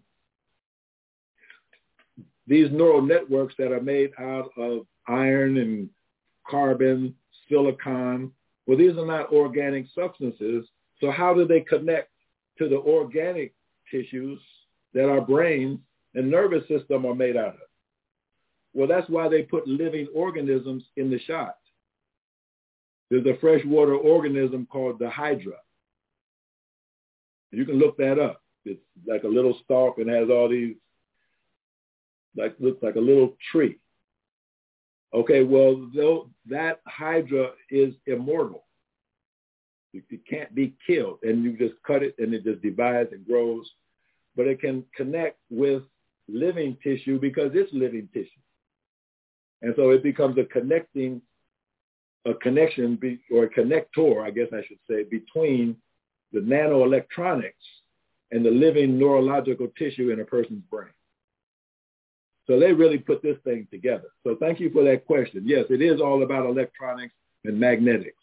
these neural networks that are made out of iron and carbon, silicon, well, these are not organic substances. So how do they connect to the organic tissues that our brains and nervous system are made out of? Well, that's why they put living organisms in the shot. There's a freshwater organism called the hydra. You can look that up. It's like a little stalk and has all these, looks like a little tree. Okay, well, that hydra is immortal. It can't be killed, and you just cut it and it just divides and grows. But it can connect with living tissue because it's living tissue. And so it becomes a connection, or a connector, I guess I should say, between the nanoelectronics and the living neurological tissue in a person's brain. So they really put this thing together. So thank you for that question. Yes, it is all about electronics and magnetics.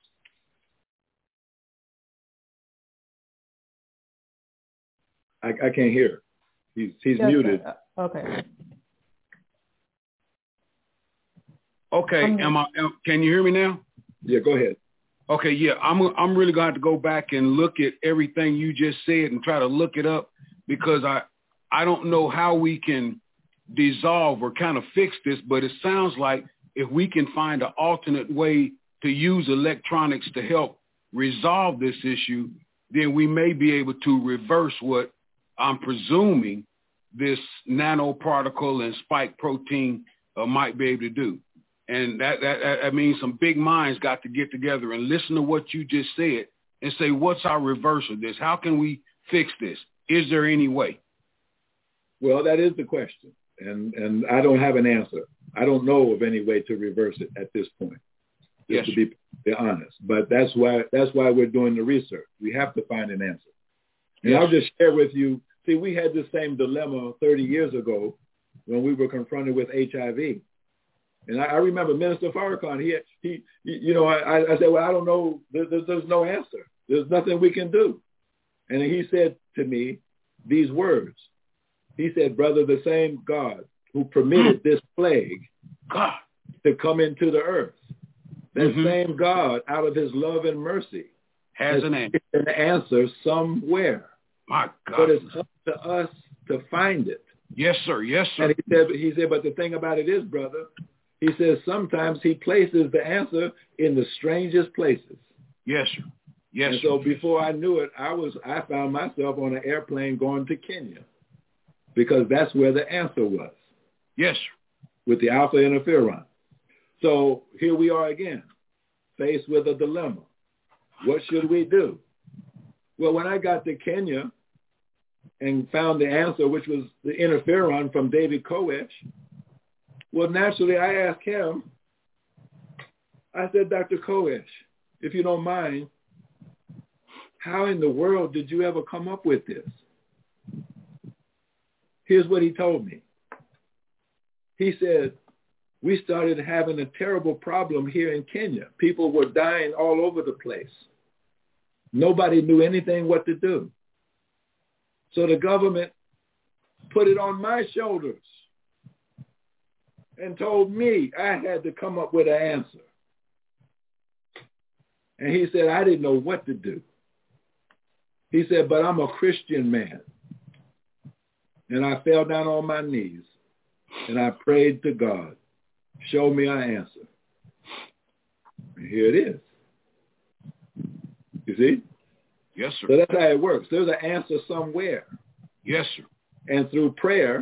I can't hear. He's muted. Okay. Okay. Can you hear me now? Yeah, go ahead. Okay, yeah. I'm really going to have to go back and look at everything you just said and try to look it up, because I don't know how we can dissolve or kind of fix this, but it sounds like if we can find an alternate way to use electronics to help resolve this issue, then we may be able to reverse what I'm presuming this nanoparticle and spike protein might be able to do. And that means some big minds got to get together and listen to what you just said and say, what's our reverse of this? How can we fix this? Is there any way? Well, that is the question. And I don't have an answer. I don't know of any way to reverse it at this point, just to be honest. But that's why we're doing the research. We have to find an answer. And I'll just share with you, see, we had the same dilemma 30 years ago when we were confronted with HIV. And I remember Minister Farrakhan, he you know, I said, well, I don't know, there's no answer. There's nothing we can do. And he said to me these words. He said, brother, the same God who permitted this plague to come into the earth, that same God, out of his love and mercy, has an answer somewhere. My God. But it's up to us to find it. Yes, sir. Yes, sir. And he said, but the thing about it is, brother, he says sometimes he places the answer in the strangest places. Yes, sir. Yes. And so before I knew it, I found myself on an airplane going to Kenya, because that's where the answer was. Yes, sir. With the alpha interferon. So here we are again, faced with a dilemma. What should we do? Well, when I got to Kenya and found the answer, which was the interferon from David Koresh, well, naturally I asked him, I said, Dr. Koresh, if you don't mind, how in the world did you ever come up with this? Here's what he told me. He said, we started having a terrible problem here in Kenya. People were dying all over the place. Nobody knew anything what to do. So the government put it on my shoulders and told me I had to come up with an answer. And he said, I didn't know what to do. He said, but I'm a Christian man. And I fell down on my knees and I prayed to God, show me an answer. And here it is. You see? Yes, sir. So that's how it works. There's an answer somewhere. Yes, sir. And through prayer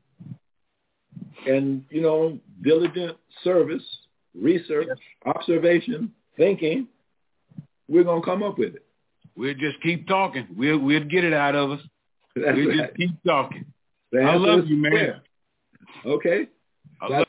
and, diligent service, research, observation, thinking, we're going to come up with it. We'll just keep talking. We'll get it out of us. We'll just keep talking. I love you, man. Okay.